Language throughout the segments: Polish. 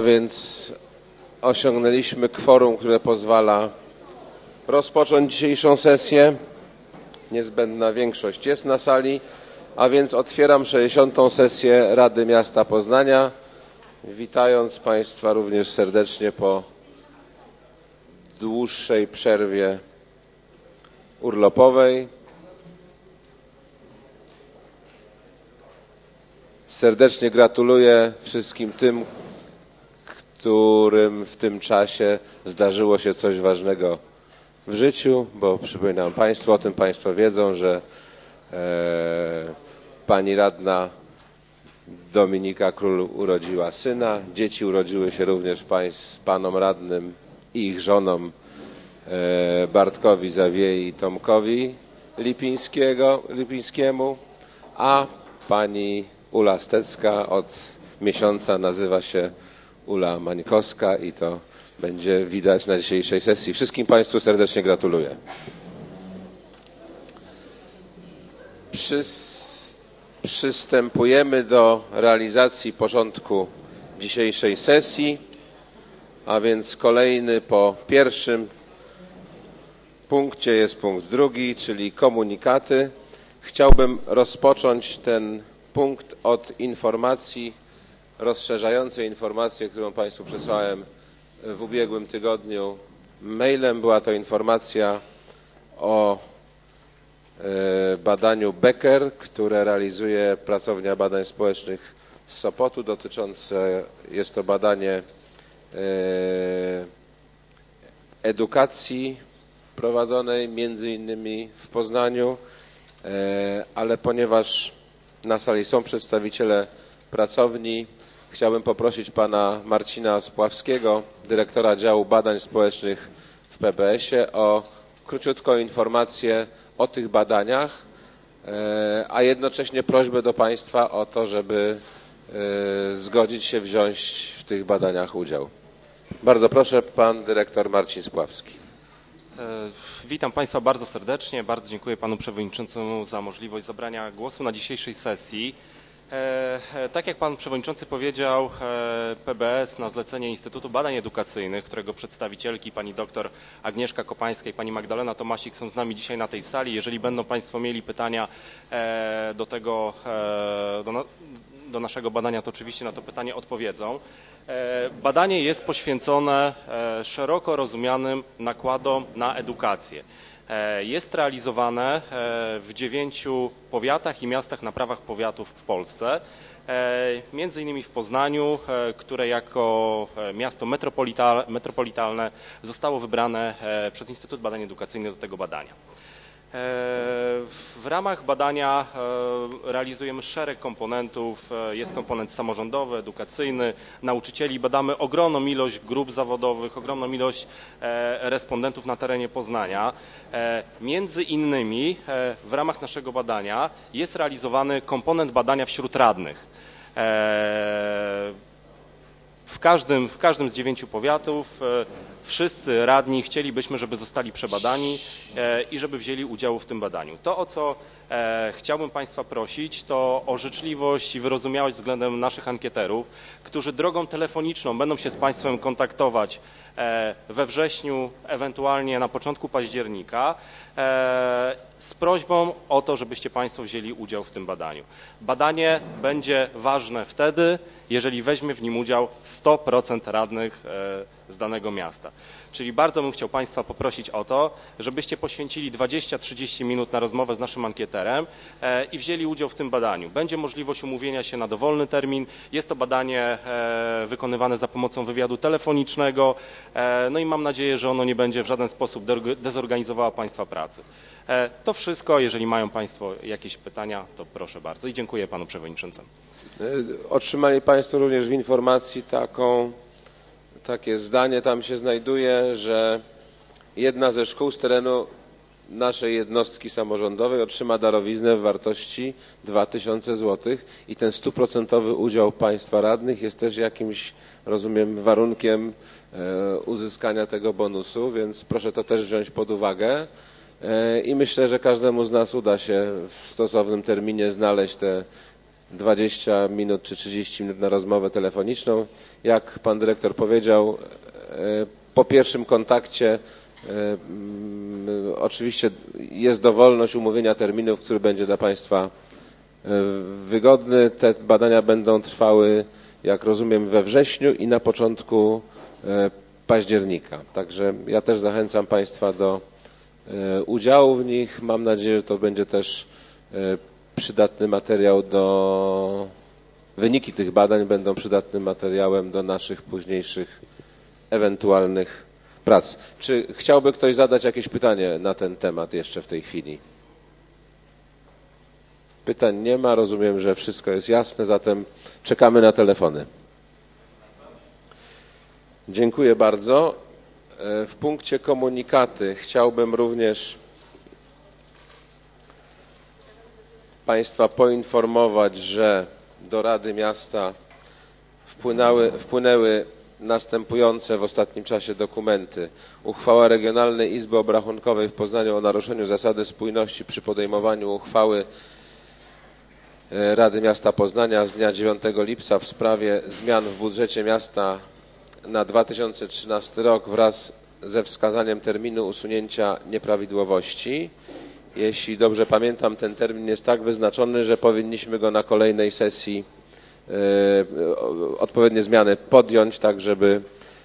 Więc osiągnęliśmy kworum, które pozwala rozpocząć dzisiejszą sesję. Niezbędna większość jest na sali, a więc otwieram 60. sesję Rady Miasta Poznania, witając Państwa również serdecznie po dłuższej przerwie urlopowej. Serdecznie gratuluję wszystkim tym, którym w tym czasie zdarzyło się coś ważnego w życiu, bo przypominam Państwu, o tym Państwo wiedzą, że pani radna Dominika Król urodziła syna. Dzieci urodziły się również panom radnym i ich żonom Bartkowi Zawiei i Tomkowi Lipińskiemu, a pani Ula Stecka od miesiąca nazywa się Ula Mańkowska i to będzie widać na dzisiejszej sesji. Wszystkim Państwu serdecznie gratuluję. Przystępujemy do realizacji porządku dzisiejszej sesji, a więc kolejny po pierwszym punkcie jest punkt drugi, czyli komunikaty. Chciałbym rozpocząć ten punkt od informacji, rozszerzającej informację, którą Państwu przesłałem w ubiegłym tygodniu mailem. Była to informacja o badaniu Becker, które realizuje Pracownia Badań Społecznych z Sopotu. Dotyczące jest to badanie edukacji prowadzonej między innymi w Poznaniu, ale ponieważ na sali są przedstawiciele pracowni, chciałbym poprosić pana Marcina Spławskiego, dyrektora działu badań społecznych w PBS-ie, o króciutką informację o tych badaniach, a jednocześnie prośbę do Państwa o to, żeby zgodzić się wziąć w tych badaniach udział. Bardzo proszę, pan dyrektor Marcin Spławski. Witam Państwa bardzo serdecznie. Bardzo dziękuję panu przewodniczącemu za możliwość zabrania głosu na dzisiejszej sesji. Tak jak pan przewodniczący powiedział, PBS na zlecenie Instytutu Badań Edukacyjnych, którego przedstawicielki pani doktor Agnieszka Kopańska i pani Magdalena Tomasik są z nami dzisiaj na tej sali. Jeżeli będą Państwo mieli pytania do naszego badania, to oczywiście na to pytanie odpowiedzą. Badanie jest poświęcone szeroko rozumianym nakładom na edukację. Jest realizowane w 9 powiatach i miastach na prawach powiatów w Polsce, między innymi w Poznaniu, które jako miasto metropolitalne zostało wybrane przez Instytut Badań Edukacyjnych do tego badania. W ramach badania realizujemy szereg komponentów. Jest komponent samorządowy, edukacyjny, nauczycieli. Badamy ogromną ilość grup zawodowych, ogromną ilość respondentów na terenie Poznania. Między innymi w ramach naszego badania jest realizowany komponent badania wśród radnych. W każdym z 9 powiatów wszyscy radni chcielibyśmy, żeby zostali przebadani i żeby wzięli udział w tym badaniu. To, o co chciałbym Państwa prosić, to o życzliwość i wyrozumiałość względem naszych ankieterów, którzy drogą telefoniczną będą się z Państwem kontaktować we wrześniu, ewentualnie na początku października, z prośbą o to, żebyście Państwo wzięli udział w tym badaniu. Badanie będzie ważne wtedy, jeżeli weźmie w nim udział 100% radnych z danego miasta. Czyli bardzo bym chciał Państwa poprosić o to, żebyście poświęcili 20-30 minut na rozmowę z naszym ankieterem i wzięli udział w tym badaniu. Będzie możliwość umówienia się na dowolny termin. Jest to badanie wykonywane za pomocą wywiadu telefonicznego, no i mam nadzieję, że ono nie będzie w żaden sposób dezorganizowało Państwa pracy. To wszystko. Jeżeli mają Państwo jakieś pytania, to proszę bardzo i dziękuję Panu Przewodniczącemu. Otrzymali Państwo również w informacji takie zdanie, tam się znajduje, że jedna ze szkół z terenu naszej jednostki samorządowej otrzyma darowiznę w wartości 2000 zł i ten 100% udział Państwa radnych jest też jakimś, rozumiem, warunkiem uzyskania tego bonusu, więc proszę to też wziąć pod uwagę i myślę, że każdemu z nas uda się w stosownym terminie znaleźć te 20 minut czy 30 minut na rozmowę telefoniczną. Jak pan dyrektor powiedział, po pierwszym kontakcie oczywiście jest dowolność umówienia terminów, który będzie dla państwa wygodny. Te badania będą trwały, jak rozumiem, we wrześniu i na początku października. Także ja też zachęcam państwa do udziału w nich. Mam nadzieję, że to będzie też przydatny materiał wyniki tych badań będą przydatnym materiałem do naszych późniejszych ewentualnych prac. Czy chciałby ktoś zadać jakieś pytanie na ten temat jeszcze w tej chwili? Pytań nie ma, rozumiem, że wszystko jest jasne, zatem czekamy na telefony. Dziękuję bardzo. W punkcie komunikaty chciałbym również państwa poinformować, że do Rady Miasta wpłynęły następujące w ostatnim czasie dokumenty. Uchwała Regionalnej Izby Obrachunkowej w Poznaniu o naruszeniu zasady spójności przy podejmowaniu uchwały Rady Miasta Poznania z dnia 9 lipca w sprawie zmian w budżecie miasta na 2013 rok wraz ze wskazaniem terminu usunięcia nieprawidłowości. Jeśli dobrze pamiętam, ten termin jest tak wyznaczony, że powinniśmy go na kolejnej sesji odpowiednie zmiany podjąć, tak żeby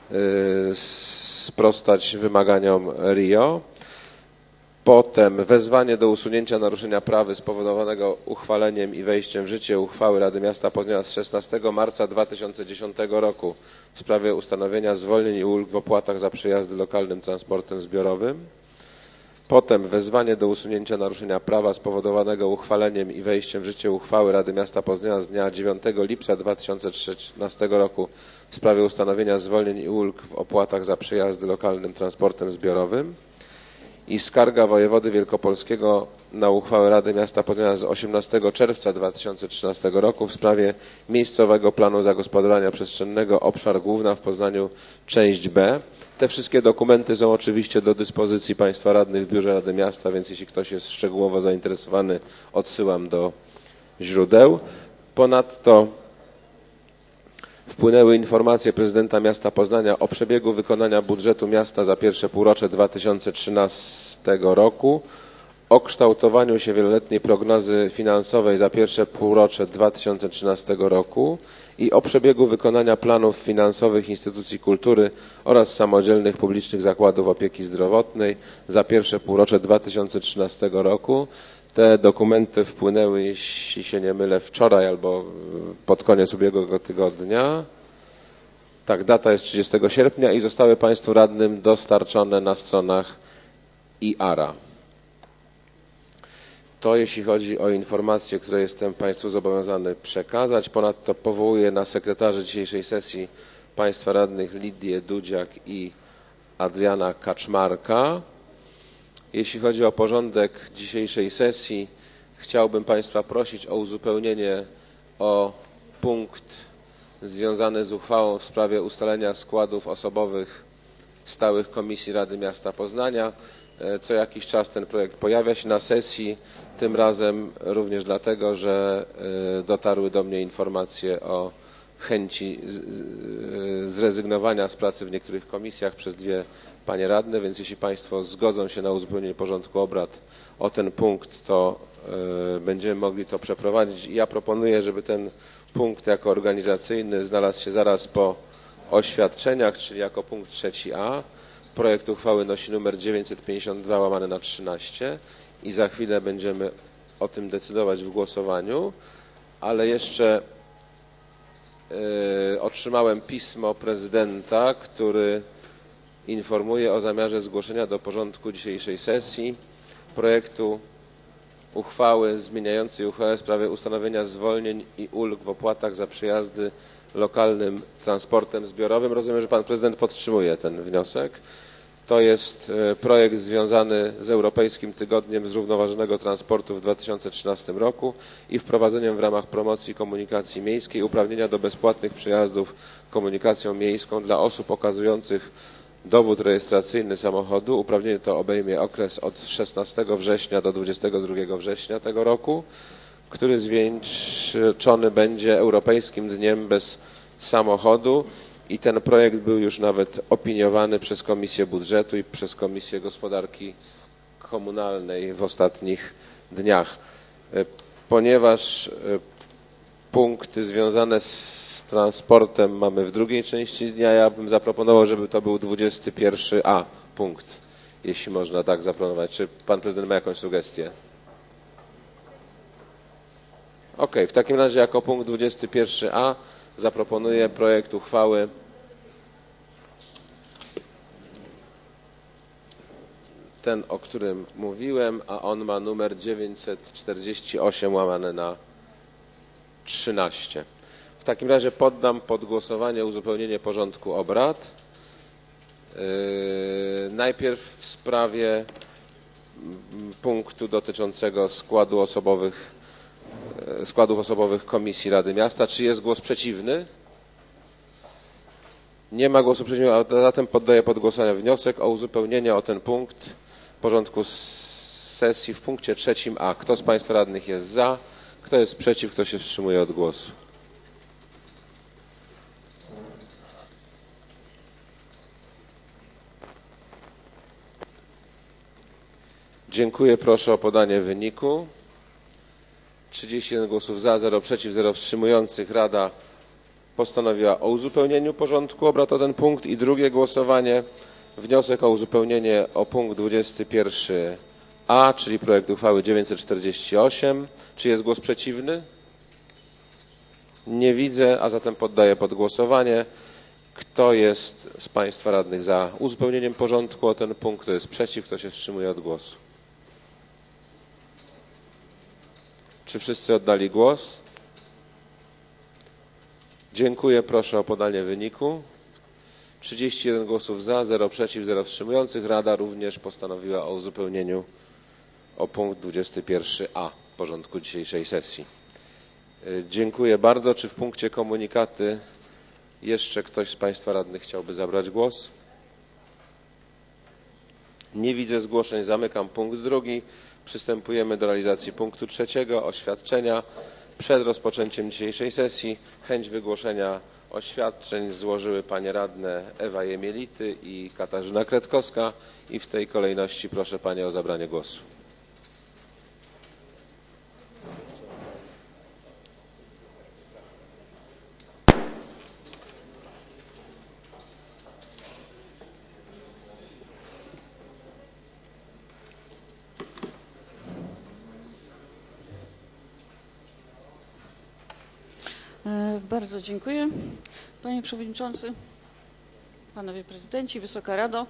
sprostać wymaganiom RIO. Potem wezwanie do usunięcia naruszenia prawa spowodowanego uchwaleniem i wejściem w życie uchwały Rady Miasta Poznania z 16 marca 2010 roku w sprawie ustanowienia zwolnień i ulg w opłatach za przejazdy lokalnym transportem zbiorowym. Potem wezwanie do usunięcia naruszenia prawa spowodowanego uchwaleniem i wejściem w życie uchwały Rady Miasta Poznania z dnia 9 lipca 2013 roku w sprawie ustanowienia zwolnień i ulg w opłatach za przejazdy lokalnym transportem zbiorowym. I skarga wojewody wielkopolskiego na uchwałę Rady Miasta Poznania z 18 czerwca 2013 roku w sprawie miejscowego planu zagospodarowania przestrzennego obszar Główna w Poznaniu, część B. Te wszystkie dokumenty są oczywiście do dyspozycji państwa radnych w Biurze Rady Miasta, więc jeśli ktoś jest szczegółowo zainteresowany, odsyłam do źródeł. Ponadto wpłynęły informacje prezydenta miasta Poznania o przebiegu wykonania budżetu miasta za pierwsze półrocze 2013 roku, o kształtowaniu się wieloletniej prognozy finansowej za pierwsze półrocze 2013 roku i o przebiegu wykonania planów finansowych instytucji kultury oraz samodzielnych publicznych zakładów opieki zdrowotnej za pierwsze półrocze 2013 roku. Te dokumenty wpłynęły, jeśli się nie mylę, wczoraj albo pod koniec ubiegłego tygodnia. Tak, data jest 30 sierpnia i zostały państwu radnym dostarczone na stronach IARA. To jeśli chodzi o informacje, które jestem państwu zobowiązany przekazać. Ponadto powołuję na sekretarzy dzisiejszej sesji państwa radnych Lidię Dudziak i Adriana Kaczmarka. Jeśli chodzi o porządek dzisiejszej sesji, chciałbym państwa prosić o uzupełnienie o punkt związany z uchwałą w sprawie ustalenia składów osobowych stałych Komisji Rady Miasta Poznania. Co jakiś czas ten projekt pojawia się na sesji, tym razem również dlatego, że dotarły do mnie informacje o chęci zrezygnowania z pracy w niektórych komisjach przez dwie panie radne, więc jeśli państwo zgodzą się na uzupełnienie porządku obrad o ten punkt, to będziemy mogli to przeprowadzić. Ja proponuję, żeby ten punkt jako organizacyjny znalazł się zaraz po oświadczeniach, czyli jako punkt 3a. Projekt uchwały nosi numer 952/13 i za chwilę będziemy o tym decydować w głosowaniu, ale jeszcze otrzymałem pismo prezydenta, który informuje o zamiarze zgłoszenia do porządku dzisiejszej sesji projektu uchwały zmieniającej uchwałę w sprawie ustanowienia zwolnień i ulg w opłatach za przejazdy lokalnym transportem zbiorowym. Rozumiem, że pan prezydent podtrzymuje ten wniosek. To jest projekt związany z Europejskim Tygodniem Zrównoważonego Transportu w 2013 roku i wprowadzeniem w ramach promocji komunikacji miejskiej uprawnienia do bezpłatnych przejazdów komunikacją miejską dla osób okazujących dowód rejestracyjny samochodu. Uprawnienie to obejmie okres od 16 września do 22 września tego roku. który zwieńczony będzie Europejskim Dniem Bez Samochodu i ten projekt był już nawet opiniowany przez Komisję Budżetu i przez Komisję Gospodarki Komunalnej w ostatnich dniach. Ponieważ punkty związane z transportem mamy w drugiej części dnia, ja bym zaproponował, żeby to był 21a punkt, jeśli można tak zaplanować. Czy pan prezydent ma jakąś sugestię? Ok, w takim razie jako punkt 21a zaproponuję projekt uchwały ten, o którym mówiłem, a on ma numer 948/13. W takim razie poddam pod głosowanie uzupełnienie porządku obrad. Najpierw w sprawie punktu dotyczącego składów osobowych Komisji Rady Miasta. Czy jest głos przeciwny? Nie ma głosu przeciwnego, a zatem poddaję pod głosowanie wniosek o uzupełnienie o ten punkt porządku sesji w punkcie 3a. Kto z państwa radnych jest za? Kto jest przeciw? Kto się wstrzymuje od głosu? Dziękuję. Proszę o podanie wyniku. 31 głosów za, 0 przeciw, 0 wstrzymujących. Rada postanowiła o uzupełnieniu porządku obrad o ten punkt. I drugie głosowanie. Wniosek o uzupełnienie o punkt 21a, czyli projekt uchwały 948. Czy jest głos przeciwny? Nie widzę, a zatem poddaję pod głosowanie. Kto jest z państwa radnych za uzupełnieniem porządku o ten punkt? Kto jest przeciw? Kto się wstrzymuje od głosu? Czy wszyscy oddali głos? Dziękuję. Proszę o podanie wyniku. 31 głosów za, 0 przeciw, 0 wstrzymujących. Rada również postanowiła o uzupełnieniu o punkt 21a porządku dzisiejszej sesji. Dziękuję bardzo. Czy w punkcie komunikaty jeszcze ktoś z państwa radnych chciałby zabrać głos? Nie widzę zgłoszeń. Zamykam punkt drugi. Przystępujemy do realizacji punktu trzeciego, oświadczenia. Przed rozpoczęciem dzisiejszej sesji chęć wygłoszenia oświadczeń złożyły panie radne Ewa Jemielity i Katarzyna Kretkowska i w tej kolejności proszę panie o zabranie głosu. Bardzo dziękuję. Panie Przewodniczący, Panowie Prezydenci, Wysoka Rado.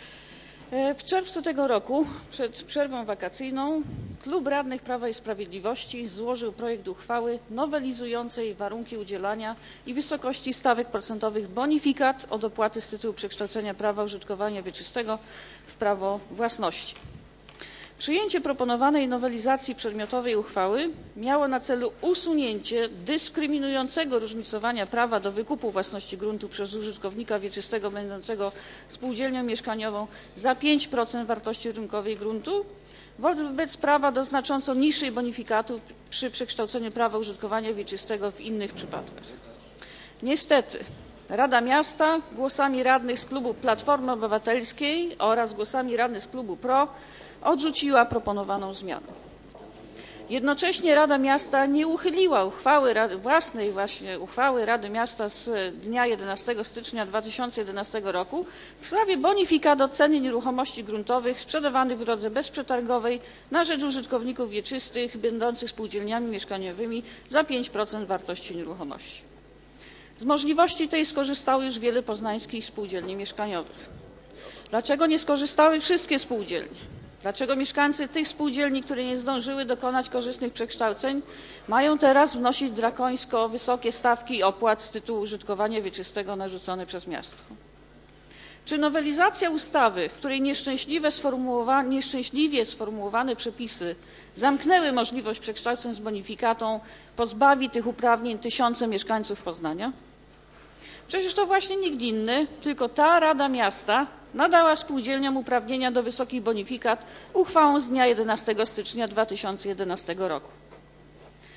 W czerwcu tego roku, przed przerwą wakacyjną, Klub Radnych Prawa i Sprawiedliwości złożył projekt uchwały nowelizującej warunki udzielania i wysokości stawek procentowych bonifikat od opłaty z tytułu przekształcenia prawa użytkowania wieczystego w prawo własności. Przyjęcie proponowanej nowelizacji przedmiotowej uchwały miało na celu usunięcie dyskryminującego różnicowania prawa do wykupu własności gruntu przez użytkownika wieczystego będącego spółdzielnią mieszkaniową za 5% wartości rynkowej gruntu wobec prawa do znacząco niższej bonifikatu przy przekształceniu prawa użytkowania wieczystego w innych przypadkach. Niestety Rada Miasta głosami radnych z klubu Platformy Obywatelskiej oraz głosami radnych z klubu PRO odrzuciła proponowaną zmianę. Jednocześnie Rada Miasta nie uchyliła własnej uchwały Rady Miasta z dnia 11 stycznia 2011 roku w sprawie bonifikat od ceny nieruchomości gruntowych sprzedawanych w drodze bezprzetargowej na rzecz użytkowników wieczystych będących spółdzielniami mieszkaniowymi za 5% wartości nieruchomości. Z możliwości tej skorzystało już wiele poznańskich spółdzielni mieszkaniowych. Dlaczego nie skorzystały wszystkie spółdzielnie? Dlaczego mieszkańcy tych spółdzielni, które nie zdążyły dokonać korzystnych przekształceń, mają teraz wnosić drakońsko wysokie stawki opłat z tytułu użytkowania wieczystego narzucone przez miasto? Czy nowelizacja ustawy, w której nieszczęśliwie sformułowane przepisy zamknęły możliwość przekształceń z bonifikatą, pozbawi tych uprawnień tysiące mieszkańców Poznania? Przecież to właśnie nikt inny, tylko ta Rada Miasta nadała spółdzielniom uprawnienia do wysokich bonifikat uchwałą z dnia 11 stycznia 2011 roku.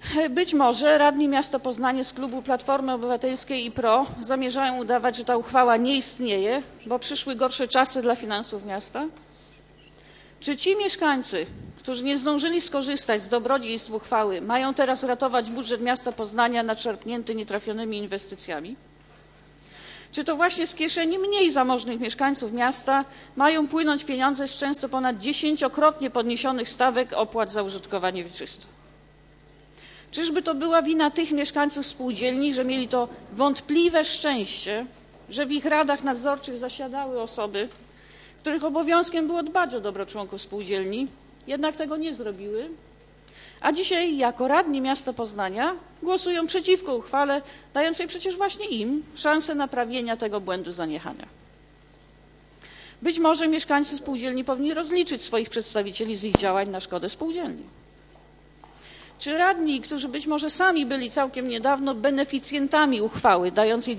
Być może radni miasta Poznanie z klubu Platformy Obywatelskiej i PRO zamierzają udawać, że ta uchwała nie istnieje, bo przyszły gorsze czasy dla finansów miasta? Czy ci mieszkańcy, którzy nie zdążyli skorzystać z dobrodziejstw uchwały, mają teraz ratować budżet miasta Poznania naczerpnięty nietrafionymi inwestycjami? Czy to właśnie z kieszeni mniej zamożnych mieszkańców miasta mają płynąć pieniądze z często ponad 10-krotnie podniesionych stawek opłat za użytkowanie wieczyste? Czyżby to była wina tych mieszkańców spółdzielni, że mieli to wątpliwe szczęście, że w ich radach nadzorczych zasiadały osoby, których obowiązkiem było dbać o dobro członków spółdzielni, jednak tego nie zrobiły, a dzisiaj jako radni miasta Poznania głosują przeciwko uchwale dającej przecież właśnie im szansę naprawienia tego błędu zaniechania. Być może mieszkańcy spółdzielni powinni rozliczyć swoich przedstawicieli z ich działań na szkodę spółdzielni. Czy radni, którzy być może sami byli całkiem niedawno beneficjentami uchwały dającej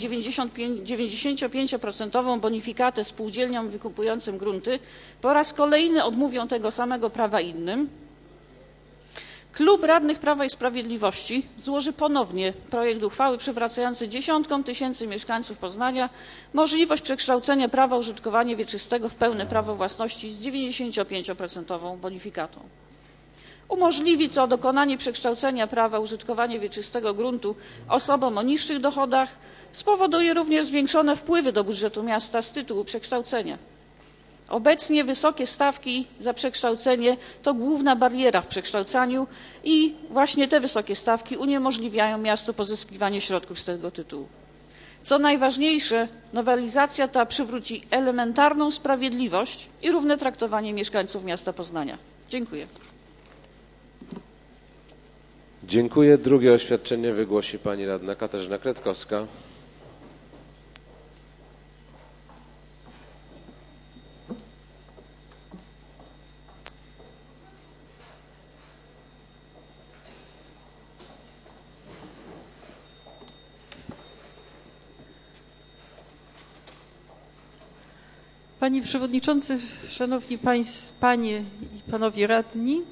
95% bonifikatę spółdzielniom wykupującym grunty, po raz kolejny odmówią tego samego prawa innym? Klub Radnych Prawa i Sprawiedliwości złoży ponownie projekt uchwały przywracający dziesiątkom tysięcy mieszkańców Poznania możliwość przekształcenia prawa użytkowania wieczystego w pełne prawo własności z 95% bonifikatą. Umożliwi to dokonanie przekształcenia prawa użytkowania wieczystego gruntu osobom o niższych dochodach, spowoduje również zwiększone wpływy do budżetu miasta z tytułu przekształcenia. Obecnie wysokie stawki za przekształcenie to główna bariera w przekształcaniu i właśnie te wysokie stawki uniemożliwiają miastu pozyskiwanie środków z tego tytułu. Co najważniejsze, nowelizacja ta przywróci elementarną sprawiedliwość i równe traktowanie mieszkańców miasta Poznania. Dziękuję. Dziękuję. Drugie oświadczenie wygłosi pani radna Katarzyna Kretkowska. Panie Przewodniczący, Szanowni Panie i Panowie Radni,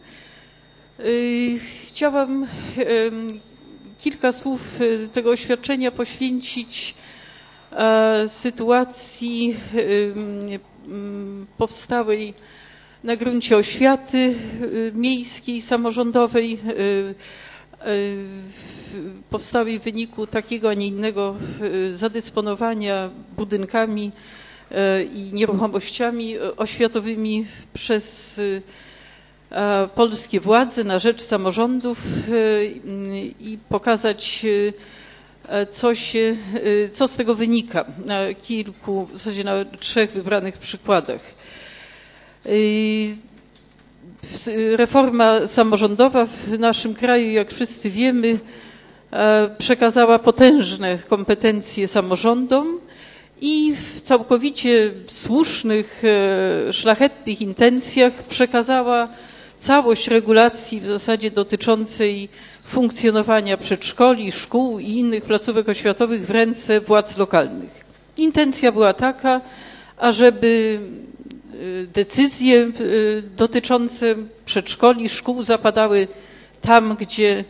chciałam kilka słów tego oświadczenia poświęcić sytuacji powstałej na gruncie oświaty miejskiej, samorządowej, powstałej w wyniku takiego, a nie innego zadysponowania budynkami i nieruchomościami oświatowymi przez polskie władze na rzecz samorządów i pokazać, co z tego wynika na kilku, w zasadzie na 3 wybranych przykładach. Reforma samorządowa w naszym kraju, jak wszyscy wiemy, przekazała potężne kompetencje samorządom i w całkowicie słusznych, szlachetnych intencjach przekazała całość regulacji w zasadzie dotyczącej funkcjonowania przedszkoli, szkół i innych placówek oświatowych w ręce władz lokalnych. Intencja była taka, ażeby decyzje dotyczące przedszkoli, szkół zapadały tam, gdzie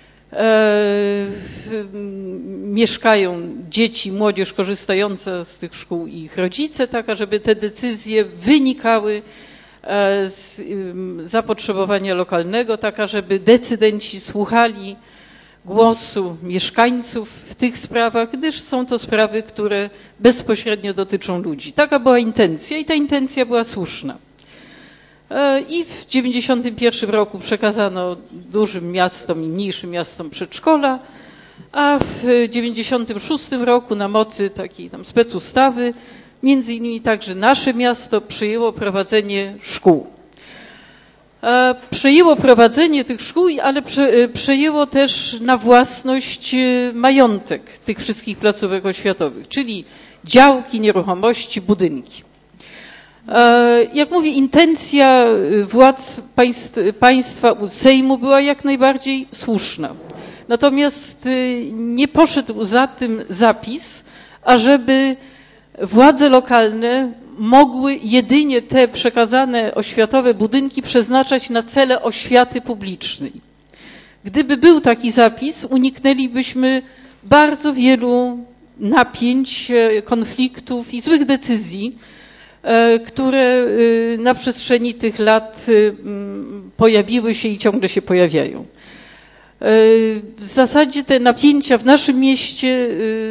mieszkają dzieci, młodzież korzystająca z tych szkół i ich rodzice, tak ażeby te decyzje wynikały z zapotrzebowania lokalnego, tak ażeby decydenci słuchali głosu mieszkańców w tych sprawach, gdyż są to sprawy, które bezpośrednio dotyczą ludzi. Taka była intencja i ta intencja była słuszna. I w 1991 roku przekazano dużym miastom i mniejszym miastom przedszkola, a w 1996 roku na mocy takiej tam specustawy między innymi także nasze miasto przejęło prowadzenie szkół. Przejęło prowadzenie tych szkół, ale przejęło też na własność majątek tych wszystkich placówek oświatowych, czyli działki, nieruchomości, budynki. Jak mówię, intencja władz państwa, Sejmu była jak najbardziej słuszna. Natomiast nie poszedł za tym zapis, ażeby władze lokalne mogły jedynie te przekazane oświatowe budynki przeznaczać na cele oświaty publicznej. Gdyby był taki zapis, uniknęlibyśmy bardzo wielu napięć, konfliktów i złych decyzji, które na przestrzeni tych lat pojawiły się i ciągle się pojawiają. W zasadzie te napięcia w naszym mieście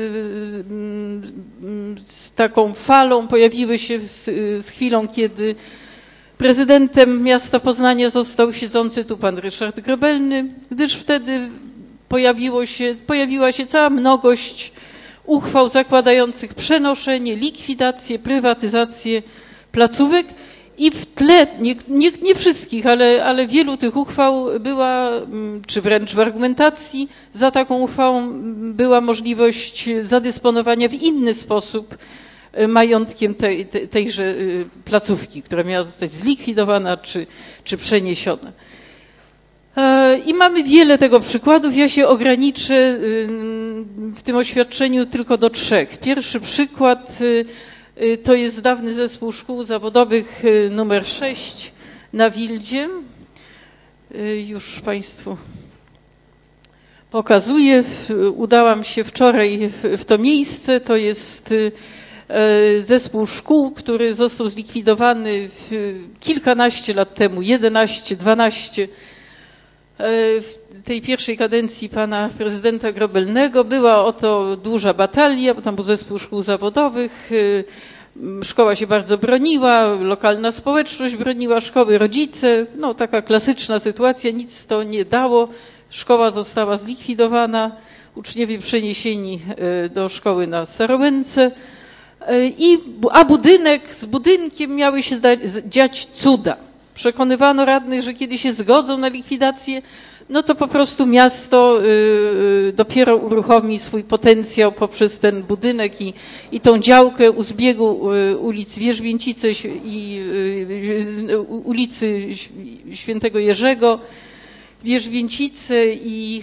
z taką falą pojawiły się z chwilą, kiedy prezydentem miasta Poznania został siedzący tu pan Ryszard Grobelny, gdyż wtedy pojawiła się cała mnogość uchwał zakładających przenoszenie, likwidację, prywatyzację placówek i w tle, nie wszystkich, ale wielu tych uchwał była, czy wręcz w argumentacji za taką uchwałą była możliwość zadysponowania w inny sposób majątkiem tejże placówki, która miała zostać zlikwidowana czy przeniesiona. I mamy wiele tego przykładów. Ja się ograniczę w tym oświadczeniu tylko do 3. Pierwszy przykład to jest dawny zespół szkół zawodowych numer 6 na Wildzie. Już Państwu pokazuję. Udałam się wczoraj w to miejsce. To jest zespół szkół, który został zlikwidowany kilkanaście lat temu, 11, 12. W tej pierwszej kadencji pana prezydenta Grobelnego była o to duża batalia, bo tam był zespół szkół zawodowych, szkoła się bardzo broniła, lokalna społeczność broniła szkoły, rodzice, no taka klasyczna sytuacja, nic to nie dało, szkoła została zlikwidowana, uczniowie przeniesieni do szkoły na Starołęce, a z budynkiem miały się dziać cuda. Przekonywano radnych, że kiedy się zgodzą na likwidację, no to po prostu miasto dopiero uruchomi swój potencjał poprzez ten budynek i tą działkę u zbiegu ulic Wierzbięcice i ulicy Świętego Jerzego, Wierzbięcice i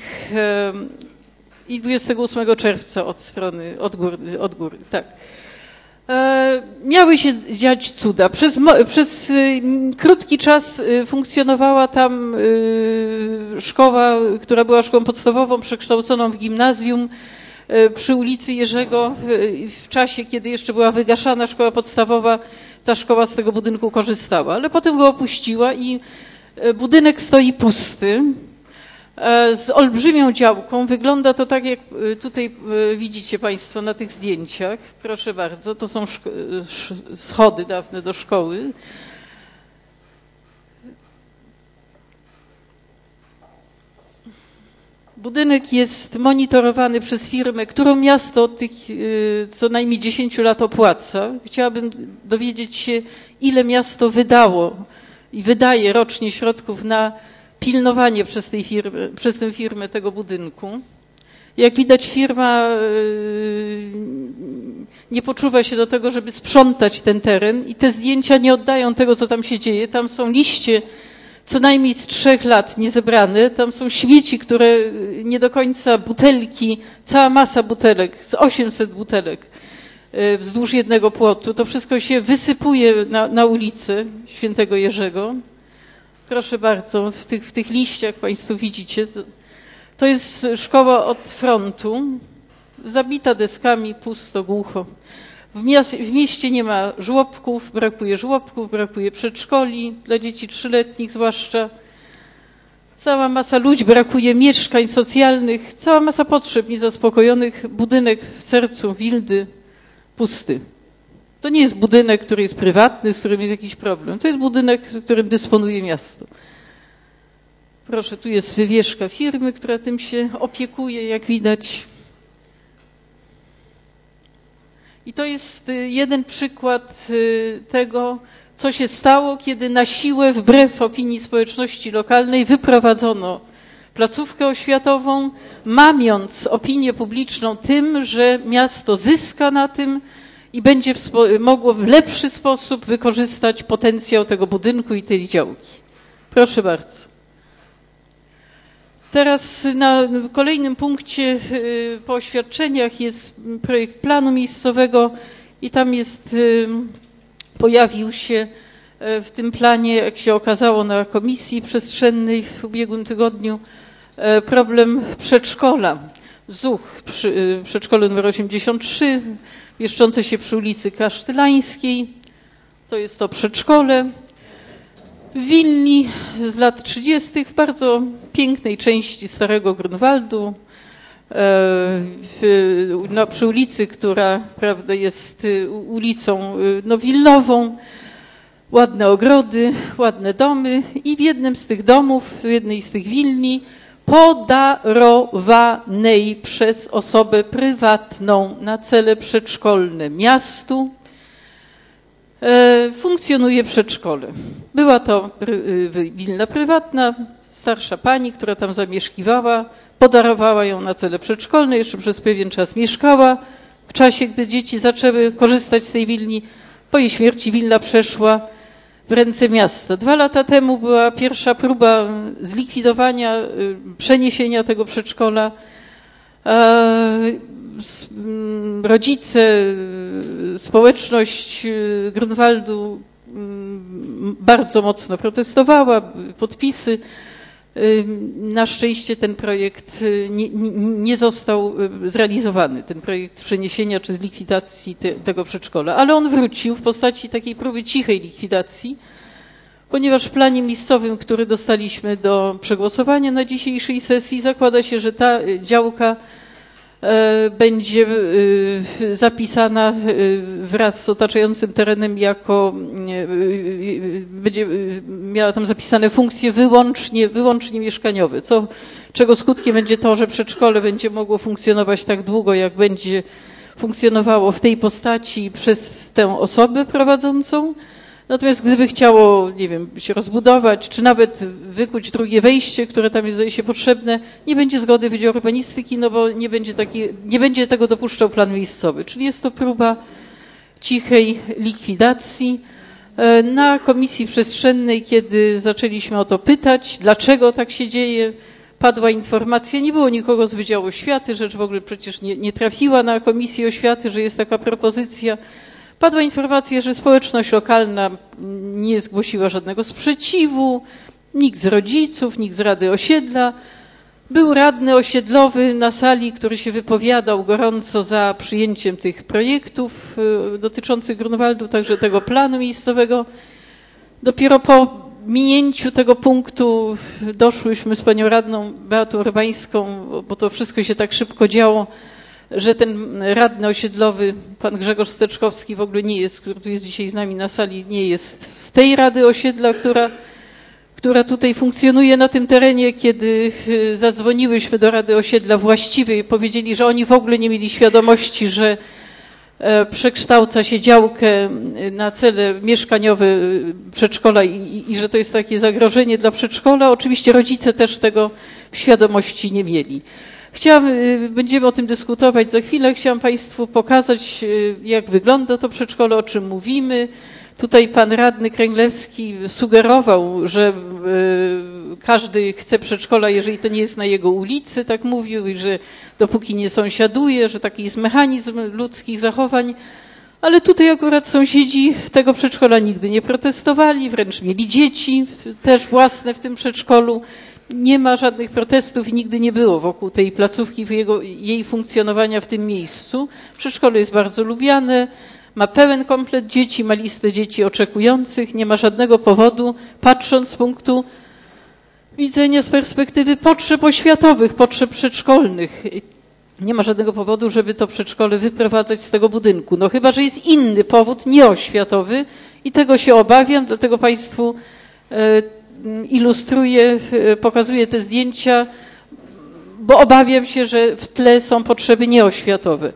28 czerwca od góry, tak. Miały się dziać cuda. Przez krótki czas funkcjonowała tam szkoła, która była szkołą podstawową, przekształconą w gimnazjum przy ulicy Jerzego. W czasie, kiedy jeszcze była wygaszana szkoła podstawowa, ta szkoła z tego budynku korzystała, ale potem go opuściła i budynek stoi pusty. Z olbrzymią działką. Wygląda to tak, jak tutaj widzicie Państwo na tych zdjęciach. Proszę bardzo, to są schody dawne do szkoły. Budynek jest monitorowany przez firmę, którą miasto od tych co najmniej 10 lat opłaca. Chciałabym dowiedzieć się, ile miasto wydało i wydaje rocznie środków na pilnowanie przez tę firmę tego budynku. Jak widać, firma nie poczuwa się do tego, żeby sprzątać ten teren i te zdjęcia nie oddają tego, co tam się dzieje. Tam są liście co najmniej z 3 lat niezebrane. Tam są śmieci, które nie do końca, butelki, cała masa butelek, z 800 butelek wzdłuż jednego płotu. To wszystko się wysypuje na ulicę Świętego Jerzego. Proszę bardzo, w tych liściach Państwo widzicie, to jest szkoła od frontu, zabita deskami, pusto, głucho. W mieście nie ma żłobków, brakuje przedszkoli, dla dzieci 3-letnich zwłaszcza. Cała masa ludzi, brakuje mieszkań socjalnych, cała masa potrzeb niezaspokojonych. Budynek w sercu Wildy pusty. To nie jest budynek, który jest prywatny, z którym jest jakiś problem. To jest budynek, którym dysponuje miasto. Proszę, tu jest wywieszka firmy, która tym się opiekuje, jak widać. I to jest jeden przykład tego, co się stało, kiedy na siłę, wbrew opinii społeczności lokalnej, wyprowadzono placówkę oświatową, mamiąc opinię publiczną tym, że miasto zyska na tym i będzie mogło w lepszy sposób wykorzystać potencjał tego budynku i tej działki. Proszę bardzo. Teraz na kolejnym punkcie po oświadczeniach jest projekt planu miejscowego i tam pojawił się w tym planie, jak się okazało na Komisji Przestrzennej w ubiegłym tygodniu, problem przedszkola. ZUCH, przedszkole nr 83, mieszczące się przy ulicy Kasztylańskiej. To jest to przedszkole. W Wilni z lat 30. w bardzo pięknej części Starego Grunwaldu, przy ulicy, która, prawda, jest ulicą willową, ładne ogrody, ładne domy i w jednym z tych domów, w jednej z tych willi podarowanej przez osobę prywatną na cele przedszkolne miastu funkcjonuje przedszkole. Była to willa prywatna, starsza pani, która tam zamieszkiwała, podarowała ją na cele przedszkolne, jeszcze przez pewien czas mieszkała. W czasie, gdy dzieci zaczęły korzystać z tej willi, po jej śmierci willa przeszła w ręce miasta. 2 lata temu była pierwsza próba zlikwidowania, przeniesienia tego przedszkola. Rodzice, społeczność Grunwaldu bardzo mocno protestowała, podpisy. Na szczęście ten projekt nie został zrealizowany, ten projekt przeniesienia czy zlikwidacji tego przedszkola, ale on wrócił w postaci takiej próby cichej likwidacji, ponieważ w planie miejscowym, który dostaliśmy do przegłosowania na dzisiejszej sesji, zakłada się, że ta działka będzie zapisana wraz z otaczającym terenem będzie miała tam zapisane funkcje wyłącznie mieszkaniowe, czego skutkiem będzie to, że przedszkole będzie mogło funkcjonować tak długo, jak będzie funkcjonowało w tej postaci przez tę osobę prowadzącą. Natomiast gdyby chciało, nie wiem, się rozbudować, czy nawet wykuć drugie wejście, które tam jest, zdaje się, potrzebne, nie będzie zgody Wydziału Urbanistyki, no bo nie będzie tego dopuszczał plan miejscowy. Czyli jest to próba cichej likwidacji. Na Komisji Przestrzennej, kiedy zaczęliśmy o to pytać, dlaczego tak się dzieje, padła informacja, nie było nikogo z Wydziału Oświaty, rzecz w ogóle przecież nie trafiła na Komisję Oświaty, że jest taka propozycja. Padła informacja, że społeczność lokalna nie zgłosiła żadnego sprzeciwu, nikt z rodziców, nikt z Rady Osiedla. Był radny osiedlowy na sali, który się wypowiadał gorąco za przyjęciem tych projektów dotyczących Grunwaldu, także tego planu miejscowego. Dopiero po minięciu tego punktu doszłyśmy z panią radną Beatą Rybańską, bo to wszystko się tak szybko działo, że ten radny osiedlowy, pan Grzegorz Steczkowski w ogóle nie jest, który tu jest dzisiaj z nami na sali, nie jest z tej Rady Osiedla, która tutaj funkcjonuje na tym terenie. Kiedy zadzwoniłyśmy do Rady Osiedla właściwej, powiedzieli, że oni w ogóle nie mieli świadomości, że przekształca się działkę na cele mieszkaniowe przedszkola i że to jest takie zagrożenie dla przedszkola. Oczywiście rodzice też tego w świadomości nie mieli. Będziemy o tym dyskutować za chwilę. Chciałam Państwu pokazać, jak wygląda to przedszkole, o czym mówimy. Tutaj pan radny Kręglewski sugerował, że każdy chce przedszkola, jeżeli to nie jest na jego ulicy, tak mówił, i że dopóki nie sąsiaduje, że taki jest mechanizm ludzkich zachowań. Ale tutaj akurat sąsiedzi tego przedszkola nigdy nie protestowali, wręcz mieli dzieci też własne w tym przedszkolu. Nie ma żadnych protestów i nigdy nie było wokół tej placówki, jej funkcjonowania w tym miejscu. Przedszkole jest bardzo lubiane, ma pełen komplet dzieci, ma listę dzieci oczekujących, nie ma żadnego powodu, patrząc z punktu widzenia, z perspektywy potrzeb oświatowych, potrzeb przedszkolnych. Nie ma żadnego powodu, żeby to przedszkole wyprowadzać z tego budynku. No chyba że jest inny powód, nieoświatowy i tego się obawiam, dlatego Państwu ilustruję, pokazuję te zdjęcia, bo obawiam się, że w tle są potrzeby nieoświatowe.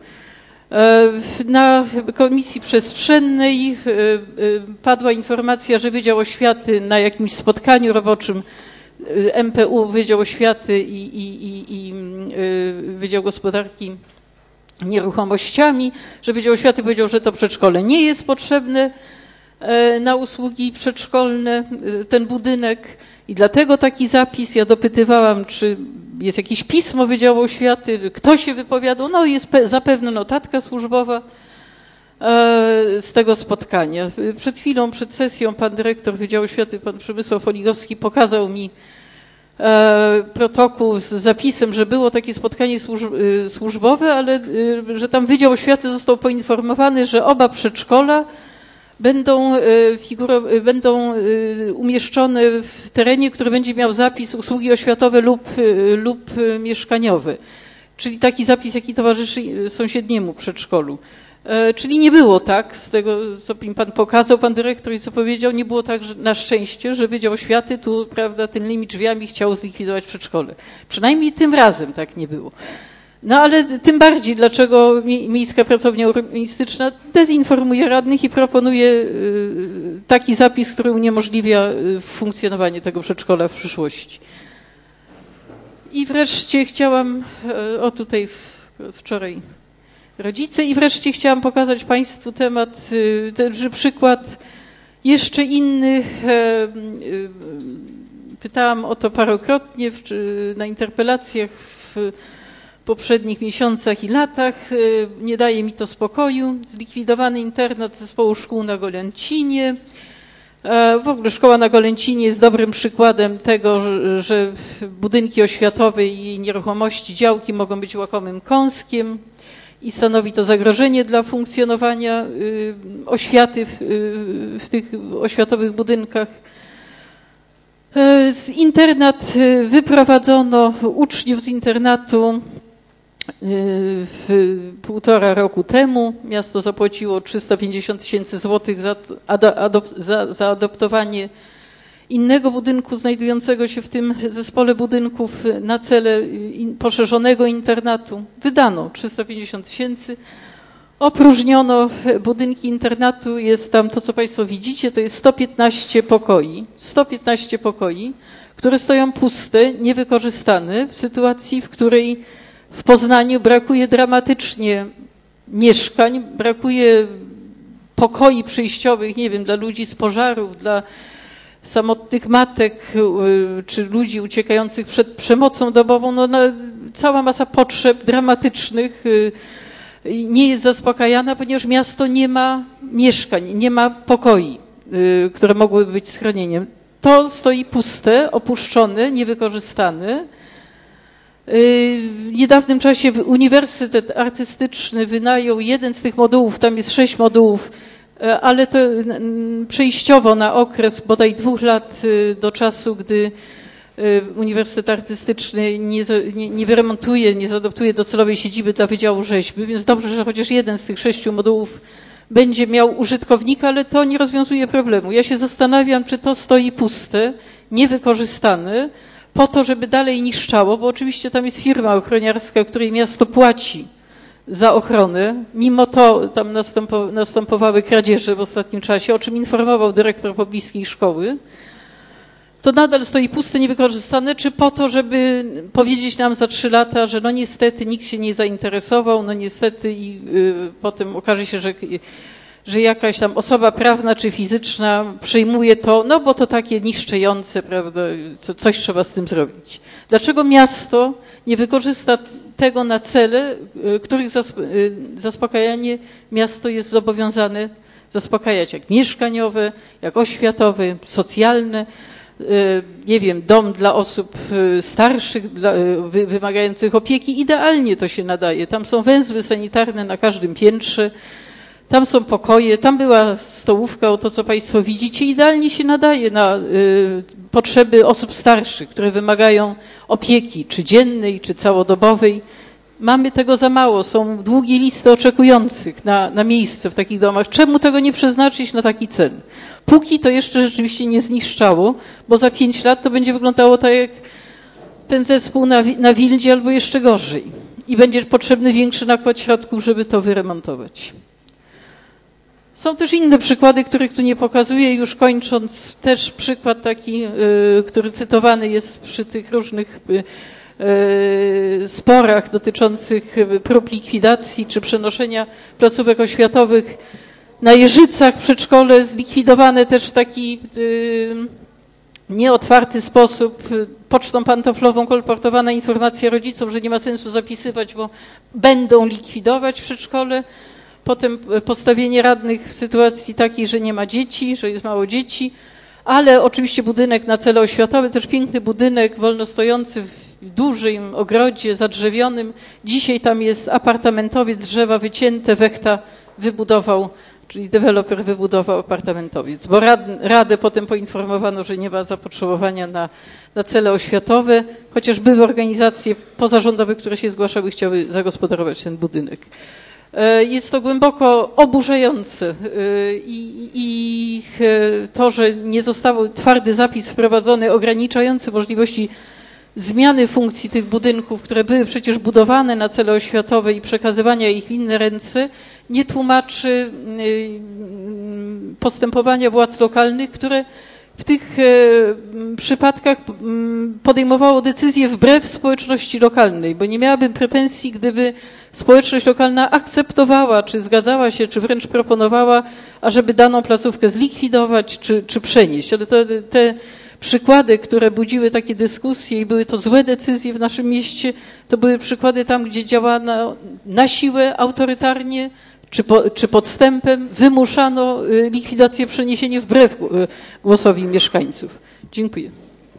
Na Komisji Przestrzennej padła informacja, że Wydział Oświaty na jakimś spotkaniu roboczym MPU, Wydział Oświaty i Wydział Gospodarki Nieruchomościami, że Wydział Oświaty powiedział, że to przedszkole nie jest potrzebne na usługi przedszkolne, ten budynek, i dlatego taki zapis. Ja dopytywałam, czy jest jakieś pismo Wydziału Oświaty, kto się wypowiadał. No jest zapewne notatka służbowa z tego spotkania. Przed chwilą, przed sesją pan dyrektor Wydziału Oświaty, pan Przemysław Oligowski pokazał mi protokół z zapisem, że było takie spotkanie służbowe, ale że tam Wydział Oświaty został poinformowany, że oba przedszkola będą umieszczone w terenie, który będzie miał zapis usługi oświatowe lub mieszkaniowe. Czyli taki zapis, jaki towarzyszy sąsiedniemu przedszkolu. Czyli nie było tak, z tego, co mi pan pokazał, pan dyrektor, i co powiedział, nie było tak, że na szczęście, że Wydział Oświaty tu, prawda, tylnymi drzwiami chciał zlikwidować przedszkole. Przynajmniej tym razem tak nie było. No ale tym bardziej, dlaczego Miejska Pracownia Urbanistyczna dezinformuje radnych i proponuje taki zapis, który uniemożliwia funkcjonowanie tego przedszkola w przyszłości. I wreszcie chciałam, tutaj wczoraj rodzice, i wreszcie chciałam pokazać państwu temat, przykład jeszcze inny. Pytałam o to parokrotnie na interpelacjach w poprzednich miesiącach i latach. Nie daje mi to spokoju. Zlikwidowany internat Zespołu Szkół na Golęcinie. W ogóle szkoła na Golęcinie jest dobrym przykładem tego, że budynki oświatowe i nieruchomości, działki mogą być łakomym kąskiem i stanowi to zagrożenie dla funkcjonowania oświaty w tych oświatowych budynkach. Z internat wyprowadzono uczniów z internatu 1,5 roku temu. Miasto zapłaciło 350 000 złotych za adoptowanie innego budynku znajdującego się w tym zespole budynków na cele poszerzonego internatu. Wydano 350 000. Opróżniono budynki internatu. Jest tam to, co państwo widzicie, to jest 115 pokoi. 115 pokoi, które stoją puste, niewykorzystane w sytuacji, w której w Poznaniu brakuje dramatycznie mieszkań, brakuje pokoi przyjściowych, nie wiem, dla ludzi z pożarów, dla samotnych matek, czy ludzi uciekających przed przemocą domową. Cała masa potrzeb dramatycznych nie jest zaspokajana, ponieważ miasto nie ma mieszkań, nie ma pokoi, które mogłyby być schronieniem. To stoi puste, opuszczone, niewykorzystane. W niedawnym czasie Uniwersytet Artystyczny wynajął jeden z tych modułów, tam jest 6 modułów, ale to przejściowo na okres bodaj 2 lat do czasu, gdy Uniwersytet Artystyczny nie wyremontuje, nie zaadoptuje docelowej siedziby dla Wydziału Rzeźby, więc dobrze, że chociaż jeden z tych 6 modułów będzie miał użytkownika, ale to nie rozwiązuje problemu. Ja się zastanawiam, czy to stoi puste, niewykorzystane, po to, żeby dalej niszczało, bo oczywiście tam jest firma ochroniarska, której miasto płaci za ochronę. Mimo to tam następowały kradzieże w ostatnim czasie, o czym informował dyrektor pobliskiej szkoły. To nadal stoi puste, niewykorzystane, czy po to, żeby powiedzieć nam za 3 lata, że no niestety nikt się nie zainteresował, no niestety i potem okaże się, że jakaś tam osoba prawna czy fizyczna przejmuje to, no bo to takie niszczące, prawda, coś trzeba z tym zrobić. Dlaczego miasto nie wykorzysta tego na cele, których zaspokajanie miasto jest zobowiązane zaspokajać, jak mieszkaniowe, jak oświatowe, socjalne, nie wiem, dom dla osób starszych, wymagających opieki. Idealnie to się nadaje. Tam są węzły sanitarne na każdym piętrze, tam są pokoje, tam była stołówka, o to, co państwo widzicie. Idealnie się nadaje na potrzeby osób starszych, które wymagają opieki, czy dziennej, czy całodobowej. Mamy tego za mało. Są długie listy oczekujących na miejsce w takich domach. Czemu tego nie przeznaczyć na taki cel? Póki to jeszcze rzeczywiście nie zniszczało, bo za 5 lat to będzie wyglądało tak jak ten zespół na Wildzie albo jeszcze gorzej. I będzie potrzebny większy nakład środków, żeby to wyremontować. Są też inne przykłady, których tu nie pokazuję. Już kończąc, też przykład taki, który cytowany jest przy tych różnych sporach dotyczących prób likwidacji czy przenoszenia placówek oświatowych na Jeżycach. Przedszkole zlikwidowane też w taki nieotwarty sposób. Pocztą pantoflową kolportowana informacja rodzicom, że nie ma sensu zapisywać, bo będą likwidować przedszkole. Potem postawienie radnych w sytuacji takiej, że nie ma dzieci, że jest mało dzieci, ale oczywiście budynek na cele oświatowe, też piękny budynek wolnostojący w dużym ogrodzie zadrzewionym. Dzisiaj tam jest apartamentowiec, drzewa wycięte, Wechta wybudował, czyli deweloper wybudował apartamentowiec, bo Radę potem poinformowano, że nie ma zapotrzebowania na cele oświatowe, chociaż były organizacje pozarządowe, które się zgłaszały, chciały zagospodarować ten budynek. Jest to głęboko oburzające i to, że nie został twardy zapis wprowadzony ograniczający możliwości zmiany funkcji tych budynków, które były przecież budowane na cele oświatowe i przekazywania ich w inne ręce, nie tłumaczy postępowania władz lokalnych, które w tych przypadkach podejmowało decyzje wbrew społeczności lokalnej, bo nie miałabym pretensji, gdyby społeczność lokalna akceptowała, czy zgadzała się, czy wręcz proponowała, ażeby daną placówkę zlikwidować, czy przenieść. Ale te przykłady, które budziły takie dyskusje i były to złe decyzje w naszym mieście, to były przykłady tam, gdzie działano na siłę, autorytarnie, czy podstępem wymuszano likwidację, przeniesienie wbrew głosowi mieszkańców. Dziękuję.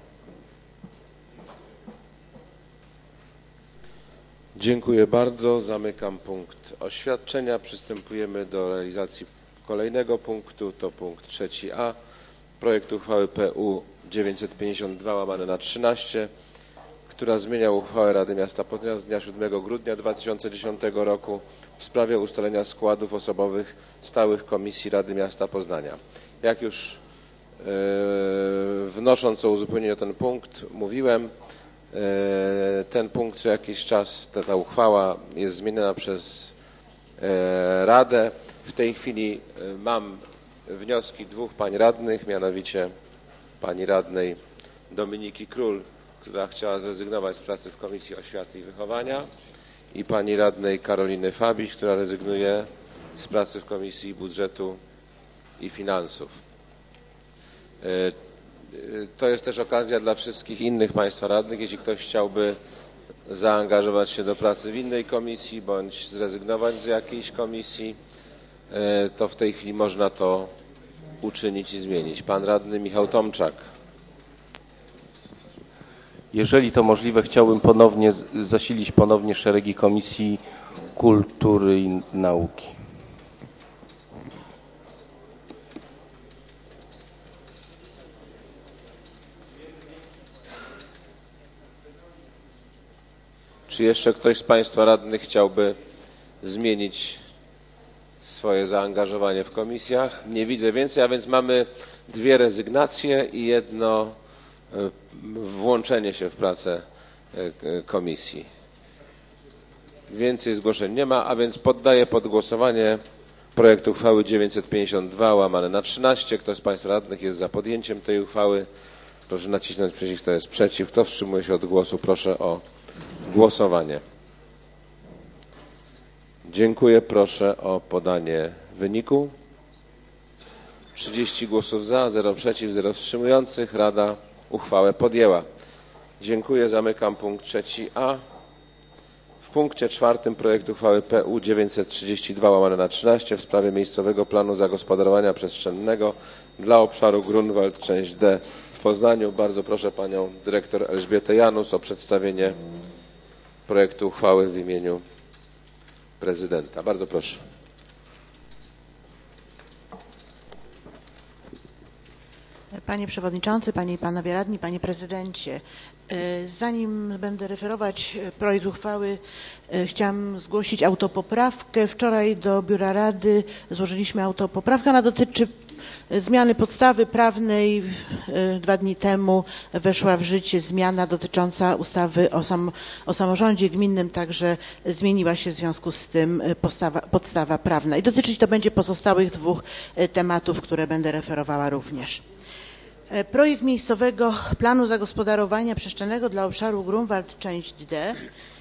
Dziękuję bardzo. Zamykam punkt oświadczenia. Przystępujemy do realizacji kolejnego punktu. To punkt 3a. Projekt uchwały PU 952/13, która zmienia uchwałę Rady Miasta Poznania z dnia 7 grudnia 2010 roku w sprawie ustalenia składów osobowych stałych Komisji Rady Miasta Poznania. Jak już wnosząc o uzupełnienie o ten punkt mówiłem, ten punkt co jakiś czas, ta uchwała jest zmieniana przez Radę. W tej chwili mam wnioski dwóch pań radnych, mianowicie pani radnej Dominiki Król, która chciała zrezygnować z pracy w Komisji Oświaty i Wychowania, i pani radnej Karoliny Fabiś, która rezygnuje z pracy w Komisji Budżetu i Finansów. To jest też okazja dla wszystkich innych państwa radnych, jeśli ktoś chciałby zaangażować się do pracy w innej komisji bądź zrezygnować z jakiejś komisji, to w tej chwili można to uczynić i zmienić. Pan radny Michał Tomczak. Jeżeli to możliwe, chciałbym zasilić ponownie szeregi Komisji Kultury i Nauki. Czy jeszcze ktoś z państwa radnych chciałby zmienić swoje zaangażowanie w komisjach? Nie widzę więcej, a więc mamy dwie rezygnacje i jedno włączenie się w pracę komisji. Więcej zgłoszeń nie ma, a więc poddaję pod głosowanie projekt uchwały 952/13. Kto z państwa radnych jest za podjęciem tej uchwały? Proszę nacisnąć przycisk, kto jest przeciw. Kto wstrzymuje się od głosu? Proszę o głosowanie. Dziękuję. Proszę o podanie wyniku. 30 głosów za, 0 przeciw, 0 wstrzymujących. Rada uchwałę podjęła. Dziękuję. Zamykam punkt 3a. W punkcie 4 projekt uchwały PU 932/13 w sprawie miejscowego planu zagospodarowania przestrzennego dla obszaru Grunwald, część D w Poznaniu. Bardzo proszę panią dyrektor Elżbietę Janus o przedstawienie projektu uchwały w imieniu prezydenta. Bardzo proszę. Panie Przewodniczący, Panie i Panowie Radni, Panie Prezydencie, zanim będę referować projekt uchwały, chciałam zgłosić autopoprawkę. Wczoraj do Biura Rady złożyliśmy autopoprawkę. Ona dotyczy zmiany podstawy prawnej. 2 dni temu weszła w życie zmiana dotycząca ustawy o samorządzie gminnym, także zmieniła się w związku z tym podstawa prawna. I dotyczyć to będzie pozostałych 2 tematów, które będę referowała również. Projekt miejscowego planu zagospodarowania przestrzennego dla obszaru Grunwald, część D.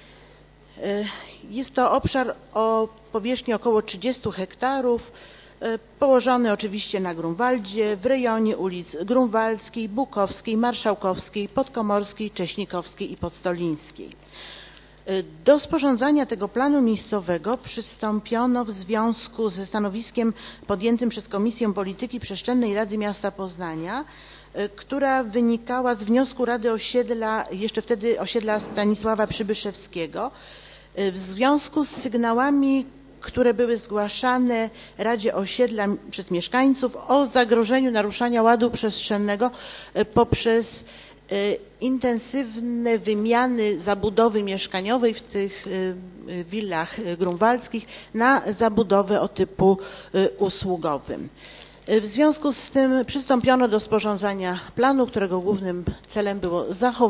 Jest to obszar o powierzchni około 30 hektarów, położony oczywiście na Grunwaldzie, w rejonie ulic Grunwaldzkiej, Bukowskiej, Marszałkowskiej, Podkomorskiej, Cześnikowskiej i Podstolińskiej. Do sporządzania tego planu miejscowego przystąpiono w związku ze stanowiskiem podjętym przez Komisję Polityki Przestrzennej Rady Miasta Poznania, która wynikała z wniosku Rady Osiedla, jeszcze wtedy osiedla Stanisława Przybyszewskiego, w związku z sygnałami, które były zgłaszane Radzie Osiedla przez mieszkańców o zagrożeniu naruszania ładu przestrzennego poprzez intensywne wymiany zabudowy mieszkaniowej w tych willach grunwaldzkich na zabudowę o typu usługowym. W związku z tym przystąpiono do sporządzania planu, którego głównym celem było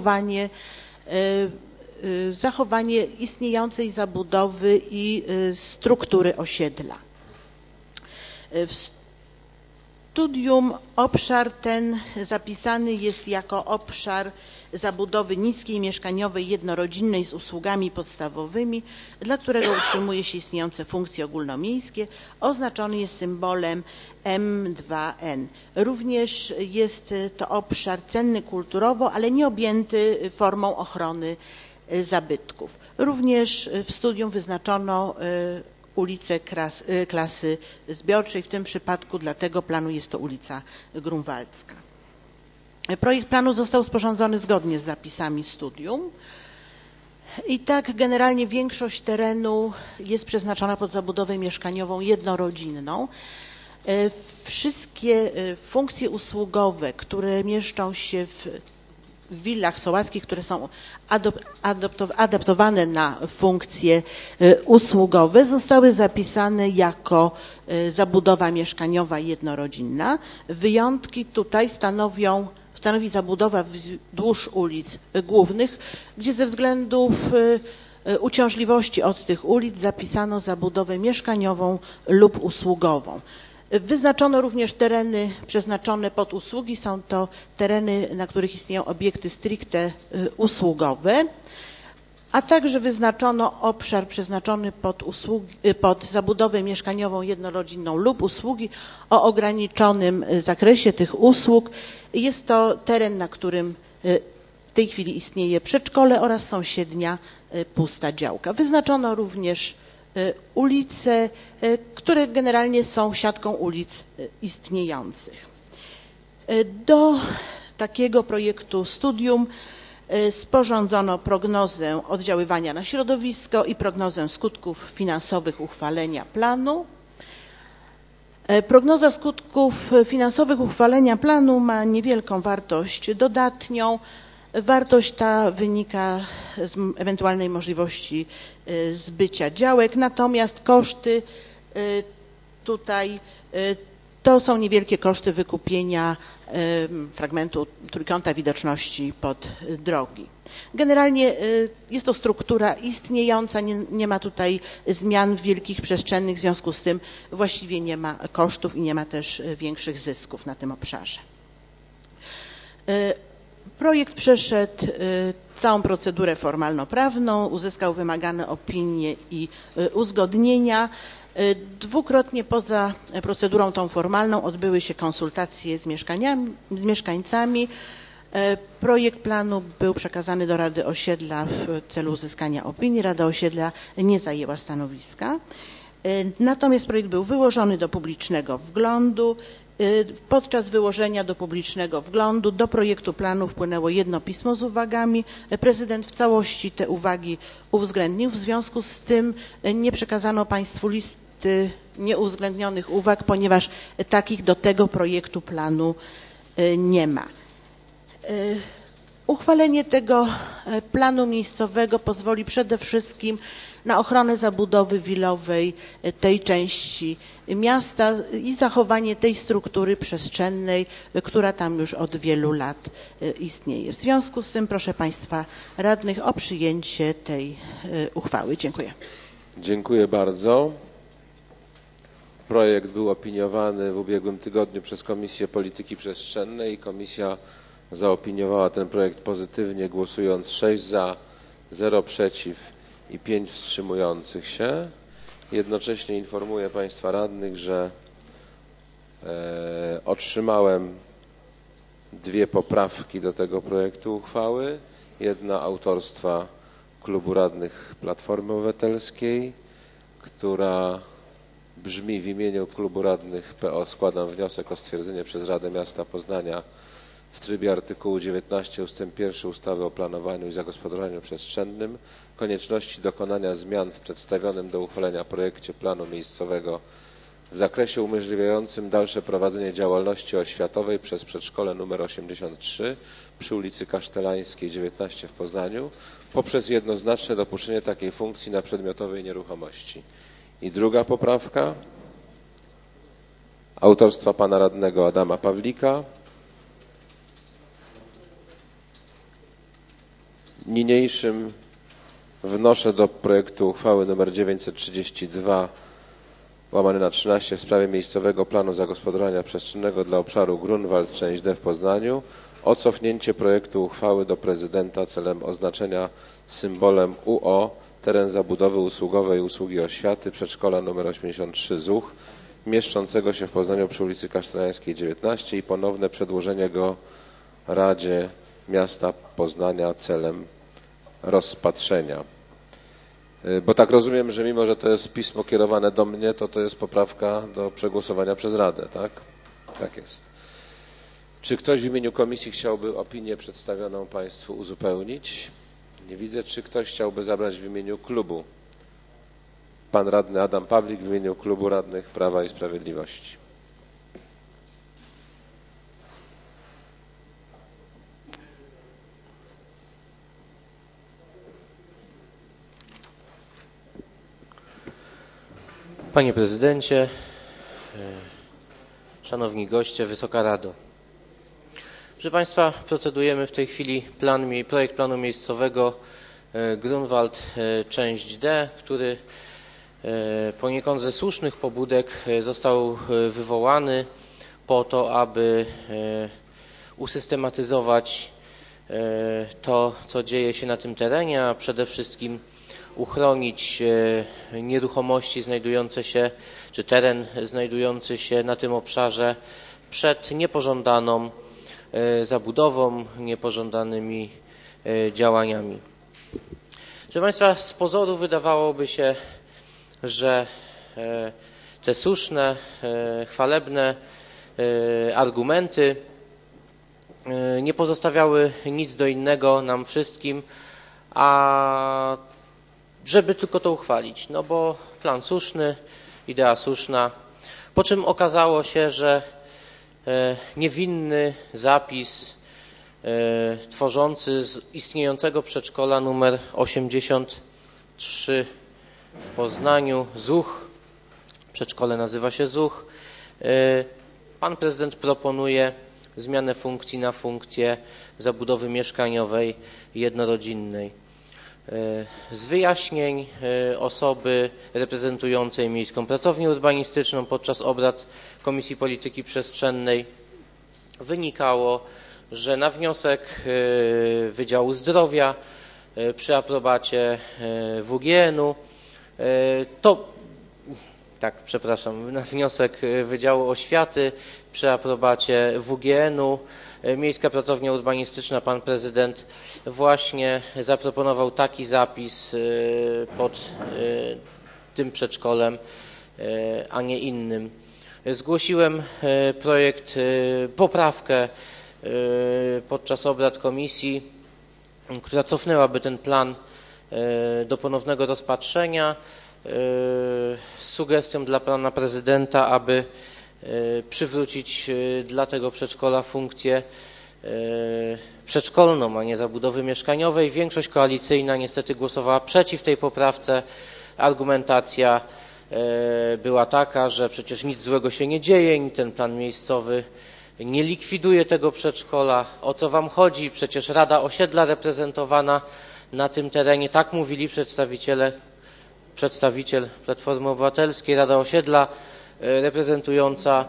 zachowanie istniejącej zabudowy i struktury osiedla. W studium obszar ten zapisany jest jako obszar zabudowy niskiej, mieszkaniowej, jednorodzinnej z usługami podstawowymi, dla którego utrzymuje się istniejące funkcje ogólnomiejskie. Oznaczony jest symbolem M2N. Również jest to obszar cenny kulturowo, ale nie objęty formą ochrony zabytków. Również w studium wyznaczono ulicę klasy zbiorczej, w tym przypadku dla tego planu jest to ulica Grunwaldzka. Projekt planu został sporządzony zgodnie z zapisami studium i tak generalnie większość terenu jest przeznaczona pod zabudowę mieszkaniową jednorodzinną. Wszystkie funkcje usługowe, które mieszczą się w willach sołackich, które są adaptowane na funkcje usługowe, zostały zapisane jako zabudowa mieszkaniowa jednorodzinna. Wyjątki tutaj stanowi zabudowa wzdłuż ulic głównych, gdzie ze względów uciążliwości od tych ulic zapisano zabudowę mieszkaniową lub usługową. Wyznaczono również tereny przeznaczone pod usługi. Są to tereny, na których istnieją obiekty stricte usługowe, a także wyznaczono obszar przeznaczony pod zabudowę mieszkaniową jednorodzinną lub usługi o ograniczonym zakresie tych usług. Jest to teren, na którym w tej chwili istnieje przedszkole oraz sąsiednia pusta działka. Wyznaczono również ulice, które generalnie są siatką ulic istniejących. Do takiego projektu studium sporządzono prognozę oddziaływania na środowisko i prognozę skutków finansowych uchwalenia planu. Prognoza skutków finansowych uchwalenia planu ma niewielką wartość dodatnią. Wartość ta wynika z ewentualnej możliwości zbycia działek, natomiast koszty tutaj to są niewielkie koszty wykupienia fragmentu trójkąta widoczności pod drogi. Generalnie jest to struktura istniejąca, nie ma tutaj zmian wielkich przestrzennych, w związku z tym właściwie nie ma kosztów i nie ma też większych zysków na tym obszarze. Projekt przeszedł całą procedurę formalno-prawną, uzyskał wymagane opinie i uzgodnienia. Dwukrotnie poza procedurą tą formalną odbyły się konsultacje z mieszkańcami. Projekt planu był przekazany do Rady Osiedla w celu uzyskania opinii. Rada Osiedla nie zajęła stanowiska. Natomiast projekt był wyłożony do publicznego wglądu. Podczas wyłożenia do publicznego wglądu do projektu planu wpłynęło jedno pismo z uwagami. Prezydent w całości te uwagi uwzględnił. W związku z tym nie przekazano Państwu listy nieuwzględnionych uwag, ponieważ takich do tego projektu planu nie ma. Uchwalenie tego planu miejscowego pozwoli przede wszystkim na ochronę zabudowy willowej tej części miasta i zachowanie tej struktury przestrzennej, która tam już od wielu lat istnieje. W związku z tym proszę Państwa radnych o przyjęcie tej uchwały. Dziękuję. Dziękuję bardzo. Projekt był opiniowany w ubiegłym tygodniu przez Komisję Polityki Przestrzennej i komisja zaopiniowała ten projekt pozytywnie, głosując 6 za, 0 przeciw i 5 wstrzymujących się. Jednocześnie informuję Państwa radnych, że otrzymałem 2 poprawki do tego projektu uchwały. Jedna autorstwa Klubu Radnych Platformy Obywatelskiej, która brzmi: w imieniu Klubu Radnych PO składam wniosek o stwierdzenie przez Radę Miasta Poznania w trybie artykułu 19 ust. 1 ustawy o planowaniu i zagospodarowaniu przestrzennym konieczności dokonania zmian w przedstawionym do uchwalenia projekcie planu miejscowego w zakresie umożliwiającym dalsze prowadzenie działalności oświatowej przez przedszkole nr 83 przy ulicy Kasztelańskiej 19 w Poznaniu poprzez jednoznaczne dopuszczenie takiej funkcji na przedmiotowej nieruchomości. I druga poprawka autorstwa pana radnego Adama Pawlika. Niniejszym wnoszę do projektu uchwały nr 932/13 w sprawie miejscowego planu zagospodarowania przestrzennego dla obszaru Grunwald, część D w Poznaniu o cofnięcie projektu uchwały do prezydenta celem oznaczenia symbolem UO teren zabudowy usługowej usługi oświaty przedszkola nr 83 ZUCH mieszczącego się w Poznaniu przy ulicy Kasztelańskiej 19 i ponowne przedłożenie go Radzie Miasta Poznania celem rozpatrzenia. Bo tak rozumiem, że mimo, że to jest pismo kierowane do mnie, to jest poprawka do przegłosowania przez Radę, tak? Tak jest. Czy ktoś w imieniu komisji chciałby opinię przedstawioną Państwu uzupełnić? Nie widzę. Czy ktoś chciałby zabrać w imieniu klubu? Pan radny Adam Pawlik w imieniu Klubu Radnych Prawa i Sprawiedliwości. Panie Prezydencie, Szanowni Goście, Wysoka Rado. Proszę Państwa, procedujemy w tej chwili projekt planu miejscowego Grunwald, część D, który poniekąd ze słusznych pobudek został wywołany po to, aby usystematyzować to, co dzieje się na tym terenie, a przede wszystkim uchronić nieruchomości znajdujące się, czy teren znajdujący się na tym obszarze przed niepożądaną zabudową, niepożądanymi działaniami. Proszę Państwa, z pozoru wydawałoby się, że te słuszne, chwalebne argumenty nie pozostawiały nic do innego nam wszystkim, a żeby tylko to uchwalić, no bo plan słuszny, idea słuszna, po czym okazało się, że niewinny zapis tworzący z istniejącego przedszkola numer 83 w Poznaniu, ZUCH, przedszkole nazywa się ZUCH, pan prezydent proponuje zmianę funkcji na funkcję zabudowy mieszkaniowej jednorodzinnej. Z wyjaśnień osoby reprezentującej Miejską Pracownię Urbanistyczną podczas obrad Komisji Polityki Przestrzennej wynikało, że na wniosek Wydziału Zdrowia przy aprobacie WGN-u na wniosek Wydziału Oświaty przy aprobacie WGN-u Miejska Pracownia Urbanistyczna, pan prezydent właśnie zaproponował taki zapis pod tym przedszkolem, a nie innym. Zgłosiłem poprawkę podczas obrad komisji, która cofnęłaby ten plan do ponownego rozpatrzenia z sugestią dla pana prezydenta, aby przywrócić dla tego przedszkola funkcję przedszkolną, a nie zabudowy mieszkaniowej. Większość koalicyjna niestety głosowała przeciw tej poprawce. Argumentacja była taka, że przecież nic złego się nie dzieje, ni ten plan miejscowy nie likwiduje tego przedszkola. O co wam chodzi? Przecież Rada Osiedla reprezentowana na tym terenie, tak mówili przedstawiciel Platformy Obywatelskiej, Rada Osiedla reprezentująca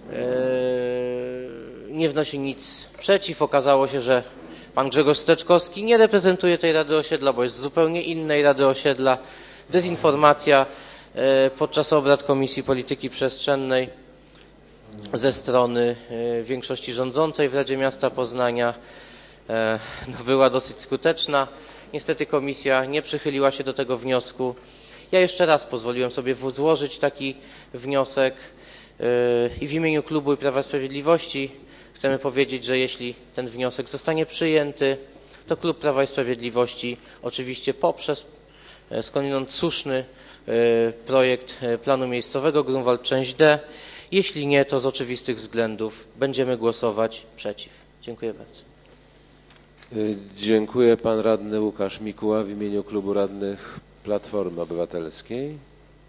nie wnosi nic przeciw. Okazało się, że pan Grzegorz Steczkowski nie reprezentuje tej Rady Osiedla, bo jest z zupełnie innej Rady Osiedla. Dezinformacja podczas obrad Komisji Polityki Przestrzennej ze strony większości rządzącej w Radzie Miasta Poznania była dosyć skuteczna. Niestety komisja nie przychyliła się do tego wniosku. Ja jeszcze raz pozwoliłem sobie złożyć taki wniosek i w imieniu klubu Prawa i Sprawiedliwości chcemy powiedzieć, że jeśli ten wniosek zostanie przyjęty, to klub Prawa i Sprawiedliwości oczywiście poprze skądinąd słuszny projekt planu miejscowego Grunwald część D. Jeśli nie, to z oczywistych względów będziemy głosować przeciw. Dziękuję bardzo. Dziękuję. Pan radny Łukasz Mikuła w imieniu klubu radnych Platformy Obywatelskiej.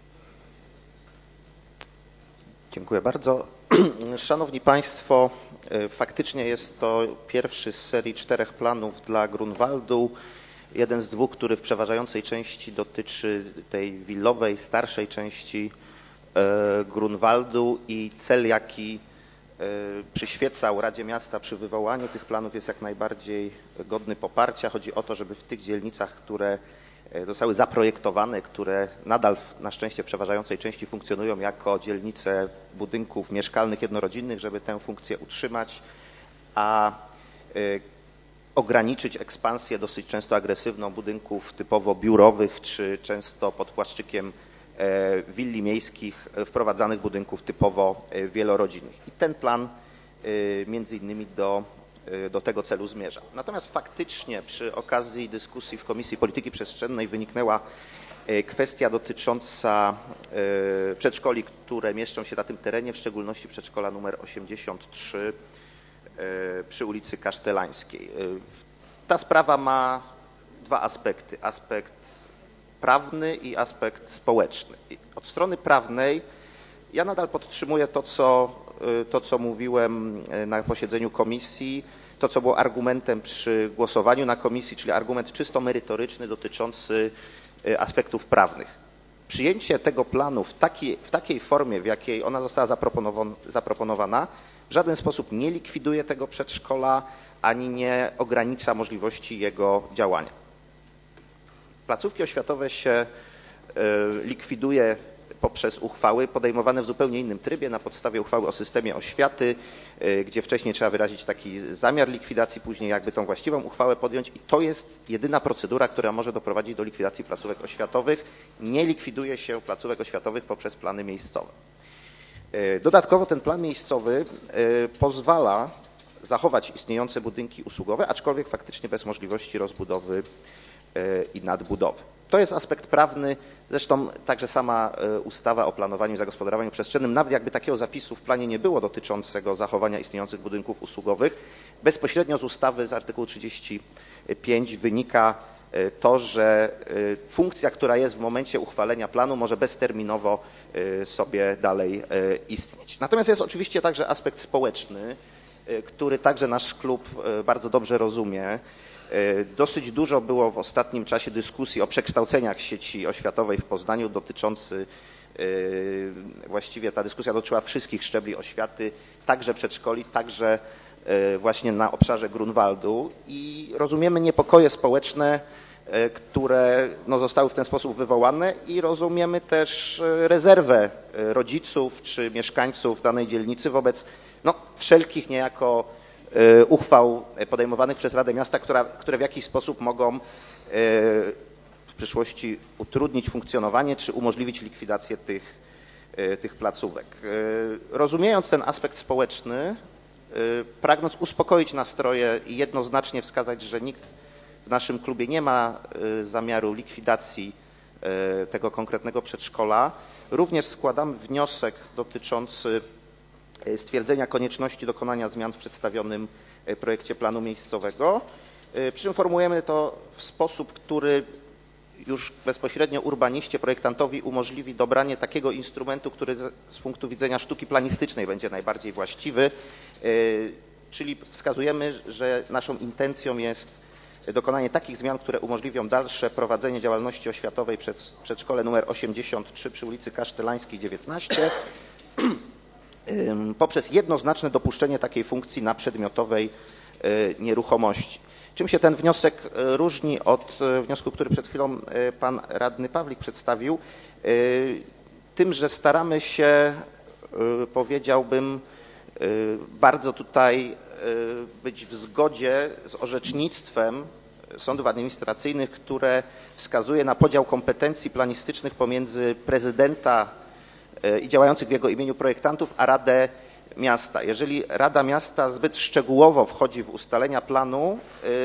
Dziękuję bardzo. Szanowni Państwo, faktycznie jest to pierwszy z serii 4 planów dla Grunwaldu. Jeden z 2, który w przeważającej części dotyczy tej willowej, starszej części Grunwaldu i cel, jaki przyświecał Radzie Miasta przy wywołaniu tych planów, jest jak najbardziej godny poparcia. Chodzi o to, żeby w tych dzielnicach, które zostały zaprojektowane, które nadal na szczęście w przeważającej części funkcjonują jako dzielnice budynków mieszkalnych jednorodzinnych, żeby tę funkcję utrzymać, a ograniczyć ekspansję dosyć często agresywną budynków typowo biurowych, czy często pod płaszczykiem willi miejskich wprowadzanych budynków typowo wielorodzinnych. I ten plan między innymi do tego celu zmierza. Natomiast faktycznie przy okazji dyskusji w Komisji Polityki Przestrzennej wyniknęła kwestia dotycząca przedszkoli, które mieszczą się na tym terenie, w szczególności przedszkola numer 83 przy ulicy Kasztelańskiej. Ta sprawa ma 2 aspekty. Aspekt prawny i aspekt społeczny. Od strony prawnej ja nadal podtrzymuję to, co mówiłem na posiedzeniu komisji, to, co było argumentem przy głosowaniu na komisji, czyli argument czysto merytoryczny dotyczący aspektów prawnych. Przyjęcie tego planu w takiej formie, w jakiej ona została zaproponowana, w żaden sposób nie likwiduje tego przedszkola, ani nie ogranicza możliwości jego działania. Placówki oświatowe się likwiduje poprzez uchwały podejmowane w zupełnie innym trybie, na podstawie uchwały o systemie oświaty, gdzie wcześniej trzeba wyrazić taki zamiar likwidacji, później jakby tą właściwą uchwałę podjąć i to jest jedyna procedura, która może doprowadzić do likwidacji placówek oświatowych. Nie likwiduje się placówek oświatowych poprzez plany miejscowe. Dodatkowo ten plan miejscowy pozwala zachować istniejące budynki usługowe, aczkolwiek faktycznie bez możliwości rozbudowy i nadbudowy. To jest aspekt prawny, zresztą także sama ustawa o planowaniu i zagospodarowaniu przestrzennym, nawet jakby takiego zapisu w planie nie było dotyczącego zachowania istniejących budynków usługowych, bezpośrednio z ustawy z artykułu 35 wynika to, że funkcja, która jest w momencie uchwalenia planu, może bezterminowo sobie dalej istnieć. Natomiast jest oczywiście także aspekt społeczny, który także nasz klub bardzo dobrze rozumie. Dosyć dużo było w ostatnim czasie dyskusji o przekształceniach sieci oświatowej w Poznaniu właściwie ta dyskusja dotyczyła wszystkich szczebli oświaty, także przedszkoli, także właśnie na obszarze Grunwaldu i rozumiemy niepokoje społeczne, które zostały w ten sposób wywołane i rozumiemy też rezerwę rodziców czy mieszkańców danej dzielnicy wobec wszelkich niejako uchwał podejmowanych przez Radę Miasta, które w jakiś sposób mogą w przyszłości utrudnić funkcjonowanie czy umożliwić likwidację tych placówek. Rozumiejąc ten aspekt społeczny, pragnąc uspokoić nastroje i jednoznacznie wskazać, że nikt w naszym klubie nie ma zamiaru likwidacji tego konkretnego przedszkola, również składam wniosek dotyczący stwierdzenia konieczności dokonania zmian w przedstawionym projekcie planu miejscowego. Przy czym formułujemy to w sposób, który już bezpośrednio urbaniście, projektantowi umożliwi dobranie takiego instrumentu, który z punktu widzenia sztuki planistycznej będzie najbardziej właściwy, czyli wskazujemy, że naszą intencją jest dokonanie takich zmian, które umożliwią dalsze prowadzenie działalności oświatowej przez przedszkole nr 83 przy ulicy Kasztelańskiej 19 poprzez jednoznaczne dopuszczenie takiej funkcji na przedmiotowej nieruchomości. Czym się ten wniosek różni od wniosku, który przed chwilą pan radny Pawlik przedstawił? Tym, że staramy się, powiedziałbym, bardzo tutaj być w zgodzie z orzecznictwem sądów administracyjnych, które wskazuje na podział kompetencji planistycznych pomiędzy prezydenta i działających w jego imieniu projektantów, a Radę Miasta. Jeżeli Rada Miasta zbyt szczegółowo wchodzi w ustalenia planu,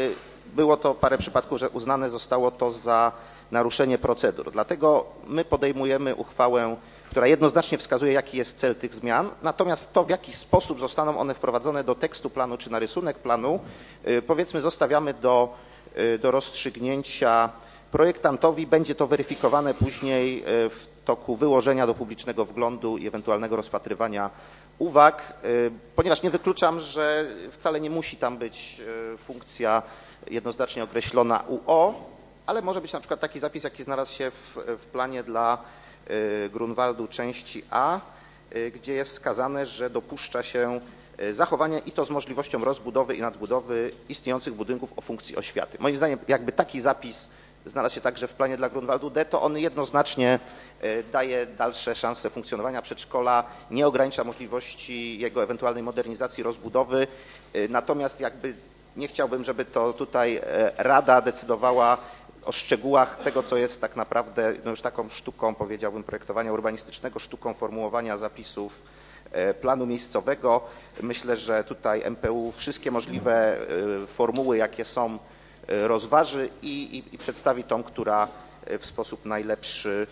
było to parę przypadków, że uznane zostało to za naruszenie procedur. Dlatego my podejmujemy uchwałę, która jednoznacznie wskazuje, jaki jest cel tych zmian, natomiast to, w jaki sposób zostaną one wprowadzone do tekstu planu czy na rysunek planu, powiedzmy zostawiamy do rozstrzygnięcia projektantowi. Będzie to weryfikowane później w toku wyłożenia do publicznego wglądu i ewentualnego rozpatrywania uwag, ponieważ nie wykluczam, że wcale nie musi tam być funkcja jednoznacznie określona UO, ale może być na przykład taki zapis, jaki znalazł się w planie dla Grunwaldu części A, gdzie jest wskazane, że dopuszcza się zachowanie i to z możliwością rozbudowy i nadbudowy istniejących budynków o funkcji oświaty. Moim zdaniem jakby taki zapis znalazł się także w planie dla Grunwaldu D, to on jednoznacznie daje dalsze szanse funkcjonowania przedszkola, nie ogranicza możliwości jego ewentualnej modernizacji, rozbudowy, natomiast jakby nie chciałbym, żeby to tutaj Rada decydowała o szczegółach tego, co jest tak naprawdę już taką sztuką, powiedziałbym, projektowania urbanistycznego, sztuką formułowania zapisów planu miejscowego. Myślę, że tutaj MPU wszystkie możliwe formuły, jakie są, rozważy i przedstawi tą, która w sposób najlepszy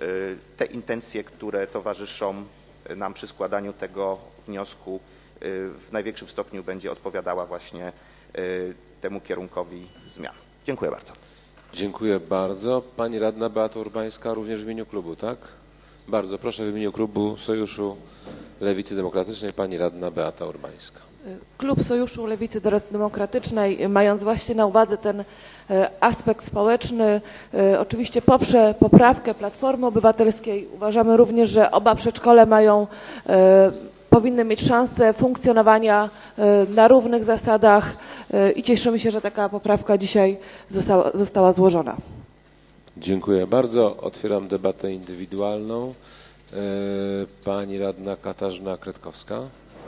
te intencje, które towarzyszą nam przy składaniu tego wniosku, w największym stopniu będzie odpowiadała właśnie temu kierunkowi zmian. Dziękuję bardzo. Dziękuję bardzo. Pani radna Beata Urbańska również w imieniu klubu, tak? Bardzo proszę, w imieniu klubu Sojuszu Lewicy Demokratycznej pani radna Beata Urbańska. Klub Sojuszu Lewicy Demokratycznej, mając właśnie na uwadze ten aspekt społeczny, oczywiście poprze poprawkę Platformy Obywatelskiej. Uważamy również, że oba przedszkole powinny mieć szansę funkcjonowania na równych zasadach i cieszymy się, że taka poprawka dzisiaj została złożona. Dziękuję bardzo. Otwieram debatę indywidualną. Pani radna Katarzyna Kretkowska.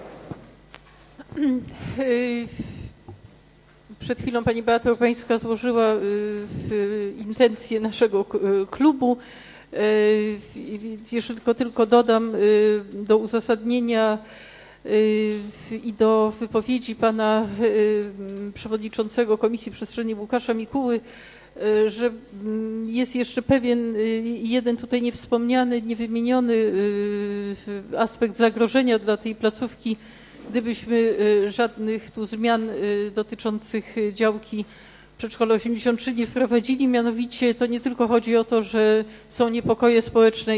Przed chwilą pani Beata Urbańska złożyła intencje naszego klubu. Jeszcze tylko dodam do uzasadnienia i do wypowiedzi pana przewodniczącego Komisji Przestrzennej Łukasza Mikuły, że jest jeszcze pewien jeden tutaj niewspomniany, niewymieniony aspekt zagrożenia dla tej placówki, gdybyśmy żadnych tu zmian dotyczących działki Przedszkola 83 nie wprowadzili. Mianowicie to nie tylko chodzi o to, że są niepokoje społeczne,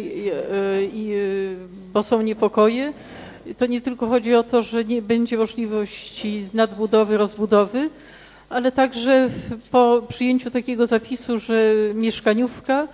bo są niepokoje. To nie tylko chodzi o to, że nie będzie możliwości nadbudowy, rozbudowy, ale także po przyjęciu takiego zapisu, że mieszkaniówka,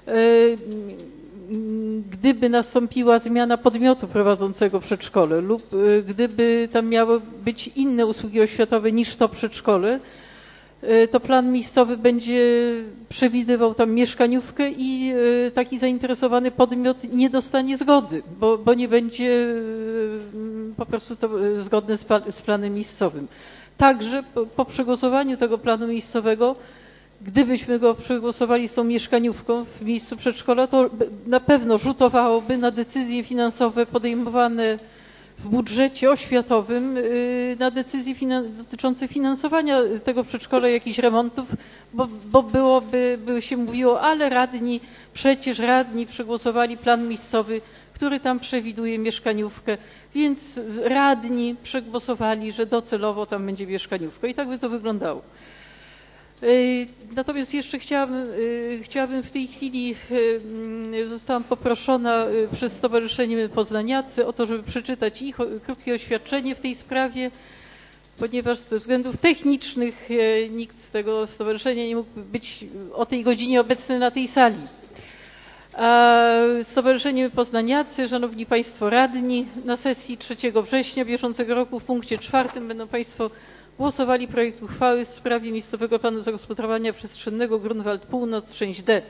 gdyby nastąpiła zmiana podmiotu prowadzącego przedszkole lub gdyby tam miały być inne usługi oświatowe niż to przedszkole, to plan miejscowy będzie przewidywał tam mieszkaniówkę i taki zainteresowany podmiot nie dostanie zgody, bo nie będzie po prostu to zgodne z planem miejscowym. Także po przegłosowaniu tego planu miejscowego, gdybyśmy go przegłosowali z tą mieszkaniówką w miejscu przedszkola, to na pewno rzutowałoby na decyzje finansowe podejmowane w budżecie oświatowym, na decyzje dotyczące finansowania tego przedszkola, jakichś remontów, bo by się mówiło, ale przecież radni przegłosowali plan miejscowy, który tam przewiduje mieszkaniówkę, więc radni przegłosowali, że docelowo tam będzie mieszkaniówka i tak by to wyglądało. Natomiast jeszcze chciałabym w tej chwili, zostałam poproszona przez Stowarzyszenie Poznaniacy o to, żeby przeczytać ich krótkie oświadczenie w tej sprawie, ponieważ ze względów technicznych nikt z tego stowarzyszenia nie mógł być o tej godzinie obecny na tej sali. Stowarzyszenie Poznaniacy, szanowni państwo radni, na sesji 3 września bieżącego roku w punkcie 4 będą państwo głosowali projekt uchwały w sprawie miejscowego planu zagospodarowania przestrzennego Grunwald Północ, część D.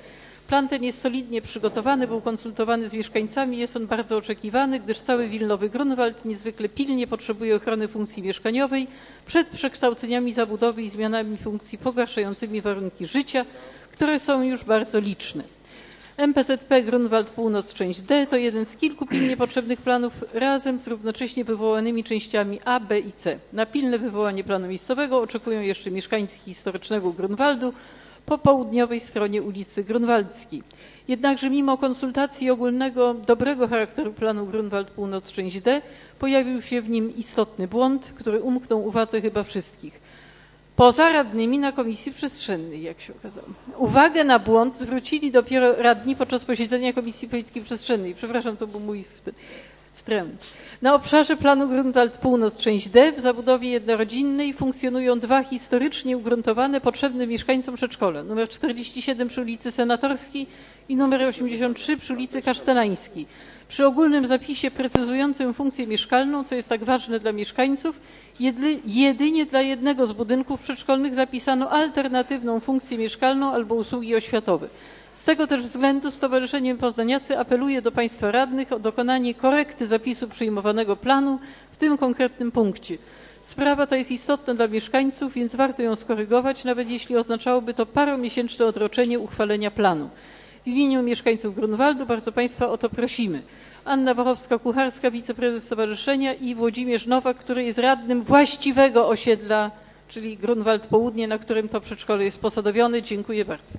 Plan ten jest solidnie przygotowany, był konsultowany z mieszkańcami, jest on bardzo oczekiwany, gdyż cały Wilnowy Grunwald niezwykle pilnie potrzebuje ochrony funkcji mieszkaniowej przed przekształceniami zabudowy i zmianami funkcji pogarszającymi warunki życia, które są już bardzo liczne. MPZP Grunwald Północ część D to jeden z kilku pilnie potrzebnych planów razem z równocześnie wywołanymi częściami A, B i C. Na pilne wywołanie planu miejscowego oczekują jeszcze mieszkańcy historycznego Grunwaldu po południowej stronie ulicy Grunwaldzkiej. Jednakże mimo konsultacji ogólnego dobrego charakteru planu Grunwald Północ część D pojawił się w nim istotny błąd, który umknął uwadze chyba wszystkich. Poza radnymi na Komisji Przestrzennej, jak się okazało. Uwagę na błąd zwrócili dopiero radni podczas posiedzenia Komisji Polityki Przestrzennej. Przepraszam, to był mój wtręt. Na obszarze planu Grunwald Północ część D w zabudowie jednorodzinnej funkcjonują dwa historycznie ugruntowane, potrzebne mieszkańcom przedszkola. Numer 47 przy ulicy Senatorskiej i numer 83 przy ulicy Kasztelańskiej. Przy ogólnym zapisie precyzującym funkcję mieszkalną, co jest tak ważne dla mieszkańców, jedynie dla jednego z budynków przedszkolnych zapisano alternatywną funkcję mieszkalną albo usługi oświatowe. Z tego też względu Stowarzyszenie Poznaniacy apeluje do Państwa radnych o dokonanie korekty zapisu przyjmowanego planu w tym konkretnym punkcie. Sprawa ta jest istotna dla mieszkańców, więc warto ją skorygować, nawet jeśli oznaczałoby to paromiesięczne odroczenie uchwalenia planu. W imieniu mieszkańców Grunwaldu bardzo Państwa o to prosimy. Anna Wachowska-Kucharska, wiceprezes stowarzyszenia i Włodzimierz Nowak, który jest radnym właściwego osiedla, czyli Grunwald Południe, na którym to przedszkole jest posadowione. Dziękuję bardzo.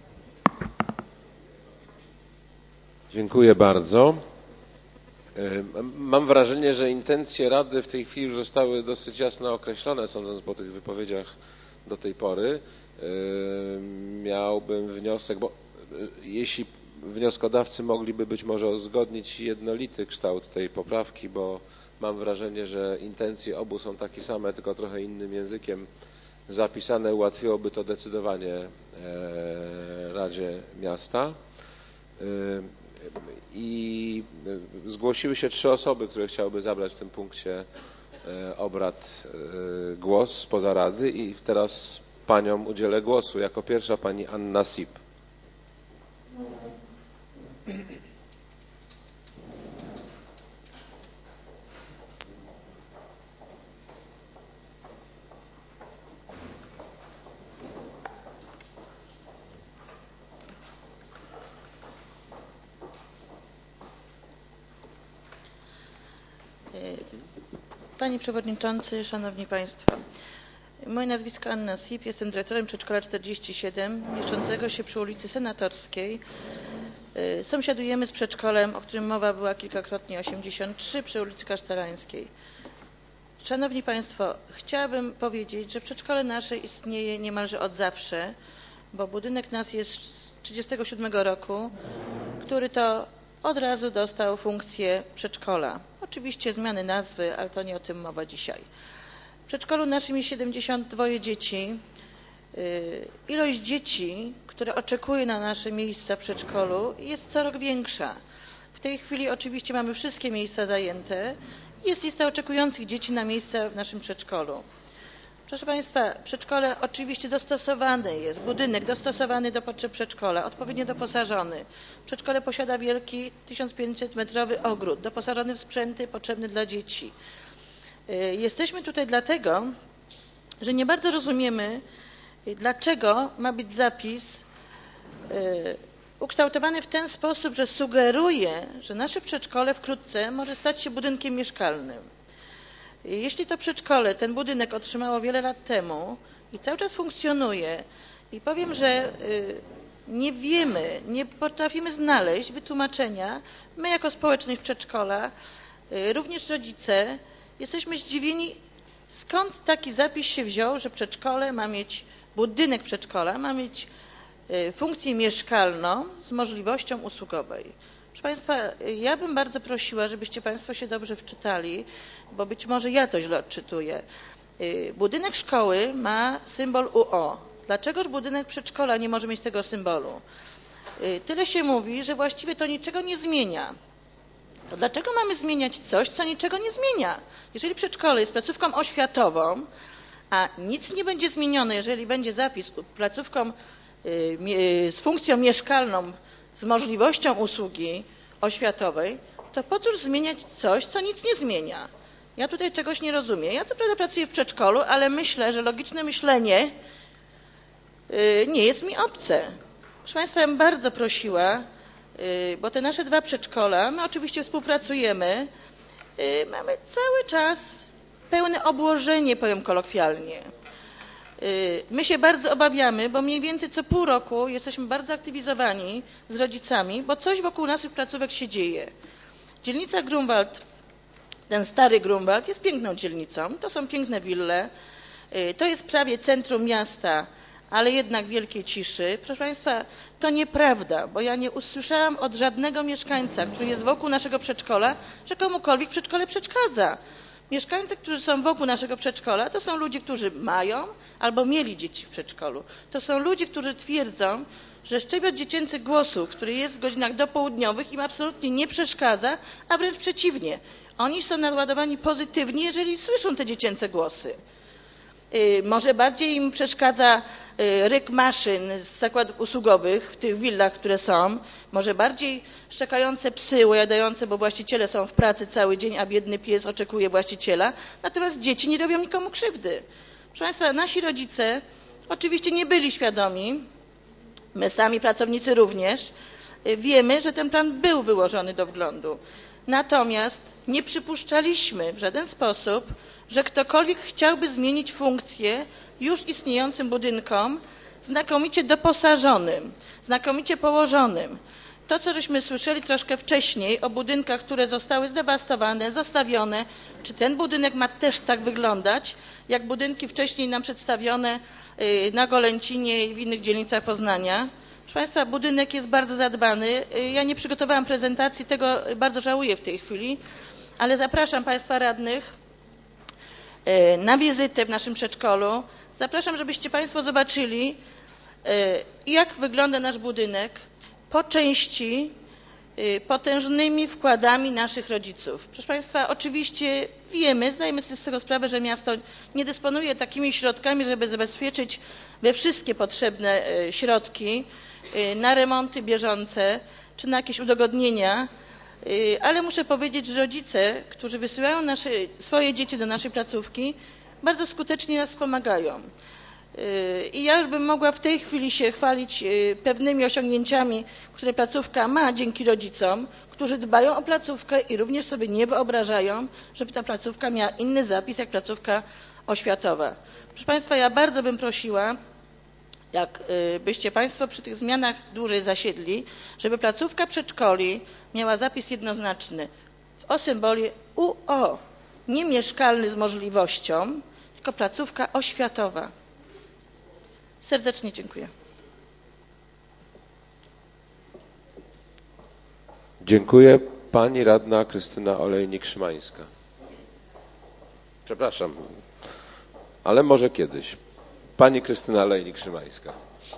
Dziękuję bardzo. Mam wrażenie, że intencje Rady w tej chwili już zostały dosyć jasno określone, sądząc po tych wypowiedziach do tej pory. Miałbym wniosek, bo jeśli wnioskodawcy mogliby być może uzgodnić jednolity kształt tej poprawki, bo mam wrażenie, że intencje obu są takie same, tylko trochę innym językiem zapisane, ułatwiłoby to decydowanie Radzie Miasta. I zgłosiły się 3 osoby, które chciałyby zabrać w tym punkcie obrad głos spoza Rady i teraz paniom udzielę głosu. Jako pierwsza pani Anna Sip. Panie Przewodniczący, Szanowni Państwo. Moje nazwisko Anna Sip, jestem dyrektorem przedszkola 47, mieszczącego się przy ulicy Senatorskiej. Sąsiadujemy z przedszkolem, o którym mowa była kilkakrotnie, 83 przy ulicy Kasztelańskiej. Szanowni Państwo, chciałabym powiedzieć, że przedszkole nasze istnieje niemalże od zawsze, bo budynek nas jest z 1937 roku, który to od razu dostał funkcję przedszkola. Oczywiście zmiany nazwy, ale to nie o tym mowa dzisiaj. W przedszkolu naszym jest 72 dzieci. Ilość dzieci, które oczekuje na nasze miejsca w przedszkolu, jest co rok większa. W tej chwili oczywiście mamy wszystkie miejsca zajęte. Jest lista oczekujących dzieci na miejsca w naszym przedszkolu. Proszę Państwa, przedszkole oczywiście dostosowane jest, budynek dostosowany do potrzeb przedszkola, odpowiednio doposażony. Przedszkole posiada wielki 1500-metrowy ogród, doposażony w sprzęty potrzebne dla dzieci. Jesteśmy tutaj dlatego, że nie bardzo rozumiemy, dlaczego ma być zapis ukształtowany w ten sposób, że sugeruje, że nasze przedszkole wkrótce może stać się budynkiem mieszkalnym. Jeśli to przedszkole, ten budynek otrzymało wiele lat temu i cały czas funkcjonuje i powiem, że nie wiemy, nie potrafimy znaleźć wytłumaczenia, my jako społeczność przedszkola, również rodzice, jesteśmy zdziwieni, skąd taki zapis się wziął, że przedszkole ma mieć, budynek przedszkola ma mieć funkcję mieszkalną z możliwością usługowej. Proszę Państwa, ja bym bardzo prosiła, żebyście Państwo się dobrze wczytali, bo być może ja to źle odczytuję. Budynek szkoły ma symbol UO. Dlaczegoż budynek przedszkola nie może mieć tego symbolu? Tyle się mówi, że właściwie to niczego nie zmienia. To dlaczego mamy zmieniać coś, co niczego nie zmienia? Jeżeli przedszkole jest placówką oświatową, a nic nie będzie zmienione, jeżeli będzie zapis placówką z funkcją mieszkalną z możliwością usługi oświatowej, to po cóż zmieniać coś, co nic nie zmienia? Ja tutaj czegoś nie rozumiem. Ja co prawda pracuję w przedszkolu, ale myślę, że logiczne myślenie nie jest mi obce. Proszę Państwa, ja bym bardzo prosiła, bo te nasze 2 przedszkola, my oczywiście współpracujemy, mamy cały czas pełne obłożenie, powiem kolokwialnie. My się bardzo obawiamy, bo mniej więcej co pół roku jesteśmy bardzo aktywizowani z rodzicami, bo coś wokół naszych placówek się dzieje. Dzielnica Grunwald, ten stary Grunwald jest piękną dzielnicą, to są piękne wille, to jest prawie centrum miasta, ale jednak wielkiej ciszy. Proszę Państwa, to nieprawda, bo ja nie usłyszałam od żadnego mieszkańca, który jest wokół naszego przedszkola, że komukolwiek przedszkole przeszkadza. Mieszkańcy, którzy są wokół naszego przedszkola, to są ludzie, którzy mają albo mieli dzieci w przedszkolu. To są ludzie, którzy twierdzą, że szczepiot dziecięcy głosu, który jest w godzinach dopołudniowych, im absolutnie nie przeszkadza, a wręcz przeciwnie. Oni są naładowani pozytywnie, jeżeli słyszą te dziecięce głosy. Może bardziej im przeszkadza ryk maszyn z zakładów usługowych w tych willach, które są. Może bardziej szczekające psy ujadające, bo właściciele są w pracy cały dzień, a biedny pies oczekuje właściciela. Natomiast dzieci nie robią nikomu krzywdy. Proszę Państwa, nasi rodzice oczywiście nie byli świadomi, my sami pracownicy również, wiemy, że ten plan był wyłożony do wglądu. Natomiast nie przypuszczaliśmy w żaden sposób, że ktokolwiek chciałby zmienić funkcję już istniejącym budynkom, znakomicie doposażonym, znakomicie położonym. To, co żeśmy słyszeli troszkę wcześniej o budynkach, które zostały zdewastowane, zostawione, czy ten budynek ma też tak wyglądać, jak budynki wcześniej nam przedstawione na Golęcinie i w innych dzielnicach Poznania. Proszę Państwa, budynek jest bardzo zadbany. Ja nie przygotowałam prezentacji, tego bardzo żałuję w tej chwili, ale zapraszam Państwa radnych na wizytę w naszym przedszkolu. Zapraszam, żebyście Państwo zobaczyli, jak wygląda nasz budynek po części potężnymi wkładami naszych rodziców. Proszę Państwa, oczywiście wiemy, zdajemy sobie z tego sprawę, że miasto nie dysponuje takimi środkami, żeby zabezpieczyć we wszystkie potrzebne środki na remonty bieżące czy na jakieś udogodnienia, ale muszę powiedzieć, że rodzice, którzy wysyłają swoje dzieci do naszej placówki, bardzo skutecznie nas wspomagają. I ja już bym mogła w tej chwili się chwalić pewnymi osiągnięciami, które placówka ma dzięki rodzicom, którzy dbają o placówkę i również sobie nie wyobrażają, żeby ta placówka miała inny zapis jak placówka oświatowa. Proszę Państwa, ja bardzo bym prosiła, jakbyście Państwo przy tych zmianach dłużej zasiedli, żeby placówka przedszkoli miała zapis jednoznaczny o symboli UO, nie mieszkalny z możliwością, tylko placówka oświatowa. Serdecznie dziękuję. Dziękuję. Pani radna Krystyna Olejnik-Szymańska. Przepraszam, ale może kiedyś. Pani Krystyna Olejnik-Szymańska.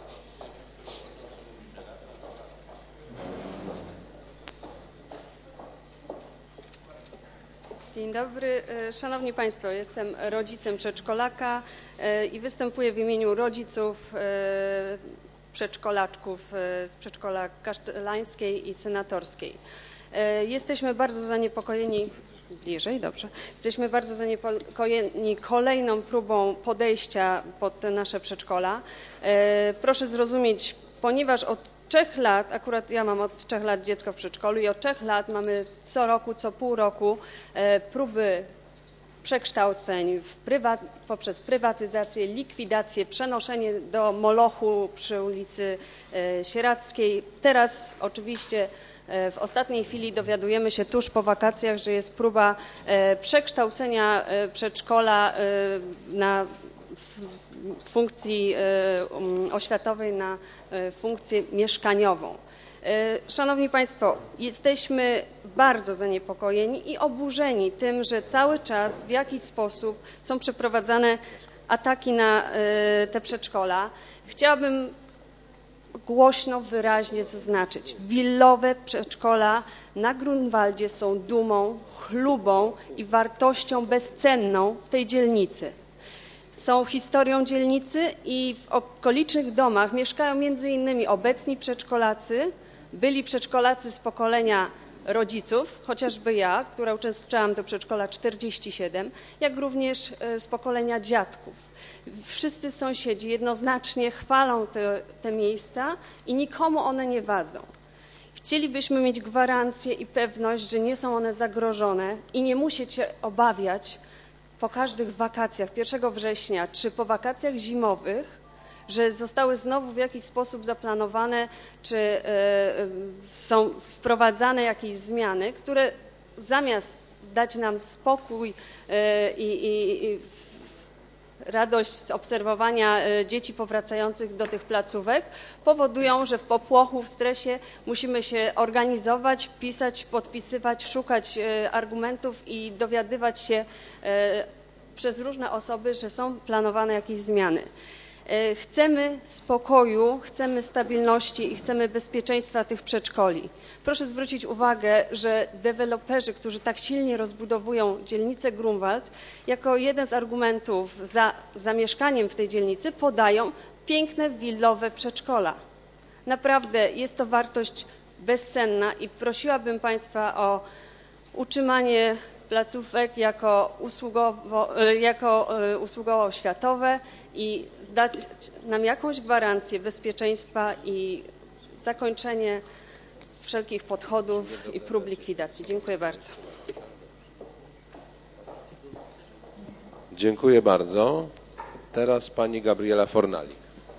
Dzień dobry. Szanowni Państwo, jestem rodzicem przedszkolaka i występuję w imieniu rodziców przedszkolaczków z przedszkola Kasztelańskiej i Senatorskiej. Jesteśmy bardzo zaniepokojeni, jesteśmy bardzo zaniepokojeni kolejną próbą podejścia pod te nasze przedszkola. Proszę zrozumieć, ponieważ od 3 lat, akurat ja mam od 3 lat dziecko w przedszkolu i od 3 lat mamy co roku, co pół roku próby przekształceń poprzez prywatyzację, likwidację, przenoszenie do molochu przy ulicy Sieradzkiej. Teraz oczywiście w ostatniej chwili dowiadujemy się tuż po wakacjach, że jest próba przekształcenia przedszkola na funkcji oświatowej na funkcję mieszkaniową. Szanowni Państwo, jesteśmy bardzo zaniepokojeni i oburzeni tym, że cały czas w jakiś sposób są przeprowadzane ataki na te przedszkola. Chciałabym głośno, wyraźnie zaznaczyć, willowe przedszkola na Grunwaldzie są dumą, chlubą i wartością bezcenną tej dzielnicy. Są historią dzielnicy i w okolicznych domach mieszkają m.in. obecni przedszkolacy, byli przedszkolacy z pokolenia rodziców, chociażby ja, która uczęszczałam do przedszkola 47, jak również z pokolenia dziadków. Wszyscy sąsiedzi jednoznacznie chwalą te miejsca i nikomu one nie wadzą. Chcielibyśmy mieć gwarancję i pewność, że nie są one zagrożone i nie musieć się obawiać po każdych wakacjach 1 września czy po wakacjach zimowych, że zostały znowu w jakiś sposób zaplanowane, czy są wprowadzane jakieś zmiany, które zamiast dać nam spokój i radość z obserwowania dzieci powracających do tych placówek, powodują, że w popłochu, w stresie musimy się organizować, pisać, podpisywać, szukać argumentów i dowiadywać się przez różne osoby, że są planowane jakieś zmiany. Chcemy spokoju, chcemy stabilności i chcemy bezpieczeństwa tych przedszkoli. Proszę zwrócić uwagę, że deweloperzy, którzy tak silnie rozbudowują dzielnicę Grunwald, jako jeden z argumentów za zamieszkaniem w tej dzielnicy podają piękne, willowe przedszkola. Naprawdę jest to wartość bezcenna i prosiłabym Państwa o utrzymanie placówek jako usługowo-oświatowe i dać nam jakąś gwarancję bezpieczeństwa i zakończenie wszelkich podchodów i prób likwidacji. Dziękuję bardzo. Dziękuję bardzo. Teraz pani Gabriela Fornalik.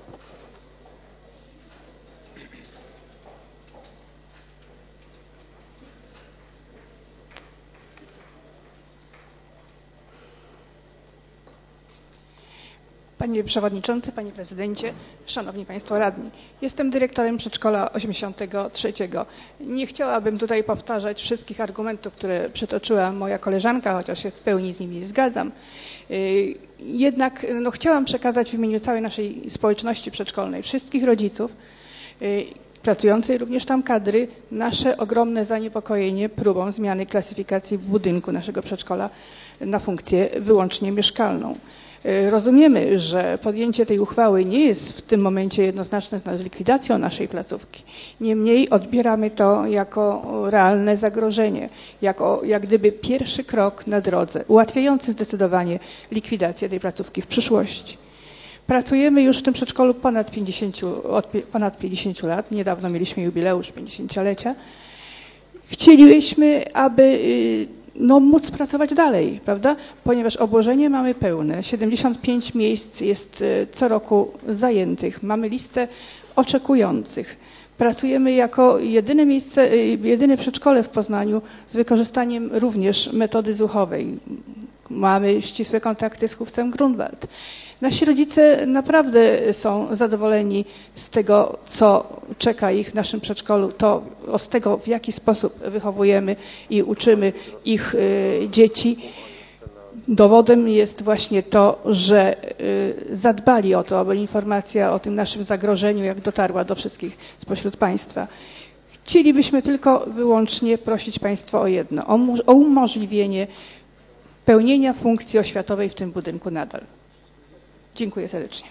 Panie Przewodniczący, Panie Prezydencie, Szanowni Państwo Radni. Jestem dyrektorem przedszkola 83. Nie chciałabym tutaj powtarzać wszystkich argumentów, które przytoczyła moja koleżanka, chociaż się w pełni z nimi zgadzam. Jednak chciałam przekazać w imieniu całej naszej społeczności przedszkolnej, wszystkich rodziców, pracującej również tam kadry, nasze ogromne zaniepokojenie próbą zmiany klasyfikacji w budynku naszego przedszkola na funkcję wyłącznie mieszkalną. Rozumiemy, że podjęcie tej uchwały nie jest w tym momencie jednoznaczne z likwidacją naszej placówki. Niemniej odbieramy to jako realne zagrożenie, jako jak gdyby pierwszy krok na drodze, ułatwiający zdecydowanie likwidację tej placówki w przyszłości. Pracujemy już w tym przedszkolu od ponad 50 lat. Niedawno mieliśmy jubileusz 50-lecia. Chcielibyśmy, aby móc pracować dalej, prawda? Ponieważ obłożenie mamy pełne, 75 miejsc jest co roku zajętych, mamy listę oczekujących. Pracujemy jako jedyne przedszkole w Poznaniu z wykorzystaniem również metody zuchowej. Mamy ścisłe kontakty z chówcem Grunwald. Nasi rodzice naprawdę są zadowoleni z tego, co czeka ich w naszym przedszkolu, z tego, w jaki sposób wychowujemy i uczymy ich dzieci. Dowodem jest właśnie to, że zadbali o to, aby informacja o tym naszym zagrożeniu, jak dotarła do wszystkich spośród Państwa. Chcielibyśmy tylko wyłącznie prosić Państwa o jedno, o umożliwienie pełnienia funkcji oświatowej w tym budynku nadal. Dziękuję serdecznie.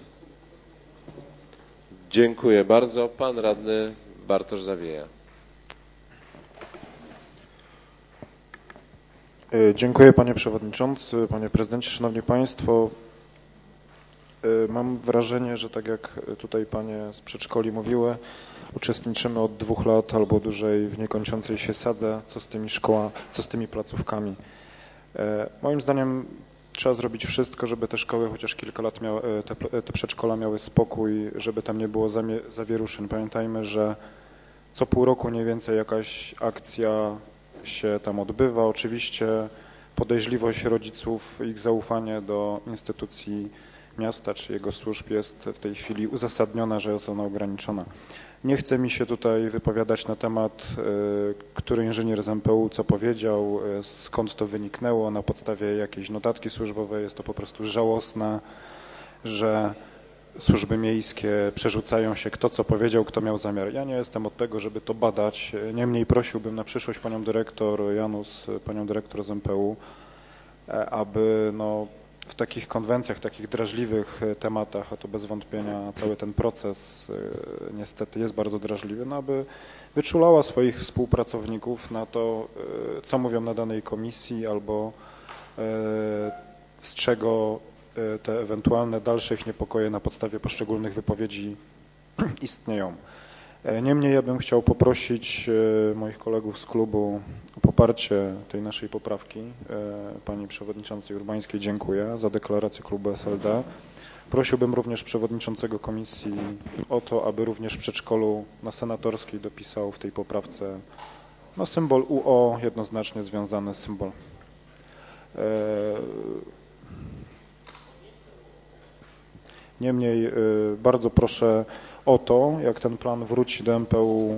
Dziękuję bardzo. Pan radny Bartosz Zawieja. Dziękuję Panie Przewodniczący, Panie Prezydencie, Szanowni Państwo. Mam wrażenie, że tak jak tutaj Panie z przedszkoli mówiły, uczestniczymy od 2 lat albo dłużej w niekończącej się sadze, co z tymi placówkami. Moim zdaniem trzeba zrobić wszystko, żeby te szkoły chociaż kilka lat te przedszkola miały spokój, żeby tam nie było zawieruszeń. Pamiętajmy, że co pół roku mniej więcej jakaś akcja się tam odbywa. Oczywiście podejrzliwość rodziców, ich zaufanie do instytucji miasta czy jego służb jest w tej chwili uzasadniona, że jest ona ograniczona. Nie chce mi się tutaj wypowiadać na temat, który inżynier z MPU co powiedział, skąd to wyniknęło, na podstawie jakiejś notatki służbowej. Jest to po prostu żałosne, że służby miejskie przerzucają się, kto co powiedział, kto miał zamiar. Ja nie jestem od tego, żeby to badać. Niemniej prosiłbym na przyszłość panią dyrektor Janus, panią dyrektor z MPU, aby w takich konwencjach, takich drażliwych tematach, a to bez wątpienia cały ten proces niestety jest bardzo drażliwy, no aby wyczulała swoich współpracowników na to, co mówią na danej komisji albo z czego te ewentualne dalsze ich niepokoje na podstawie poszczególnych wypowiedzi istnieją. Niemniej ja bym chciał poprosić moich kolegów z klubu o poparcie tej naszej poprawki. Pani przewodniczącej Urbańskiej dziękuję za deklarację klubu SLD. Prosiłbym również przewodniczącego komisji o to, aby również w przedszkolu na Senatorskiej dopisał w tej poprawce no, symbol UO jednoznacznie związany z symbolem. Niemniej bardzo proszę o to, jak ten plan wróci do MPU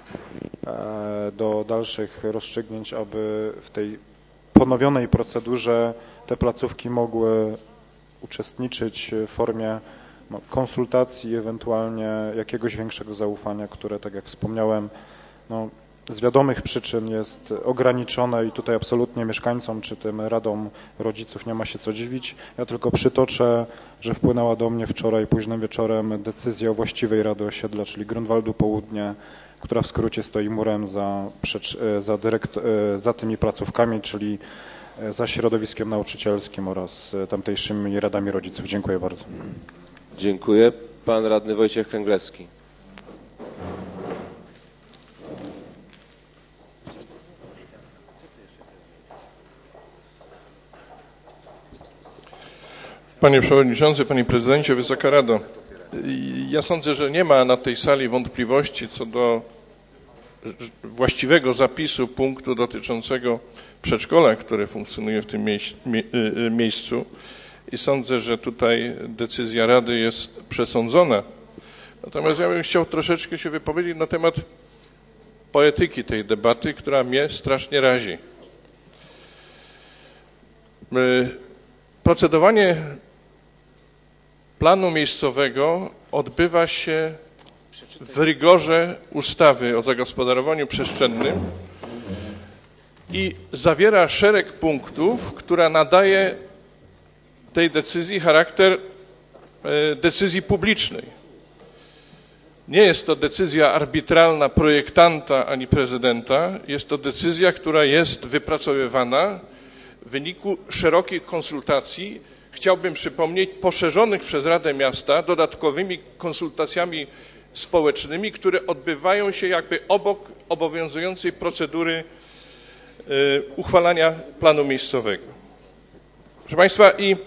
do dalszych rozstrzygnięć, aby w tej ponowionej procedurze te placówki mogły uczestniczyć w formie konsultacji, ewentualnie jakiegoś większego zaufania, które, tak jak wspomniałem, no, z wiadomych przyczyn jest ograniczone i tutaj absolutnie mieszkańcom czy tym radom rodziców nie ma się co dziwić. Ja tylko przytoczę, że wpłynęła do mnie wczoraj późnym wieczorem decyzja o właściwej Rady Osiedla, czyli Grunwaldu Południe, która w skrócie stoi murem za tymi placówkami, czyli za środowiskiem nauczycielskim oraz tamtejszymi radami rodziców. Dziękuję bardzo. Dziękuję. Pan radny Wojciech Kręglewski. Panie Przewodniczący, Panie Prezydencie, Wysoka Rado. Ja sądzę, że nie ma na tej sali wątpliwości co do właściwego zapisu punktu dotyczącego przedszkola, które funkcjonuje w tym miejscu i sądzę, że tutaj decyzja Rady jest przesądzona. Natomiast ja bym chciał troszeczkę się wypowiedzieć na temat poetyki tej debaty, która mnie strasznie razi. Procedowanie planu miejscowego odbywa się w rygorze ustawy o zagospodarowaniu przestrzennym i zawiera szereg punktów, która nadaje tej decyzji charakter decyzji publicznej. Nie jest to decyzja arbitralna projektanta ani prezydenta, jest to decyzja, która jest wypracowywana w wyniku szerokich konsultacji, chciałbym przypomnieć, poszerzonych przez Radę Miasta dodatkowymi konsultacjami społecznymi, które odbywają się jakby obok obowiązującej procedury uchwalania planu miejscowego. Proszę Państwa, i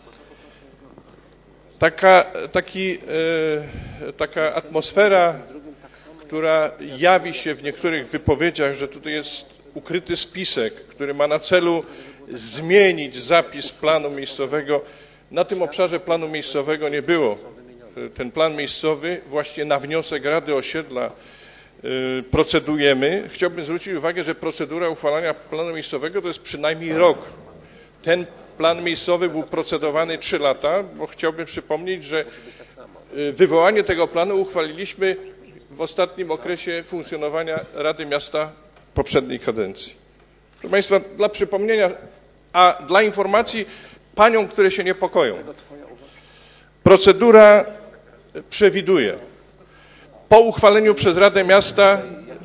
taka atmosfera, która jawi się w niektórych wypowiedziach, że tutaj jest ukryty spisek, który ma na celu zmienić zapis planu miejscowego. Na tym obszarze planu miejscowego nie było. Ten plan miejscowy właśnie na wniosek Rady Osiedla procedujemy. Chciałbym zwrócić uwagę, że procedura uchwalania planu miejscowego to jest przynajmniej rok. Ten plan miejscowy był procedowany 3 lata, bo chciałbym przypomnieć, że wywołanie tego planu uchwaliliśmy w ostatnim okresie funkcjonowania Rady Miasta poprzedniej kadencji. Proszę Państwa, dla przypomnienia, a dla informacji paniom, które się niepokoją, procedura przewiduje po uchwaleniu przez Radę Miasta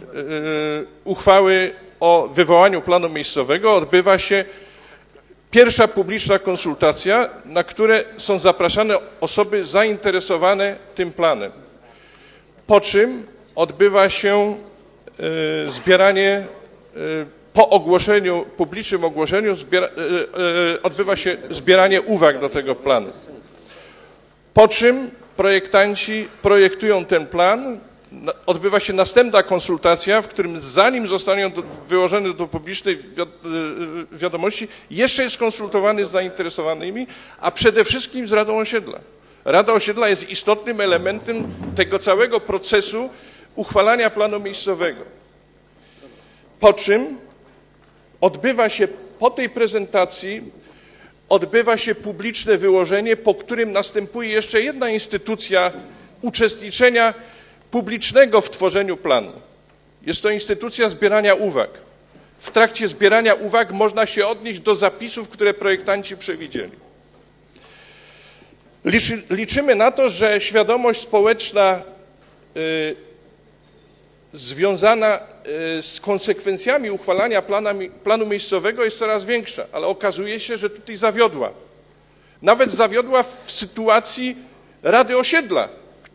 uchwały o wywołaniu planu miejscowego odbywa się pierwsza publiczna konsultacja, na które są zapraszane osoby zainteresowane tym planem. Po czym odbywa się zbieranie, po ogłoszeniu, publicznym ogłoszeniu odbywa się zbieranie uwag do tego planu. Po czym projektanci projektują ten plan, odbywa się następna konsultacja, w którym zanim zostanie wyłożony do publicznej wiadomości, jeszcze jest konsultowany z zainteresowanymi, a przede wszystkim z Radą Osiedla. Rada Osiedla jest istotnym elementem tego całego procesu uchwalania planu miejscowego. Po czym odbywa się, po tej prezentacji, odbywa się publiczne wyłożenie, po którym następuje jeszcze jedna instytucja uczestniczenia publicznego w tworzeniu planu. Jest to instytucja zbierania uwag. W trakcie zbierania uwag można się odnieść do zapisów, które projektanci przewidzieli. Liczymy na to, że świadomość społeczna związana z konsekwencjami uchwalania planu miejscowego jest coraz większa, ale okazuje się, że tutaj zawiodła. Nawet zawiodła w sytuacji Rady Osiedla,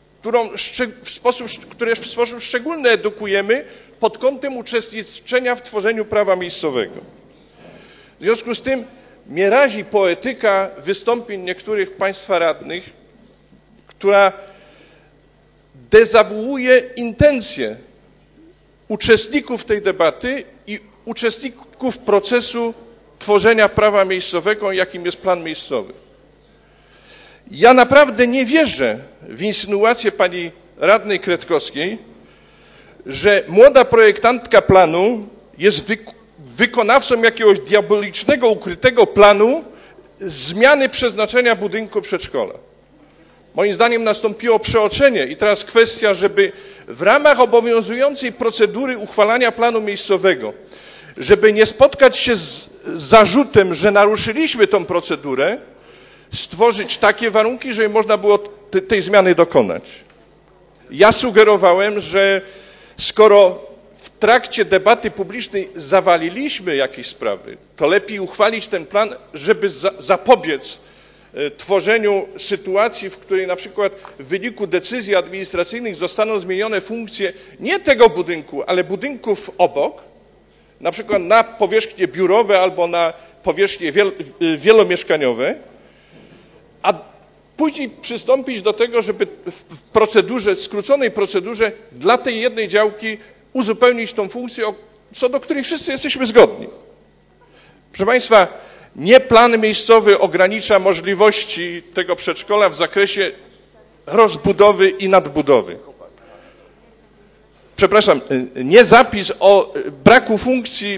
które w sposób szczególny edukujemy pod kątem uczestniczenia w tworzeniu prawa miejscowego. W związku z tym mnie razi poetyka wystąpień niektórych państwa radnych, która dezawuuje intencje uczestników tej debaty i uczestników procesu tworzenia prawa miejscowego, jakim jest plan miejscowy. Ja naprawdę nie wierzę w insynuację pani radnej Kretkowskiej, że młoda projektantka planu jest wykonawcą jakiegoś diabolicznego, ukrytego planu zmiany przeznaczenia budynku przedszkola. Moim zdaniem nastąpiło przeoczenie i teraz kwestia, żeby w ramach obowiązującej procedury uchwalania planu miejscowego, żeby nie spotkać się z zarzutem, że naruszyliśmy tą procedurę, stworzyć takie warunki, żeby można było tej zmiany dokonać. Ja sugerowałem, że skoro w trakcie debaty publicznej zawaliliśmy jakieś sprawy, to lepiej uchwalić ten plan, żeby zapobiec tworzeniu sytuacji, w której na przykład w wyniku decyzji administracyjnych zostaną zmienione funkcje nie tego budynku, ale budynków obok, na przykład na powierzchnie biurowe albo na powierzchnie wielomieszkaniowe, a później przystąpić do tego, żeby w procedurze, skróconej procedurze dla tej jednej działki uzupełnić tą funkcję, co do której wszyscy jesteśmy zgodni. Proszę Państwa, nie plan miejscowy ogranicza możliwości tego przedszkola w zakresie rozbudowy i nadbudowy. Przepraszam, nie zapis o braku funkcji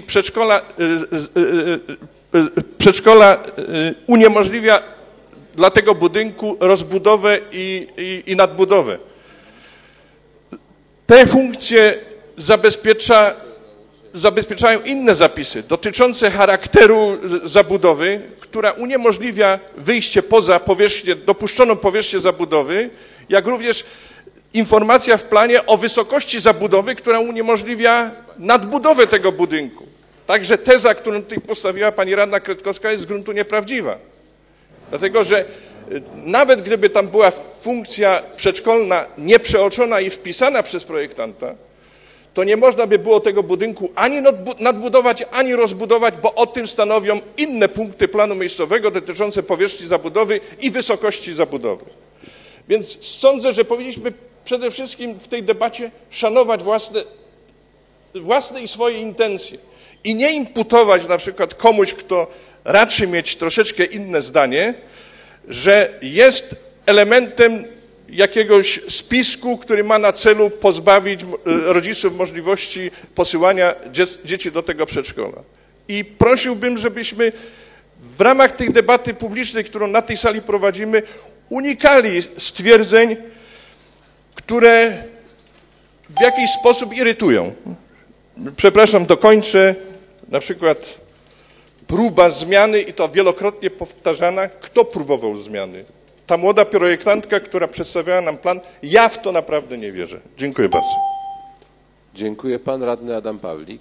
przedszkola uniemożliwia dla tego budynku rozbudowę i nadbudowę. Te funkcje zabezpieczają inne zapisy dotyczące charakteru zabudowy, która uniemożliwia wyjście poza dopuszczoną powierzchnię zabudowy, jak również informacja w planie o wysokości zabudowy, która uniemożliwia nadbudowę tego budynku. Także teza, którą tutaj postawiła pani radna Kretkowska, jest z gruntu nieprawdziwa. Dlatego, że nawet gdyby tam była funkcja przedszkolna nieprzeoczona i wpisana przez projektanta, to nie można by było tego budynku ani nadbudować, ani rozbudować, bo o tym stanowią inne punkty planu miejscowego dotyczące powierzchni zabudowy i wysokości zabudowy. Więc sądzę, że powinniśmy przede wszystkim w tej debacie szanować własne i swoje intencje i nie imputować na przykład komuś, kto raczy mieć troszeczkę inne zdanie, że jest elementem jakiegoś spisku, który ma na celu pozbawić rodziców możliwości posyłania dzieci do tego przedszkola. I prosiłbym, żebyśmy w ramach tej debaty publicznej, którą na tej sali prowadzimy, unikali stwierdzeń, które w jakiś sposób irytują. Przepraszam, dokończę. Na przykład próba zmiany, i to wielokrotnie powtarzana. Kto próbował zmiany? Ta młoda projektantka, która przedstawiała nam plan. Ja w to naprawdę nie wierzę. Dziękuję bardzo. Dziękuję. Pan radny Adam Pawlik.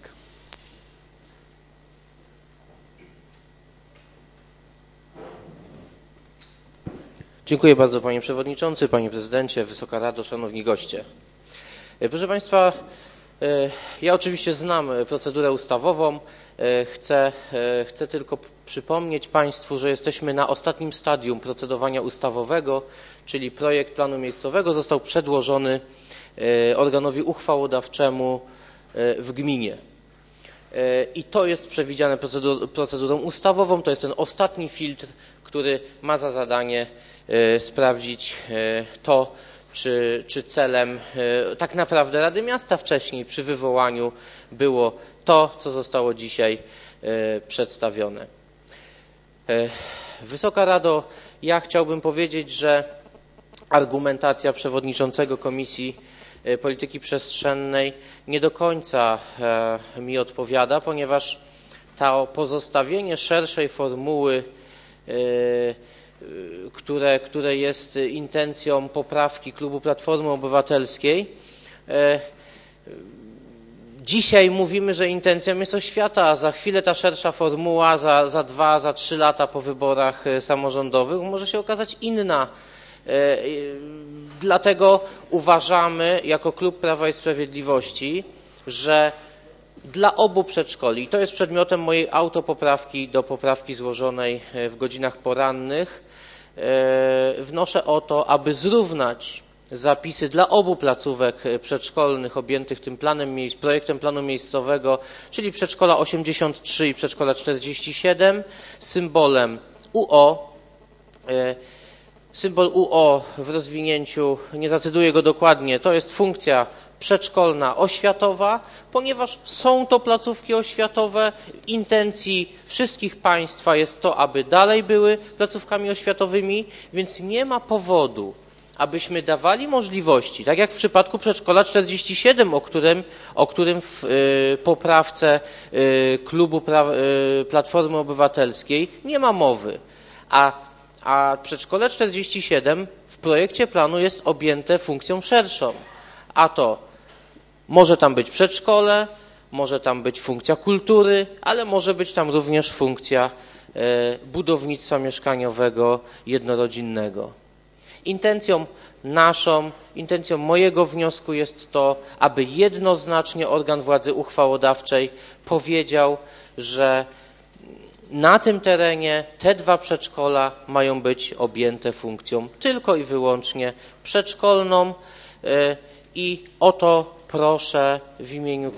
Dziękuję bardzo, panie przewodniczący, panie prezydencie, Wysoka Rado, szanowni goście. Proszę państwa, ja oczywiście znam procedurę ustawową. Chcę tylko przypomnieć państwu, że jesteśmy na ostatnim stadium procedowania ustawowego, czyli projekt planu miejscowego został przedłożony organowi uchwałodawczemu w gminie. I to jest przewidziane procedurą ustawową, to jest ten ostatni filtr, który ma za zadanie sprawdzić to, czy celem tak naprawdę Rady Miasta wcześniej przy wywołaniu było to, co zostało dzisiaj przedstawione. Wysoka Rado, ja chciałbym powiedzieć, że argumentacja przewodniczącego Komisji Polityki Przestrzennej nie do końca mi odpowiada, ponieważ to pozostawienie szerszej formuły, które jest intencją poprawki Klubu Platformy Obywatelskiej. Dzisiaj mówimy, że intencją jest oświata, a za chwilę ta szersza formuła za 2, za 3 lata po wyborach samorządowych może się okazać inna. Dlatego uważamy jako Klub Prawa i Sprawiedliwości, że dla obu przedszkoli, to jest przedmiotem mojej autopoprawki do poprawki złożonej w godzinach porannych, wnoszę o to, aby zrównać zapisy dla obu placówek przedszkolnych objętych tym projektem planu miejscowego, czyli przedszkola 83 i przedszkola 47, symbolem UO. Symbol UO w rozwinięciu, nie zacytuję go dokładnie, to jest funkcja przedszkolna oświatowa, ponieważ są to placówki oświatowe. Intencji wszystkich państwa jest to, aby dalej były placówkami oświatowymi, więc nie ma powodu, abyśmy dawali możliwości, tak jak w przypadku przedszkola 47, o którym w poprawce Klubu Platformy Obywatelskiej nie ma mowy, a przedszkole 47 w projekcie planu jest objęte funkcją szerszą, a to może tam być przedszkole, może tam być funkcja kultury, ale może być tam również funkcja budownictwa mieszkaniowego jednorodzinnego. Intencją naszą, intencją mojego wniosku jest to, aby jednoznacznie organ władzy uchwałodawczej powiedział, że na tym terenie te 2 przedszkola mają być objęte funkcją tylko i wyłącznie przedszkolną i o to proszę w imieniu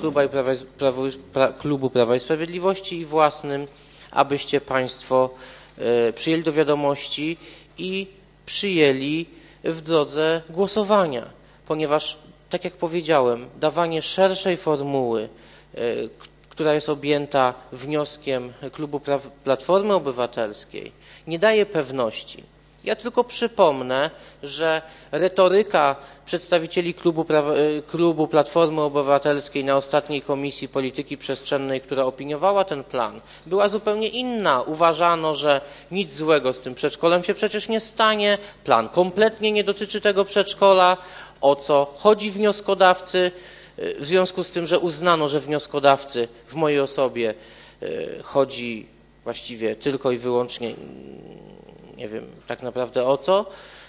Klubu Prawa i Sprawiedliwości i własnym, abyście Państwo przyjęli do wiadomości i przyjęli w drodze głosowania, ponieważ, tak jak powiedziałem, dawanie szerszej formuły, która jest objęta wnioskiem Klubu Platformy Obywatelskiej, nie daje pewności. Ja tylko przypomnę, że retoryka przedstawicieli Klubu Platformy Obywatelskiej na ostatniej Komisji Polityki Przestrzennej, która opiniowała ten plan, była zupełnie inna. Uważano, że nic złego z tym przedszkolem się przecież nie stanie, plan kompletnie nie dotyczy tego przedszkola, o co chodzi wnioskodawcy, w związku z tym, że uznano, że wnioskodawcy w mojej osobie chodzi właściwie tylko i wyłącznie, nie wiem tak naprawdę o co,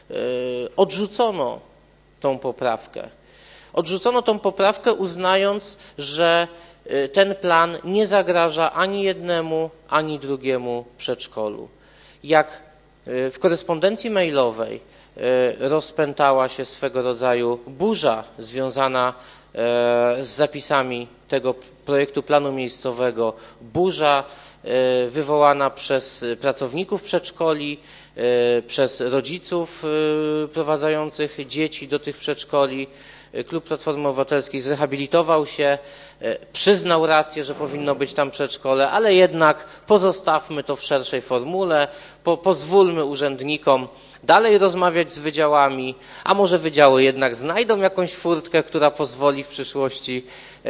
odrzucono tą poprawkę. Odrzucono tą poprawkę, uznając, że ten plan nie zagraża ani jednemu, ani drugiemu przedszkolu. Jak w korespondencji mailowej rozpętała się swego rodzaju burza związana z zapisami tego projektu planu miejscowego, burza wywołana przez pracowników przedszkoli, przez rodziców prowadzających dzieci do tych przedszkoli. Klub Platformy Obywatelskiej zrehabilitował się, przyznał rację, że powinno być tam przedszkole, ale jednak pozostawmy to w szerszej formule, pozwólmy urzędnikom dalej rozmawiać z wydziałami, a może wydziały jednak znajdą jakąś furtkę, która pozwoli w przyszłości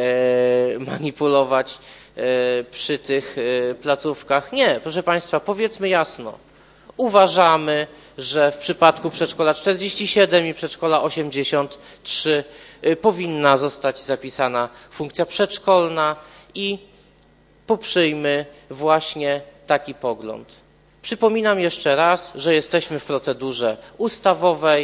manipulować przy tych placówkach. Nie, proszę Państwa, powiedzmy jasno, uważamy, że w przypadku przedszkola 47 i przedszkola 83 powinna zostać zapisana funkcja przedszkolna i poprzyjmy właśnie taki pogląd. Przypominam jeszcze raz, że jesteśmy w procedurze ustawowej,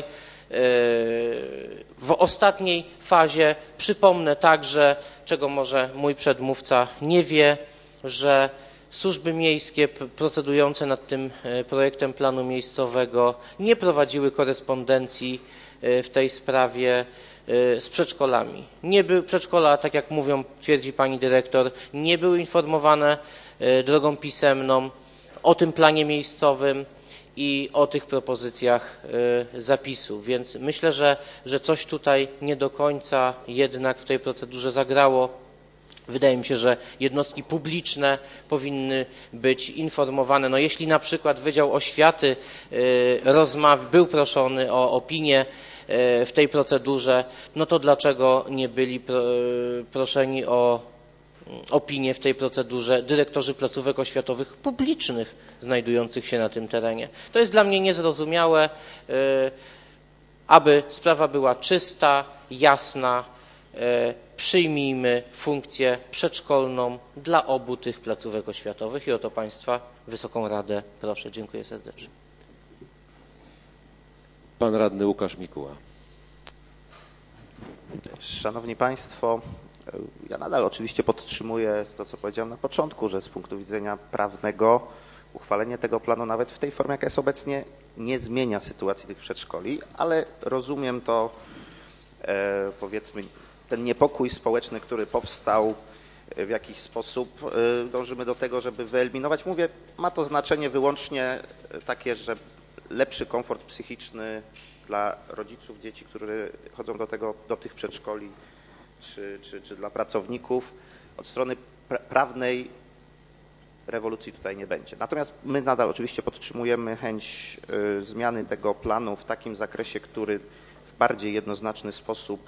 w ostatniej fazie. Przypomnę także, czego może mój przedmówca nie wie, że służby miejskie procedujące nad tym projektem planu miejscowego nie prowadziły korespondencji w tej sprawie z przedszkolami. Przedszkola, tak jak twierdzi pani dyrektor, nie były informowane drogą pisemną o tym planie miejscowym i o tych propozycjach zapisów. Więc myślę, że coś tutaj nie do końca jednak w tej procedurze zagrało. Wydaje mi się, że jednostki publiczne powinny być informowane. No jeśli na przykład Wydział Oświaty był proszony o opinię w tej procedurze, no to dlaczego nie byli proszeni o opinie w tej procedurze dyrektorzy placówek oświatowych publicznych znajdujących się na tym terenie. To jest dla mnie niezrozumiałe, aby sprawa była czysta, jasna. Przyjmijmy funkcję przedszkolną dla obu tych placówek oświatowych i o to Państwa, Wysoką Radę proszę. Dziękuję serdecznie. Pan radny Łukasz Mikuła. Szanowni Państwo, ja nadal oczywiście podtrzymuję to, co powiedziałem na początku, że z punktu widzenia prawnego uchwalenie tego planu nawet w tej formie, jaka jest obecnie, nie zmienia sytuacji tych przedszkoli, ale rozumiem to, powiedzmy, ten niepokój społeczny, który powstał w jakiś sposób, dążymy do tego, żeby wyeliminować. Mówię, ma to znaczenie wyłącznie takie, że lepszy komfort psychiczny dla rodziców dzieci, które chodzą do tych przedszkoli, czy dla pracowników. Od strony prawnej rewolucji tutaj nie będzie. Natomiast my nadal oczywiście podtrzymujemy chęć zmiany tego planu w takim zakresie, który w bardziej jednoznaczny sposób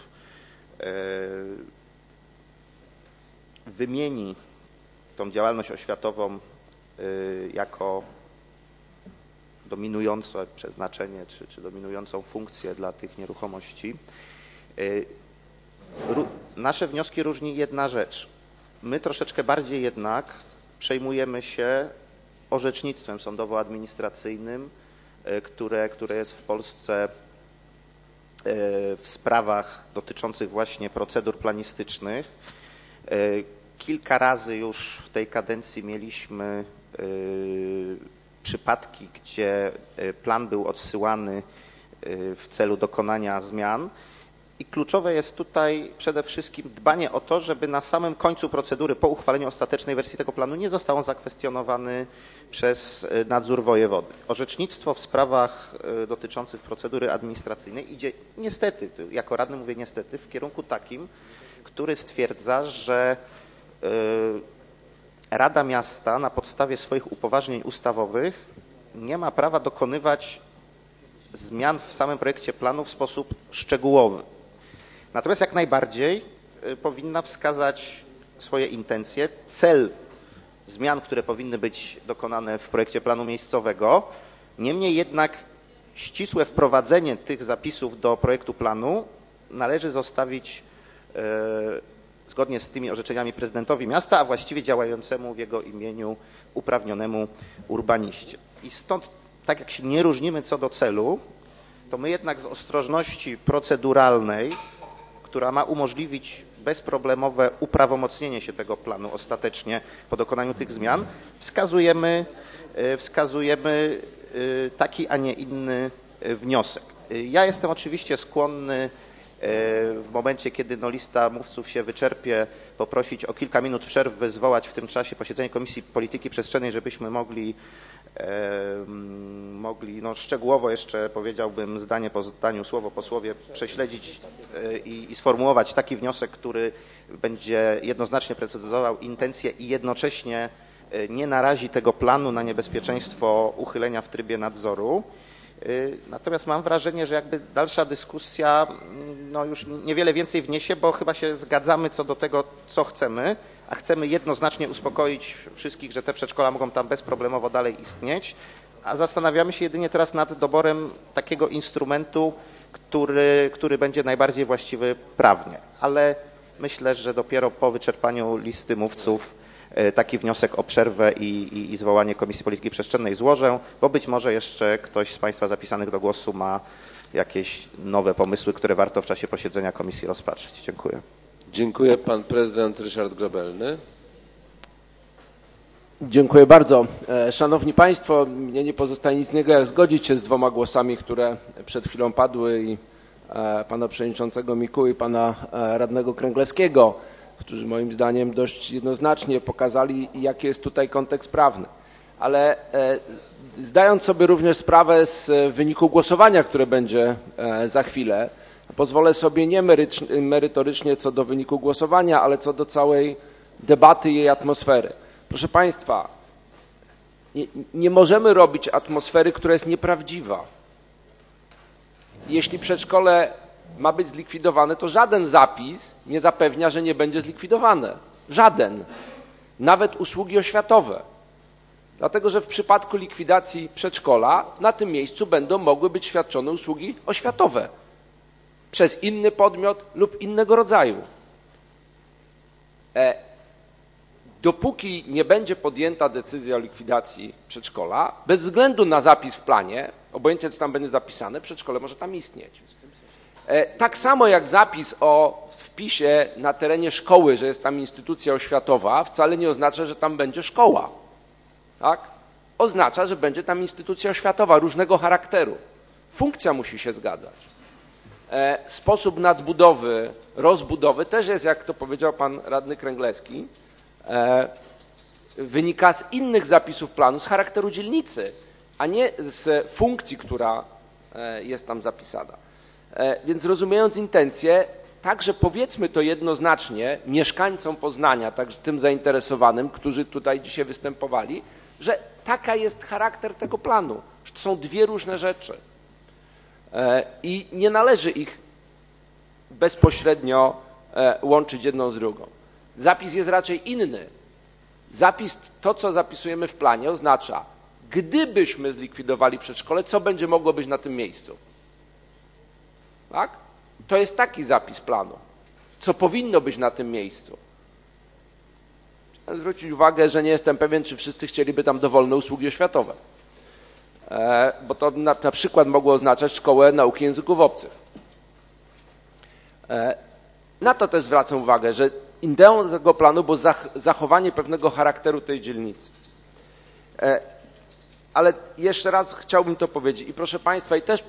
wymieni tą działalność oświatową jako dominujące przeznaczenie czy dominującą funkcję dla tych nieruchomości. Nasze wnioski różni jedna rzecz. My troszeczkę bardziej jednak przejmujemy się orzecznictwem sądowo-administracyjnym, które jest w Polsce w sprawach dotyczących właśnie procedur planistycznych. Kilka razy już w tej kadencji mieliśmy przypadki, gdzie plan był odsyłany w celu dokonania zmian i kluczowe jest tutaj przede wszystkim dbanie o to, żeby na samym końcu procedury po uchwaleniu ostatecznej wersji tego planu nie został on zakwestionowany przez nadzór wojewody. Orzecznictwo w sprawach dotyczących procedury administracyjnej idzie niestety, jako radny mówię niestety, w kierunku takim, który stwierdza, że Rada Miasta na podstawie swoich upoważnień ustawowych nie ma prawa dokonywać zmian w samym projekcie planu w sposób szczegółowy. Natomiast jak najbardziej powinna wskazać swoje intencje, cel zmian, które powinny być dokonane w projekcie planu miejscowego. Niemniej jednak ścisłe wprowadzenie tych zapisów do projektu planu należy zostawić zgodnie z tymi orzeczeniami prezydentowi miasta, a właściwie działającemu w jego imieniu uprawnionemu urbaniście. I stąd, tak jak się nie różnimy co do celu, to my jednak z ostrożności proceduralnej, która ma umożliwić bezproblemowe uprawomocnienie się tego planu ostatecznie po dokonaniu tych zmian, wskazujemy taki, a nie inny wniosek. Ja jestem oczywiście skłonny w momencie, kiedy lista mówców się wyczerpie, poprosić o kilka minut przerwy, zwołać w tym czasie posiedzenie Komisji Polityki Przestrzennej, żebyśmy mogli szczegółowo jeszcze, powiedziałbym, zdanie po zdaniu, słowo po słowie prześledzić i sformułować taki wniosek, który będzie jednoznacznie precyzował intencje i jednocześnie nie narazi tego planu na niebezpieczeństwo uchylenia w trybie nadzoru. Natomiast mam wrażenie, że jakby dalsza dyskusja już niewiele więcej wniesie, bo chyba się zgadzamy co do tego, co chcemy, a chcemy jednoznacznie uspokoić wszystkich, że te przedszkola mogą tam bezproblemowo dalej istnieć, a zastanawiamy się jedynie teraz nad doborem takiego instrumentu, który będzie najbardziej właściwy prawnie. Ale myślę, że dopiero po wyczerpaniu listy mówców taki wniosek o przerwę i zwołanie Komisji Polityki Przestrzennej złożę, bo być może jeszcze ktoś z Państwa zapisanych do głosu ma jakieś nowe pomysły, które warto w czasie posiedzenia komisji rozpatrzyć. Dziękuję. Dziękuję. Pan prezydent Ryszard Grobelny. Dziękuję bardzo. Szanowni Państwo, mnie nie pozostaje nic innego, jak zgodzić się z dwoma głosami, które przed chwilą padły, i pana przewodniczącego Mikuły i pana radnego Kręglewskiego, którzy moim zdaniem dość jednoznacznie pokazali, jaki jest tutaj kontekst prawny. Ale zdając sobie również sprawę z wyniku głosowania, które będzie za chwilę, pozwolę sobie nie merytorycznie co do wyniku głosowania, ale co do całej debaty i jej atmosfery. Proszę Państwa, nie możemy robić atmosfery, która jest nieprawdziwa. Jeśli przedszkole ma być zlikwidowane, to żaden zapis nie zapewnia, że nie będzie zlikwidowane. Żaden. Nawet usługi oświatowe. Dlatego, że w przypadku likwidacji przedszkola na tym miejscu będą mogły być świadczone usługi oświatowe przez inny podmiot lub innego rodzaju. Dopóki nie będzie podjęta decyzja o likwidacji przedszkola, bez względu na zapis w planie, obojętnie co tam będzie zapisane, przedszkole może tam istnieć. Tak samo jak zapis o wpisie na terenie szkoły, że jest tam instytucja oświatowa, wcale nie oznacza, że tam będzie szkoła. Tak? Oznacza, że będzie tam instytucja oświatowa różnego charakteru. Funkcja musi się zgadzać. Sposób nadbudowy, rozbudowy też jest, jak to powiedział pan radny Kręglewski, wynika z innych zapisów planu, z charakteru dzielnicy, a nie z funkcji, która jest tam zapisana. Więc rozumiejąc intencje, także powiedzmy to jednoznacznie mieszkańcom Poznania, także tym zainteresowanym, którzy tutaj dzisiaj występowali, że taka jest charakter tego planu, że to są dwie różne rzeczy i nie należy ich bezpośrednio łączyć jedną z drugą. Zapis jest raczej inny. Zapis, to co zapisujemy w planie, oznacza, gdybyśmy zlikwidowali przedszkole, co będzie mogło być na tym miejscu. Tak? To jest taki zapis planu, co powinno być na tym miejscu. Chcę zwrócić uwagę, że nie jestem pewien, czy wszyscy chcieliby tam dowolne usługi oświatowe, bo to na przykład mogło oznaczać szkołę nauki języków obcych. Na to też zwracam uwagę, że ideą tego planu było zachowanie pewnego charakteru tej dzielnicy. Ale jeszcze raz chciałbym to powiedzieć i proszę Państwa, i też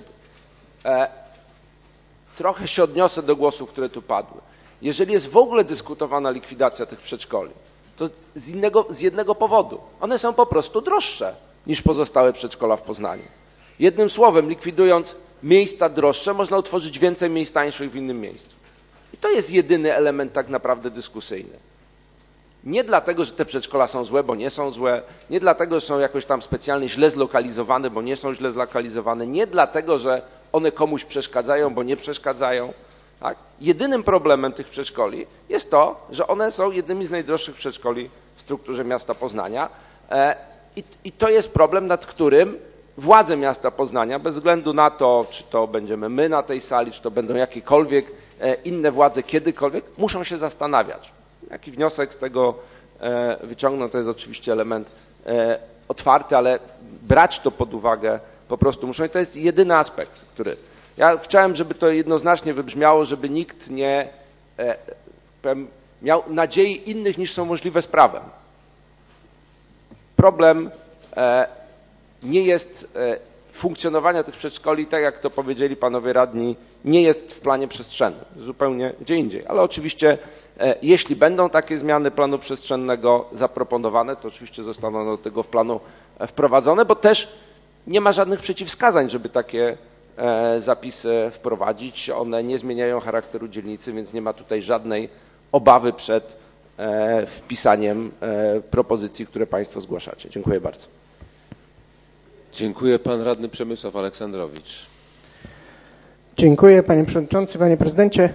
trochę się odniosę do głosów, które tu padły. Jeżeli jest w ogóle dyskutowana likwidacja tych przedszkoli, to z jednego powodu. One są po prostu droższe niż pozostałe przedszkola w Poznaniu. Jednym słowem, likwidując miejsca droższe, można utworzyć więcej miejsc tańszych w innym miejscu. I to jest jedyny element tak naprawdę dyskusyjny. Nie dlatego, że te przedszkola są złe, bo nie są złe, nie dlatego, że są jakoś tam specjalnie źle zlokalizowane, bo nie są źle zlokalizowane, nie dlatego, że one komuś przeszkadzają, bo nie przeszkadzają. Tak? Jedynym problemem tych przedszkoli jest to, że one są jednymi z najdroższych przedszkoli w strukturze miasta Poznania i to jest problem, nad którym władze miasta Poznania, bez względu na to, czy to będziemy my na tej sali, czy to będą jakiekolwiek inne władze kiedykolwiek, muszą się zastanawiać. Jaki wniosek z tego wyciągną, to jest oczywiście element otwarty, ale brać to pod uwagę po prostu muszą. I to jest jedyny aspekt, który... Ja chciałem, żeby to jednoznacznie wybrzmiało, żeby nikt nie miał nadziei innych niż są możliwe z prawem. Problem nie jest funkcjonowania tych przedszkoli, tak jak to powiedzieli panowie radni, nie jest w planie przestrzennym, zupełnie gdzie indziej. Ale oczywiście jeśli będą takie zmiany planu przestrzennego zaproponowane, to oczywiście zostaną do tego planu wprowadzone, bo też nie ma żadnych przeciwwskazań, żeby takie zapisy wprowadzić. One nie zmieniają charakteru dzielnicy, więc nie ma tutaj żadnej obawy przed wpisaniem propozycji, które Państwo zgłaszacie. Dziękuję bardzo. Dziękuję. Pan radny Przemysław Aleksandrowicz. Dziękuję panie przewodniczący, panie prezydencie.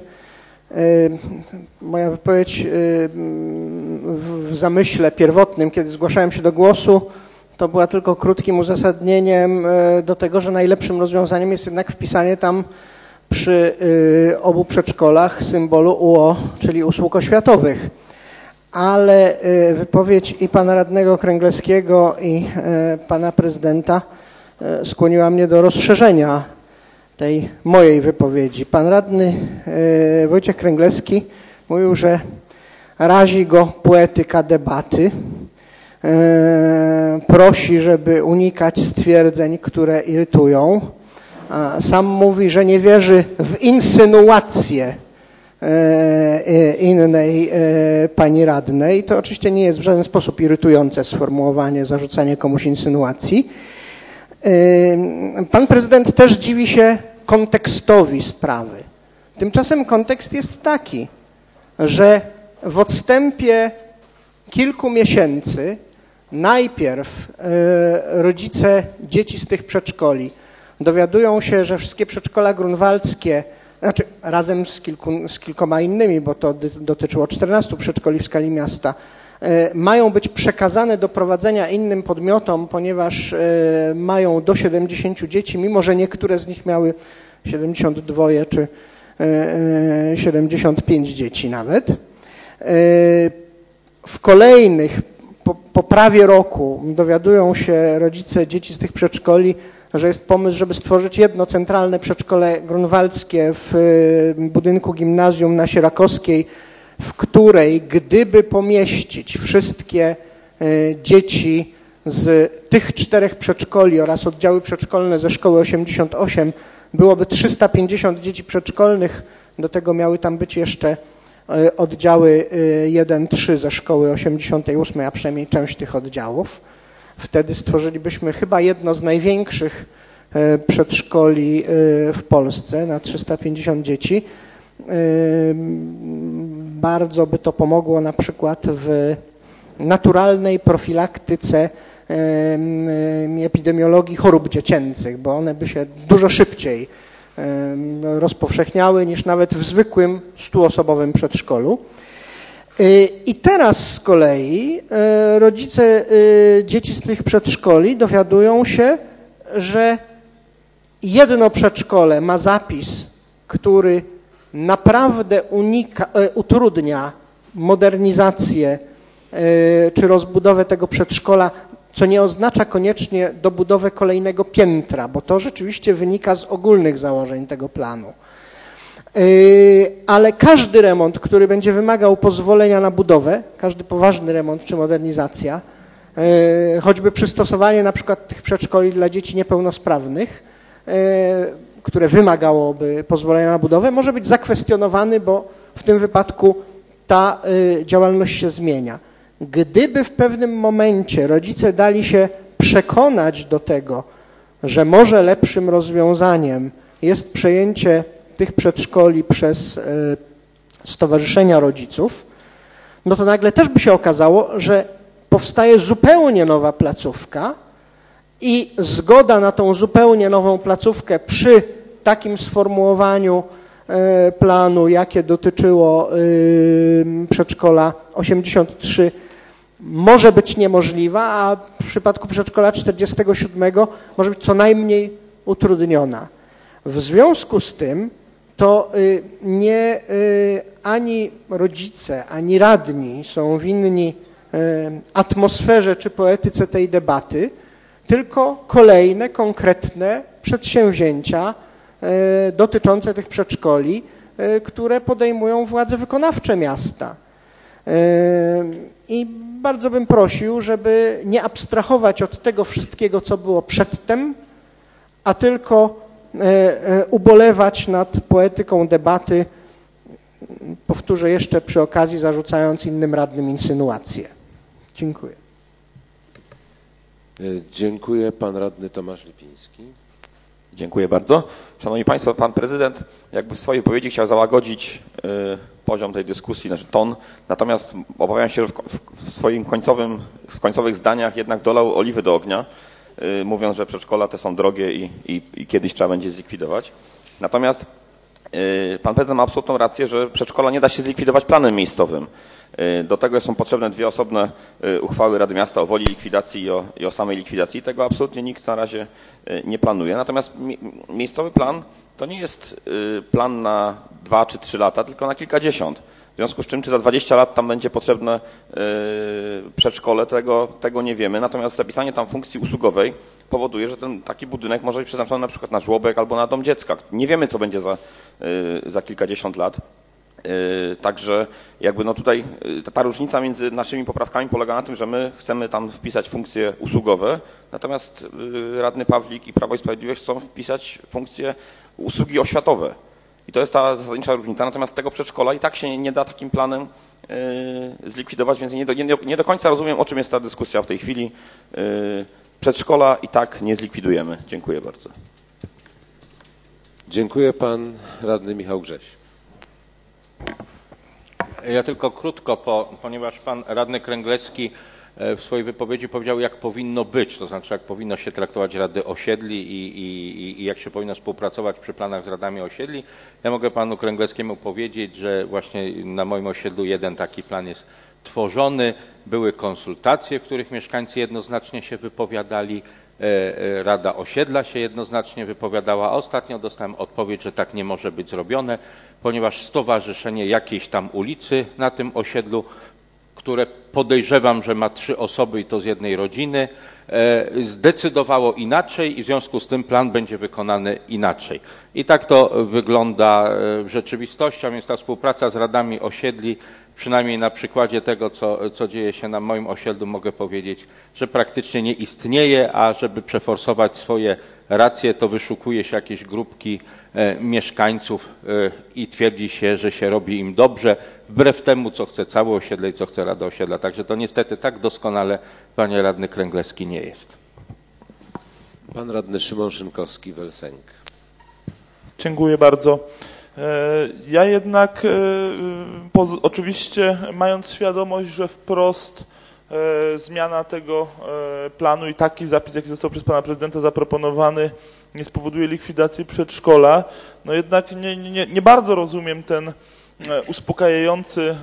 Moja wypowiedź w zamyśle pierwotnym, kiedy zgłaszałem się do głosu, to była tylko krótkim uzasadnieniem do tego, że najlepszym rozwiązaniem jest jednak wpisanie tam przy obu przedszkolach symbolu UO, czyli usług oświatowych. Ale wypowiedź i pana radnego Kręglewskiego, i pana prezydenta skłoniła mnie do rozszerzenia tej mojej wypowiedzi. Pan radny Wojciech Kręglewski mówił, że razi go poetyka debaty. Prosi, żeby unikać stwierdzeń, które irytują. Sam mówi, że nie wierzy w insynuacje innej pani radnej. To oczywiście nie jest w żaden sposób irytujące sformułowanie, zarzucanie komuś insynuacji. Pan prezydent też dziwi się kontekstowi sprawy. Tymczasem kontekst jest taki, że w odstępie kilku miesięcy najpierw rodzice dzieci z tych przedszkoli dowiadują się, że wszystkie przedszkola grunwaldzkie znaczy razem z kilkoma innymi, bo to dotyczyło 14 przedszkoli w skali miasta, mają być przekazane do prowadzenia innym podmiotom, ponieważ mają do 70 dzieci, mimo że niektóre z nich miały 72 czy 75 dzieci nawet. W kolejnych, po prawie roku dowiadują się rodzice dzieci z tych przedszkoli, że jest pomysł, żeby stworzyć jedno centralne przedszkole grunwaldzkie w budynku gimnazjum na Sierakowskiej, w której gdyby pomieścić wszystkie dzieci z tych 4 przedszkoli oraz oddziały przedszkolne ze szkoły 88, byłoby 350 dzieci przedszkolnych. Do tego miały tam być jeszcze oddziały 1-3 ze szkoły 88, a przynajmniej część tych oddziałów. Wtedy stworzylibyśmy chyba jedno z największych przedszkoli w Polsce na 350 dzieci. Bardzo by to pomogło na przykład w naturalnej profilaktyce epidemiologii chorób dziecięcych, bo one by się dużo szybciej rozpowszechniały niż nawet w zwykłym 100-osobowym przedszkolu. I teraz z kolei rodzice dzieci z tych przedszkoli dowiadują się, że jedno przedszkole ma zapis, który naprawdę utrudnia modernizację czy rozbudowę tego przedszkola, co nie oznacza koniecznie dobudowę kolejnego piętra, bo to rzeczywiście wynika z ogólnych założeń tego planu. Ale każdy remont, który będzie wymagał pozwolenia na budowę, każdy poważny remont czy modernizacja, choćby przystosowanie na przykład tych przedszkoli dla dzieci niepełnosprawnych, które wymagałoby pozwolenia na budowę, może być zakwestionowany, bo w tym wypadku ta działalność się zmienia. Gdyby w pewnym momencie rodzice dali się przekonać do tego, że może lepszym rozwiązaniem jest przejęcie tych przedszkoli przez stowarzyszenia rodziców, no to nagle też by się okazało, że powstaje zupełnie nowa placówka i zgoda na tą zupełnie nową placówkę przy takim sformułowaniu planu, jakie dotyczyło przedszkola 83, może być niemożliwa, a w przypadku przedszkola 47 może być co najmniej utrudniona. W związku z tym to nie ani rodzice, ani radni są winni atmosferze czy poetyce tej debaty, tylko kolejne, konkretne przedsięwzięcia dotyczące tych przedszkoli, które podejmują władze wykonawcze miasta. I bardzo bym prosił, żeby nie abstrahować od tego wszystkiego, co było przedtem, a tylko ubolewać nad poetyką debaty, powtórzę jeszcze przy okazji, zarzucając innym radnym insynuacje. Dziękuję. Dziękuję. Pan radny Tomasz Lipiński. Dziękuję bardzo. Szanowni Państwo, Pan Prezydent jakby w swojej wypowiedzi chciał załagodzić poziom tej dyskusji, znaczy ton, natomiast obawiam się, że w końcowych zdaniach jednak dolał oliwy do ognia, mówiąc, że przedszkola te są drogie i kiedyś trzeba będzie zlikwidować. Natomiast Pan Prezydent ma absolutną rację, że przedszkola nie da się zlikwidować planem miejscowym. Do tego są potrzebne 2 osobne uchwały Rady Miasta o woli likwidacji i o samej likwidacji. Tego absolutnie nikt na razie nie planuje. Natomiast miejscowy plan to nie jest plan na 2 czy 3 lata, tylko na kilkadziesiąt. W związku z czym, czy za 20 lat tam będzie potrzebne przedszkole, tego nie wiemy. Natomiast zapisanie tam funkcji usługowej powoduje, że taki budynek może być przeznaczony na przykład na żłobek albo na dom dziecka. Nie wiemy, co będzie za kilkadziesiąt lat. Także jakby no tutaj ta różnica między naszymi poprawkami polega na tym, że my chcemy tam wpisać funkcje usługowe, natomiast radny Pawlik i Prawo i Sprawiedliwość chcą wpisać funkcje usługi oświatowe. I to jest ta zasadnicza różnica. Natomiast tego przedszkola i tak się nie da takim planem zlikwidować, więc nie do końca rozumiem, o czym jest ta dyskusja w tej chwili. Przedszkola i tak nie zlikwidujemy. Dziękuję bardzo. Dziękuję. Pan radny Michał Grześ. Ja tylko krótko, ponieważ pan radny Kręglecki w swojej wypowiedzi powiedział, jak powinno być, to znaczy jak powinno się traktować rady osiedli i jak się powinno współpracować przy planach z radami osiedli. Ja mogę panu Kręgleckiemu powiedzieć, że właśnie na moim osiedlu jeden taki plan jest tworzony. Były konsultacje, w których mieszkańcy jednoznacznie się wypowiadali. Rada Osiedla się jednoznacznie wypowiadała. Ostatnio dostałem odpowiedź, że tak nie może być zrobione, ponieważ stowarzyszenie jakiejś tam ulicy na tym osiedlu, które podejrzewam, że ma 3 osoby i to z jednej rodziny, zdecydowało inaczej i w związku z tym plan będzie wykonany inaczej. I tak to wygląda w rzeczywistości, a więc ta współpraca z radami osiedli, przynajmniej na przykładzie tego, co dzieje się na moim osiedlu, mogę powiedzieć, że praktycznie nie istnieje, a żeby przeforsować swoje racje, to wyszukuje się jakieś grupki mieszkańców i twierdzi się, że się robi im dobrze, wbrew temu, co chce całe osiedle i co chce Rada Osiedla. Także to niestety tak doskonale, panie radny Kręgleski, nie jest. Pan radny Szymon Szynkowski, Welsenk. Dziękuję bardzo. Ja jednak oczywiście mając świadomość, że wprost zmiana tego planu i taki zapis, jaki został przez pana prezydenta zaproponowany, nie spowoduje likwidacji przedszkola, no jednak nie bardzo rozumiem ten uspokajający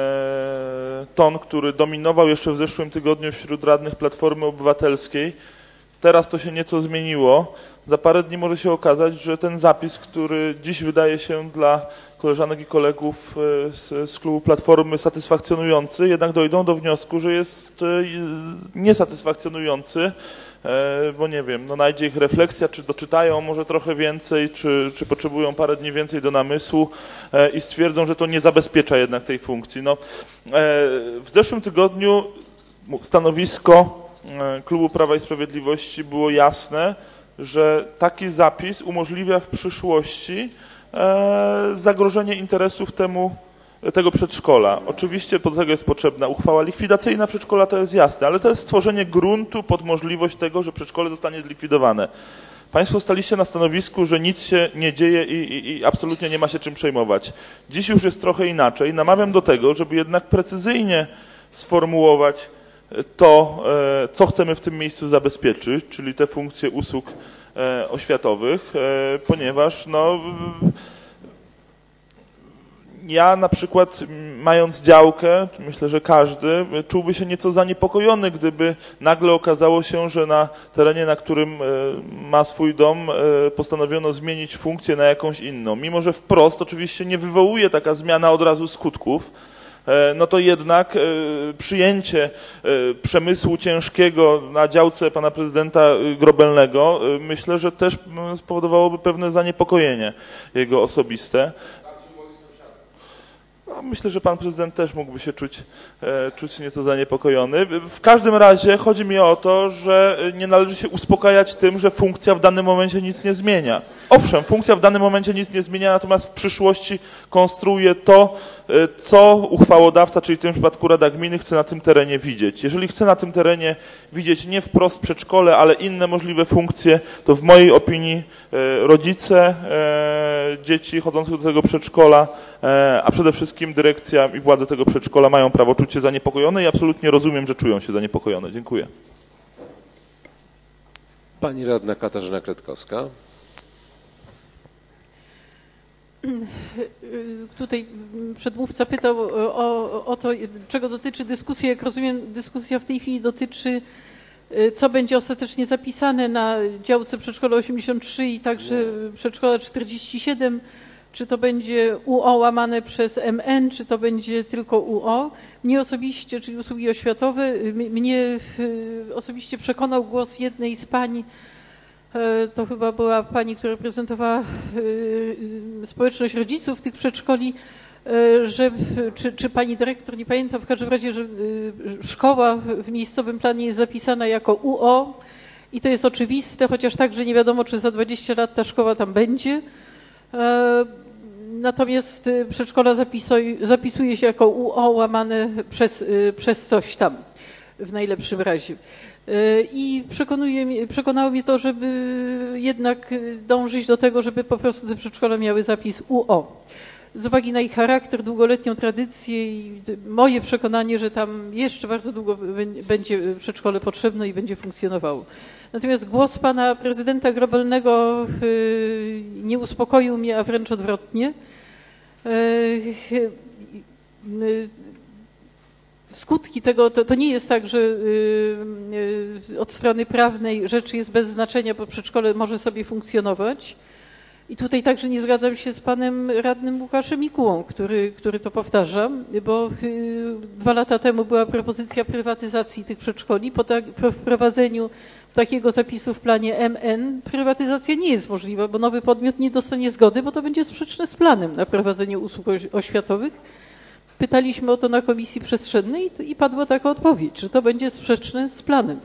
ton, który dominował jeszcze w zeszłym tygodniu wśród radnych Platformy Obywatelskiej. Teraz to się nieco zmieniło. Za parę dni może się okazać, że ten zapis, który dziś wydaje się dla koleżanek i kolegów z klubu Platformy satysfakcjonujący, jednak dojdą do wniosku, że jest niesatysfakcjonujący, bo nie wiem, no najdzie ich refleksja, czy doczytają może trochę więcej, czy potrzebują parę dni więcej do namysłu i stwierdzą, że to nie zabezpiecza jednak tej funkcji. No, w zeszłym tygodniu stanowisko klubu Prawa i Sprawiedliwości było jasne, że taki zapis umożliwia w przyszłości zagrożenie interesów tego przedszkola. Oczywiście do tego jest potrzebna uchwała likwidacyjna przedszkola, to jest jasne, ale to jest stworzenie gruntu pod możliwość tego, że przedszkole zostanie zlikwidowane. Państwo staliście na stanowisku, że nic się nie dzieje i absolutnie nie ma się czym przejmować. Dziś już jest trochę inaczej. Namawiam do tego, żeby jednak precyzyjnie sformułować to, co chcemy w tym miejscu zabezpieczyć, czyli te funkcje usług oświatowych, ponieważ no, ja na przykład mając działkę, myślę, że każdy czułby się nieco zaniepokojony, gdyby nagle okazało się, że na terenie, na którym ma swój dom, postanowiono zmienić funkcję na jakąś inną. Mimo że wprost oczywiście nie wywołuje taka zmiana od razu skutków, no to jednak przyjęcie przemysłu ciężkiego na działce pana prezydenta Grobelnego myślę, że też spowodowałoby pewne zaniepokojenie jego osobiste. No, myślę, że pan prezydent też mógłby się czuć nieco zaniepokojony. W każdym razie chodzi mi o to, że nie należy się uspokajać tym, że funkcja w danym momencie nic nie zmienia. Owszem, funkcja w danym momencie nic nie zmienia, natomiast w przyszłości konstruuje to, co uchwałodawca, czyli w tym przypadku Rada Gminy, chce na tym terenie widzieć. Jeżeli chce na tym terenie widzieć nie wprost przedszkole, ale inne możliwe funkcje, to w mojej opinii rodzice dzieci chodzących do tego przedszkola, a przede wszystkim dyrekcja i władze tego przedszkola mają prawo czuć się zaniepokojone i absolutnie rozumiem, że czują się zaniepokojone. Dziękuję. Pani radna Katarzyna Kretkowska. Tutaj przedmówca pytał o to, czego dotyczy dyskusja. Jak rozumiem, dyskusja w tej chwili dotyczy, co będzie ostatecznie zapisane na działce przedszkola 83 i także przedszkola 47. Czy to będzie UO łamane przez MN, czy to będzie tylko UO. Mnie osobiście, czyli usługi oświatowe, mnie osobiście przekonał głos jednej z pań, to chyba była pani, która reprezentowała społeczność rodziców tych przedszkoli, że, czy pani dyrektor, nie pamiętam, w każdym razie, że szkoła w miejscowym planie jest zapisana jako UO i to jest oczywiste, chociaż także nie wiadomo, czy za 20 lat ta szkoła tam będzie. Natomiast przedszkola zapisuje się jako UO łamane przez coś tam w najlepszym razie. I przekonało mnie to, żeby jednak dążyć do tego, żeby po prostu te przedszkola miały zapis UO. z uwagi na ich charakter, długoletnią tradycję i moje przekonanie, że tam jeszcze bardzo długo będzie przedszkole potrzebne i będzie funkcjonowało. Natomiast głos pana prezydenta Grobelnego nie uspokoił mnie, a wręcz odwrotnie. Skutki tego, to nie jest tak, że od strony prawnej rzecz jest bez znaczenia, bo przedszkole może sobie funkcjonować. I tutaj także nie zgadzam się z panem radnym Łukaszem Mikułą, który to powtarza, bo 2 lata temu była propozycja prywatyzacji tych przedszkoli. Po wprowadzeniu takiego zapisu w planie MN prywatyzacja nie jest możliwa, bo nowy podmiot nie dostanie zgody, bo to będzie sprzeczne z planem na prowadzenie usług oświatowych. Pytaliśmy o to na Komisji Przestrzennej i padła taka odpowiedź, że to będzie sprzeczne z planem.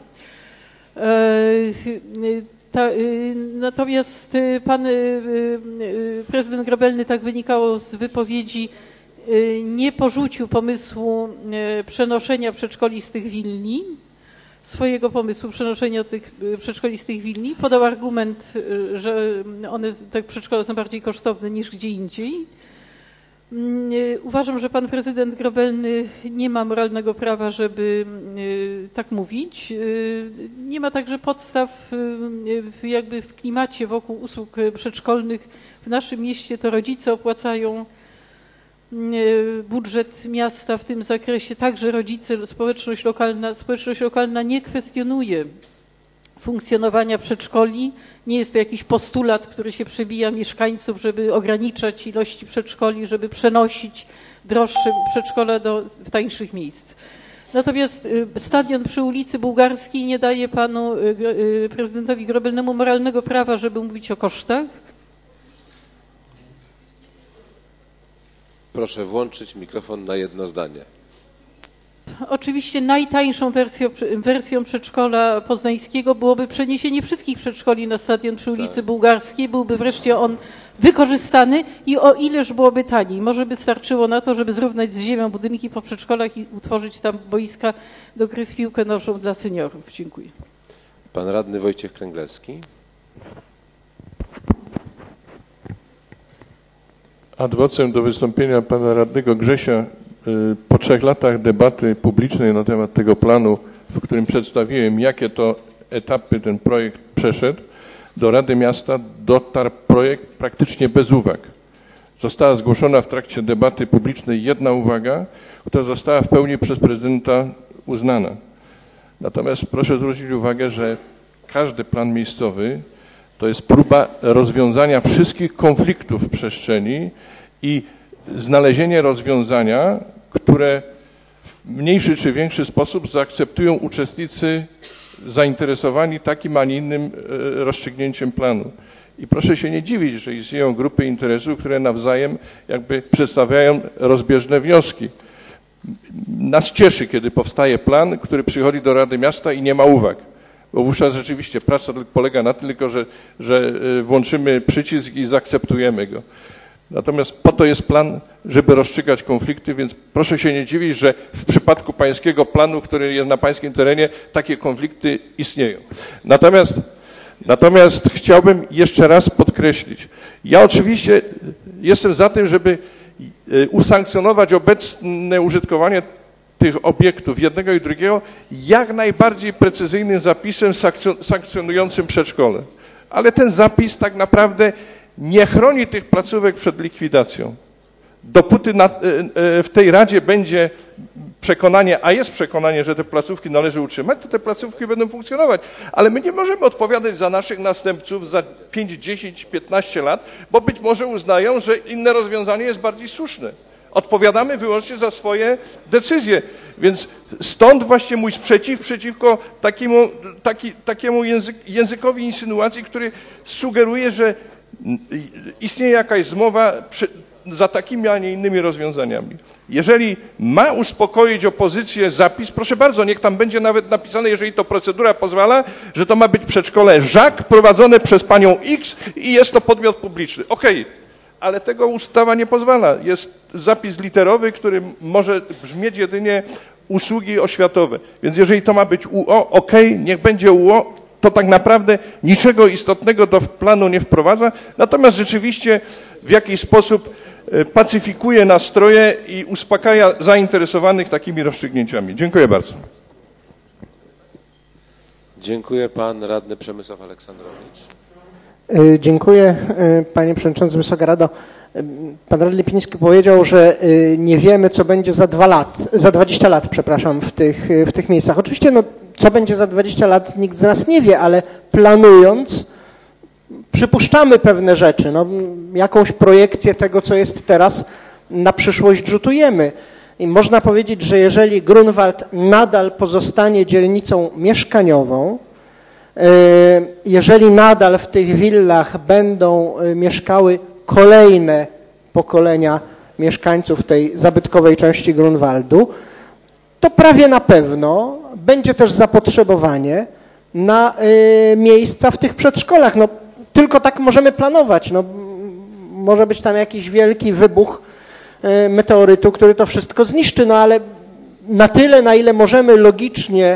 Natomiast pan prezydent Grobelny, tak wynikało z wypowiedzi, nie porzucił pomysłu przenoszenia przedszkoli z tych willi, swojego pomysłu przenoszenia tych przedszkoli z tych willi. Podał argument, że te przedszkola są bardziej kosztowne niż gdzie indziej. Uważam, że pan prezydent Grobelny nie ma moralnego prawa, żeby tak mówić. Nie ma także podstaw jakby w klimacie wokół usług przedszkolnych. W naszym mieście to rodzice opłacają budżet miasta w tym zakresie, także rodzice, społeczność lokalna nie kwestionuje funkcjonowania przedszkoli. Nie jest to jakiś postulat, który się przebija mieszkańców, żeby ograniczać ilości przedszkoli, żeby przenosić droższe przedszkola do tańszych miejsc. Natomiast stadion przy ulicy Bułgarskiej nie daje panu prezydentowi Grobelnemu moralnego prawa, żeby mówić o kosztach. Proszę włączyć mikrofon na jedno zdanie. Oczywiście najtańszą wersją przedszkola poznańskiego byłoby przeniesienie wszystkich przedszkoli na stadion przy ulicy Bułgarskiej. Byłby wreszcie on wykorzystany i o ileż byłoby taniej. Może by starczyło na to, żeby zrównać z ziemią budynki po przedszkolach i utworzyć tam boiska do gry w piłkę nożną dla seniorów. Dziękuję. Pan radny Wojciech Kręglewski. Ad vocem do wystąpienia pana radnego Grzesia. Po 3 latach debaty publicznej na temat tego planu, w którym przedstawiłem, jakie to etapy ten projekt przeszedł, do Rady Miasta dotarł projekt praktycznie bez uwag. Została zgłoszona w trakcie debaty publicznej jedna uwaga, która została w pełni przez prezydenta uznana. Natomiast proszę zwrócić uwagę, że każdy plan miejscowy to jest próba rozwiązania wszystkich konfliktów w przestrzeni i znalezienie rozwiązania, które w mniejszy czy większy sposób zaakceptują uczestnicy zainteresowani takim, a nie innym rozstrzygnięciem planu. I proszę się nie dziwić, że istnieją grupy interesów, które nawzajem jakby przedstawiają rozbieżne wnioski. Nas cieszy, kiedy powstaje plan, który przychodzi do Rady Miasta i nie ma uwag. Bo wówczas rzeczywiście praca polega na tym tylko, że włączymy przycisk i zaakceptujemy go. Natomiast po to jest plan, żeby rozstrzygać konflikty, więc proszę się nie dziwić, że w przypadku pańskiego planu, który jest na pańskim terenie, takie konflikty istnieją. Natomiast chciałbym jeszcze raz podkreślić. Ja oczywiście jestem za tym, żeby usankcjonować obecne użytkowanie tych obiektów, jednego i drugiego, jak najbardziej precyzyjnym zapisem sankcjonującym przedszkole. Ale ten zapis tak naprawdę nie chroni tych placówek przed likwidacją. Dopóty w tej Radzie będzie przekonanie, a jest przekonanie, że te placówki należy utrzymać, to te placówki będą funkcjonować. Ale my nie możemy odpowiadać za naszych następców za 5, 10, 15 lat, bo być może uznają, że inne rozwiązanie jest bardziej słuszne. Odpowiadamy wyłącznie za swoje decyzje. Więc stąd właśnie mój sprzeciw przeciwko takiemu językowi insynuacji, który sugeruje, że istnieje jakaś zmowa za takimi, a nie innymi rozwiązaniami. Jeżeli ma uspokoić opozycję zapis, proszę bardzo, niech tam będzie nawet napisane, jeżeli to procedura pozwala, że to ma być przedszkole Żak prowadzone przez panią X i jest to podmiot publiczny. Okej, ale tego ustawa nie pozwala. Jest zapis literowy, który może brzmieć jedynie usługi oświatowe. Więc jeżeli to ma być UO, okej, niech będzie UO, to tak naprawdę niczego istotnego do planu nie wprowadza. Natomiast rzeczywiście w jakiś sposób pacyfikuje nastroje i uspokaja zainteresowanych takimi rozstrzygnięciami. Dziękuję bardzo. Dziękuję. Pan radny Przemysław Aleksandrowicz. Dziękuję, panie przewodniczący, Wysoka Rado. Pan radny Lipiński powiedział, że nie wiemy, co będzie za 20 lat, przepraszam, w tych miejscach. Oczywiście, no, co będzie za 20 lat, nikt z nas nie wie, ale planując, przypuszczamy pewne rzeczy. No, jakąś projekcję tego, co jest teraz, na przyszłość rzutujemy. I można powiedzieć, że jeżeli Grunwald nadal pozostanie dzielnicą mieszkaniową, jeżeli nadal w tych willach będą mieszkały kolejne pokolenia mieszkańców tej zabytkowej części Grunwaldu, to prawie na pewno będzie też zapotrzebowanie na miejsca w tych przedszkolach. No, tylko tak możemy planować. No, może być tam jakiś wielki wybuch meteorytu, który to wszystko zniszczy, no ale na tyle, na ile możemy logicznie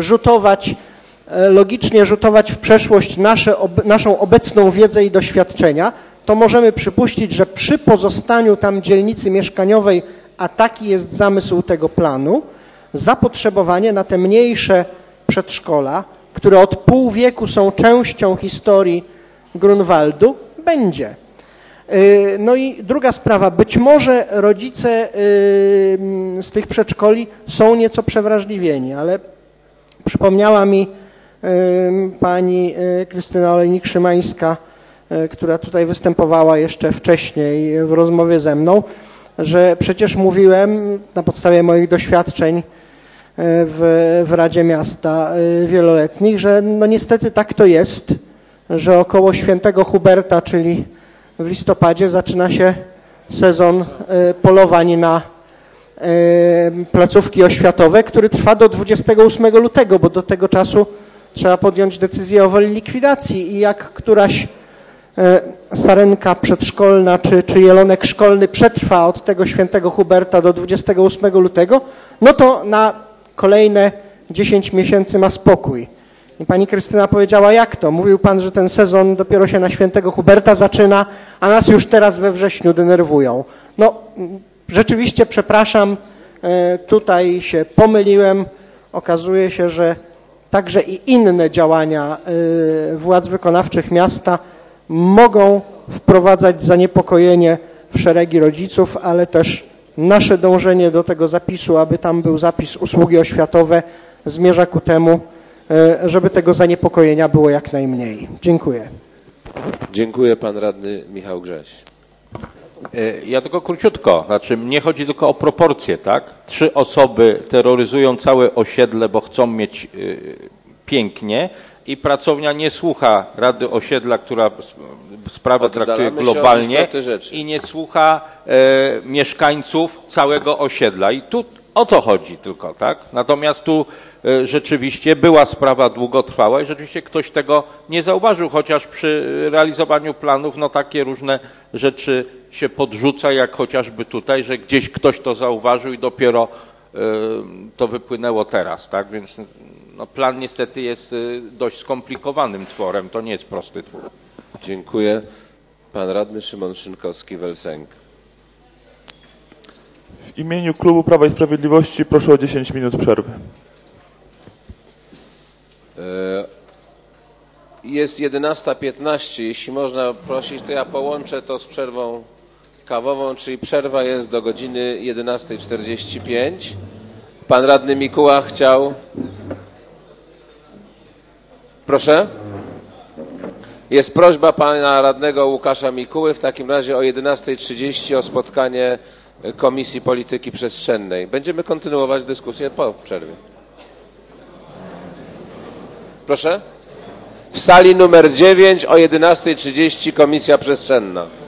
rzutować w przeszłość naszą obecną wiedzę i doświadczenia, to możemy przypuścić, że przy pozostaniu tam dzielnicy mieszkaniowej, a taki jest zamysł tego planu, zapotrzebowanie na te mniejsze przedszkola, które od pół wieku są częścią historii Grunwaldu, będzie. No i druga sprawa, być może rodzice z tych przedszkoli są nieco przewrażliwieni, ale przypomniała mi pani Krystyna Olejnik-Szymańska, która tutaj występowała jeszcze wcześniej w rozmowie ze mną, że przecież mówiłem na podstawie moich doświadczeń w Radzie Miasta wieloletnich, że no niestety tak to jest, że około Świętego Huberta, czyli w listopadzie, zaczyna się sezon polowań na placówki oświatowe, który trwa do 28 lutego, bo do tego czasu trzeba podjąć decyzję o woli likwidacji i jak któraś sarenka przedszkolna czy jelonek szkolny przetrwa od tego Świętego Huberta do 28 lutego, no to na kolejne 10 miesięcy ma spokój. I pani Krystyna powiedziała, jak to? Mówił pan, że ten sezon dopiero się na Świętego Huberta zaczyna, a nas już teraz we wrześniu denerwują. No, rzeczywiście, przepraszam, tutaj się pomyliłem. Okazuje się, że także i inne działania władz wykonawczych miasta mogą wprowadzać zaniepokojenie w szeregi rodziców, ale też nasze dążenie do tego zapisu, aby tam był zapis usługi oświatowe, zmierza ku temu, żeby tego zaniepokojenia było jak najmniej. Dziękuję. Dziękuję. Pan radny Michał Grześ. Ja tylko króciutko, znaczy mnie chodzi tylko o proporcje, tak? 3 osoby terroryzują całe osiedle, bo chcą mieć pięknie i pracownia nie słucha Rady Osiedla, która sprawę traktuje globalnie i nie słucha mieszkańców całego osiedla. I tu o to chodzi tylko, tak? Natomiast tu rzeczywiście była sprawa długotrwała i rzeczywiście ktoś tego nie zauważył, chociaż przy realizowaniu planów no takie różne rzeczy się podrzuca, jak chociażby tutaj, że gdzieś ktoś to zauważył i dopiero to wypłynęło teraz, tak? Więc no, plan niestety jest dość skomplikowanym tworem, to nie jest prosty twór. Dziękuję. Pan radny Szymon Szynkowski-Welsenk. W imieniu Klubu Prawa i Sprawiedliwości proszę o 10 minut przerwy. Jest 11:15. Jeśli można prosić, to ja połączę to z przerwą kawową, czyli przerwa jest do godziny 11:45. Pan radny Mikuła chciał... Proszę? Jest prośba pana radnego Łukasza Mikuły w takim razie o 11:30 o spotkanie Komisji Polityki Przestrzennej. Będziemy kontynuować dyskusję po przerwie. Proszę? W sali numer 9 o 11:30 Komisja Przestrzenna.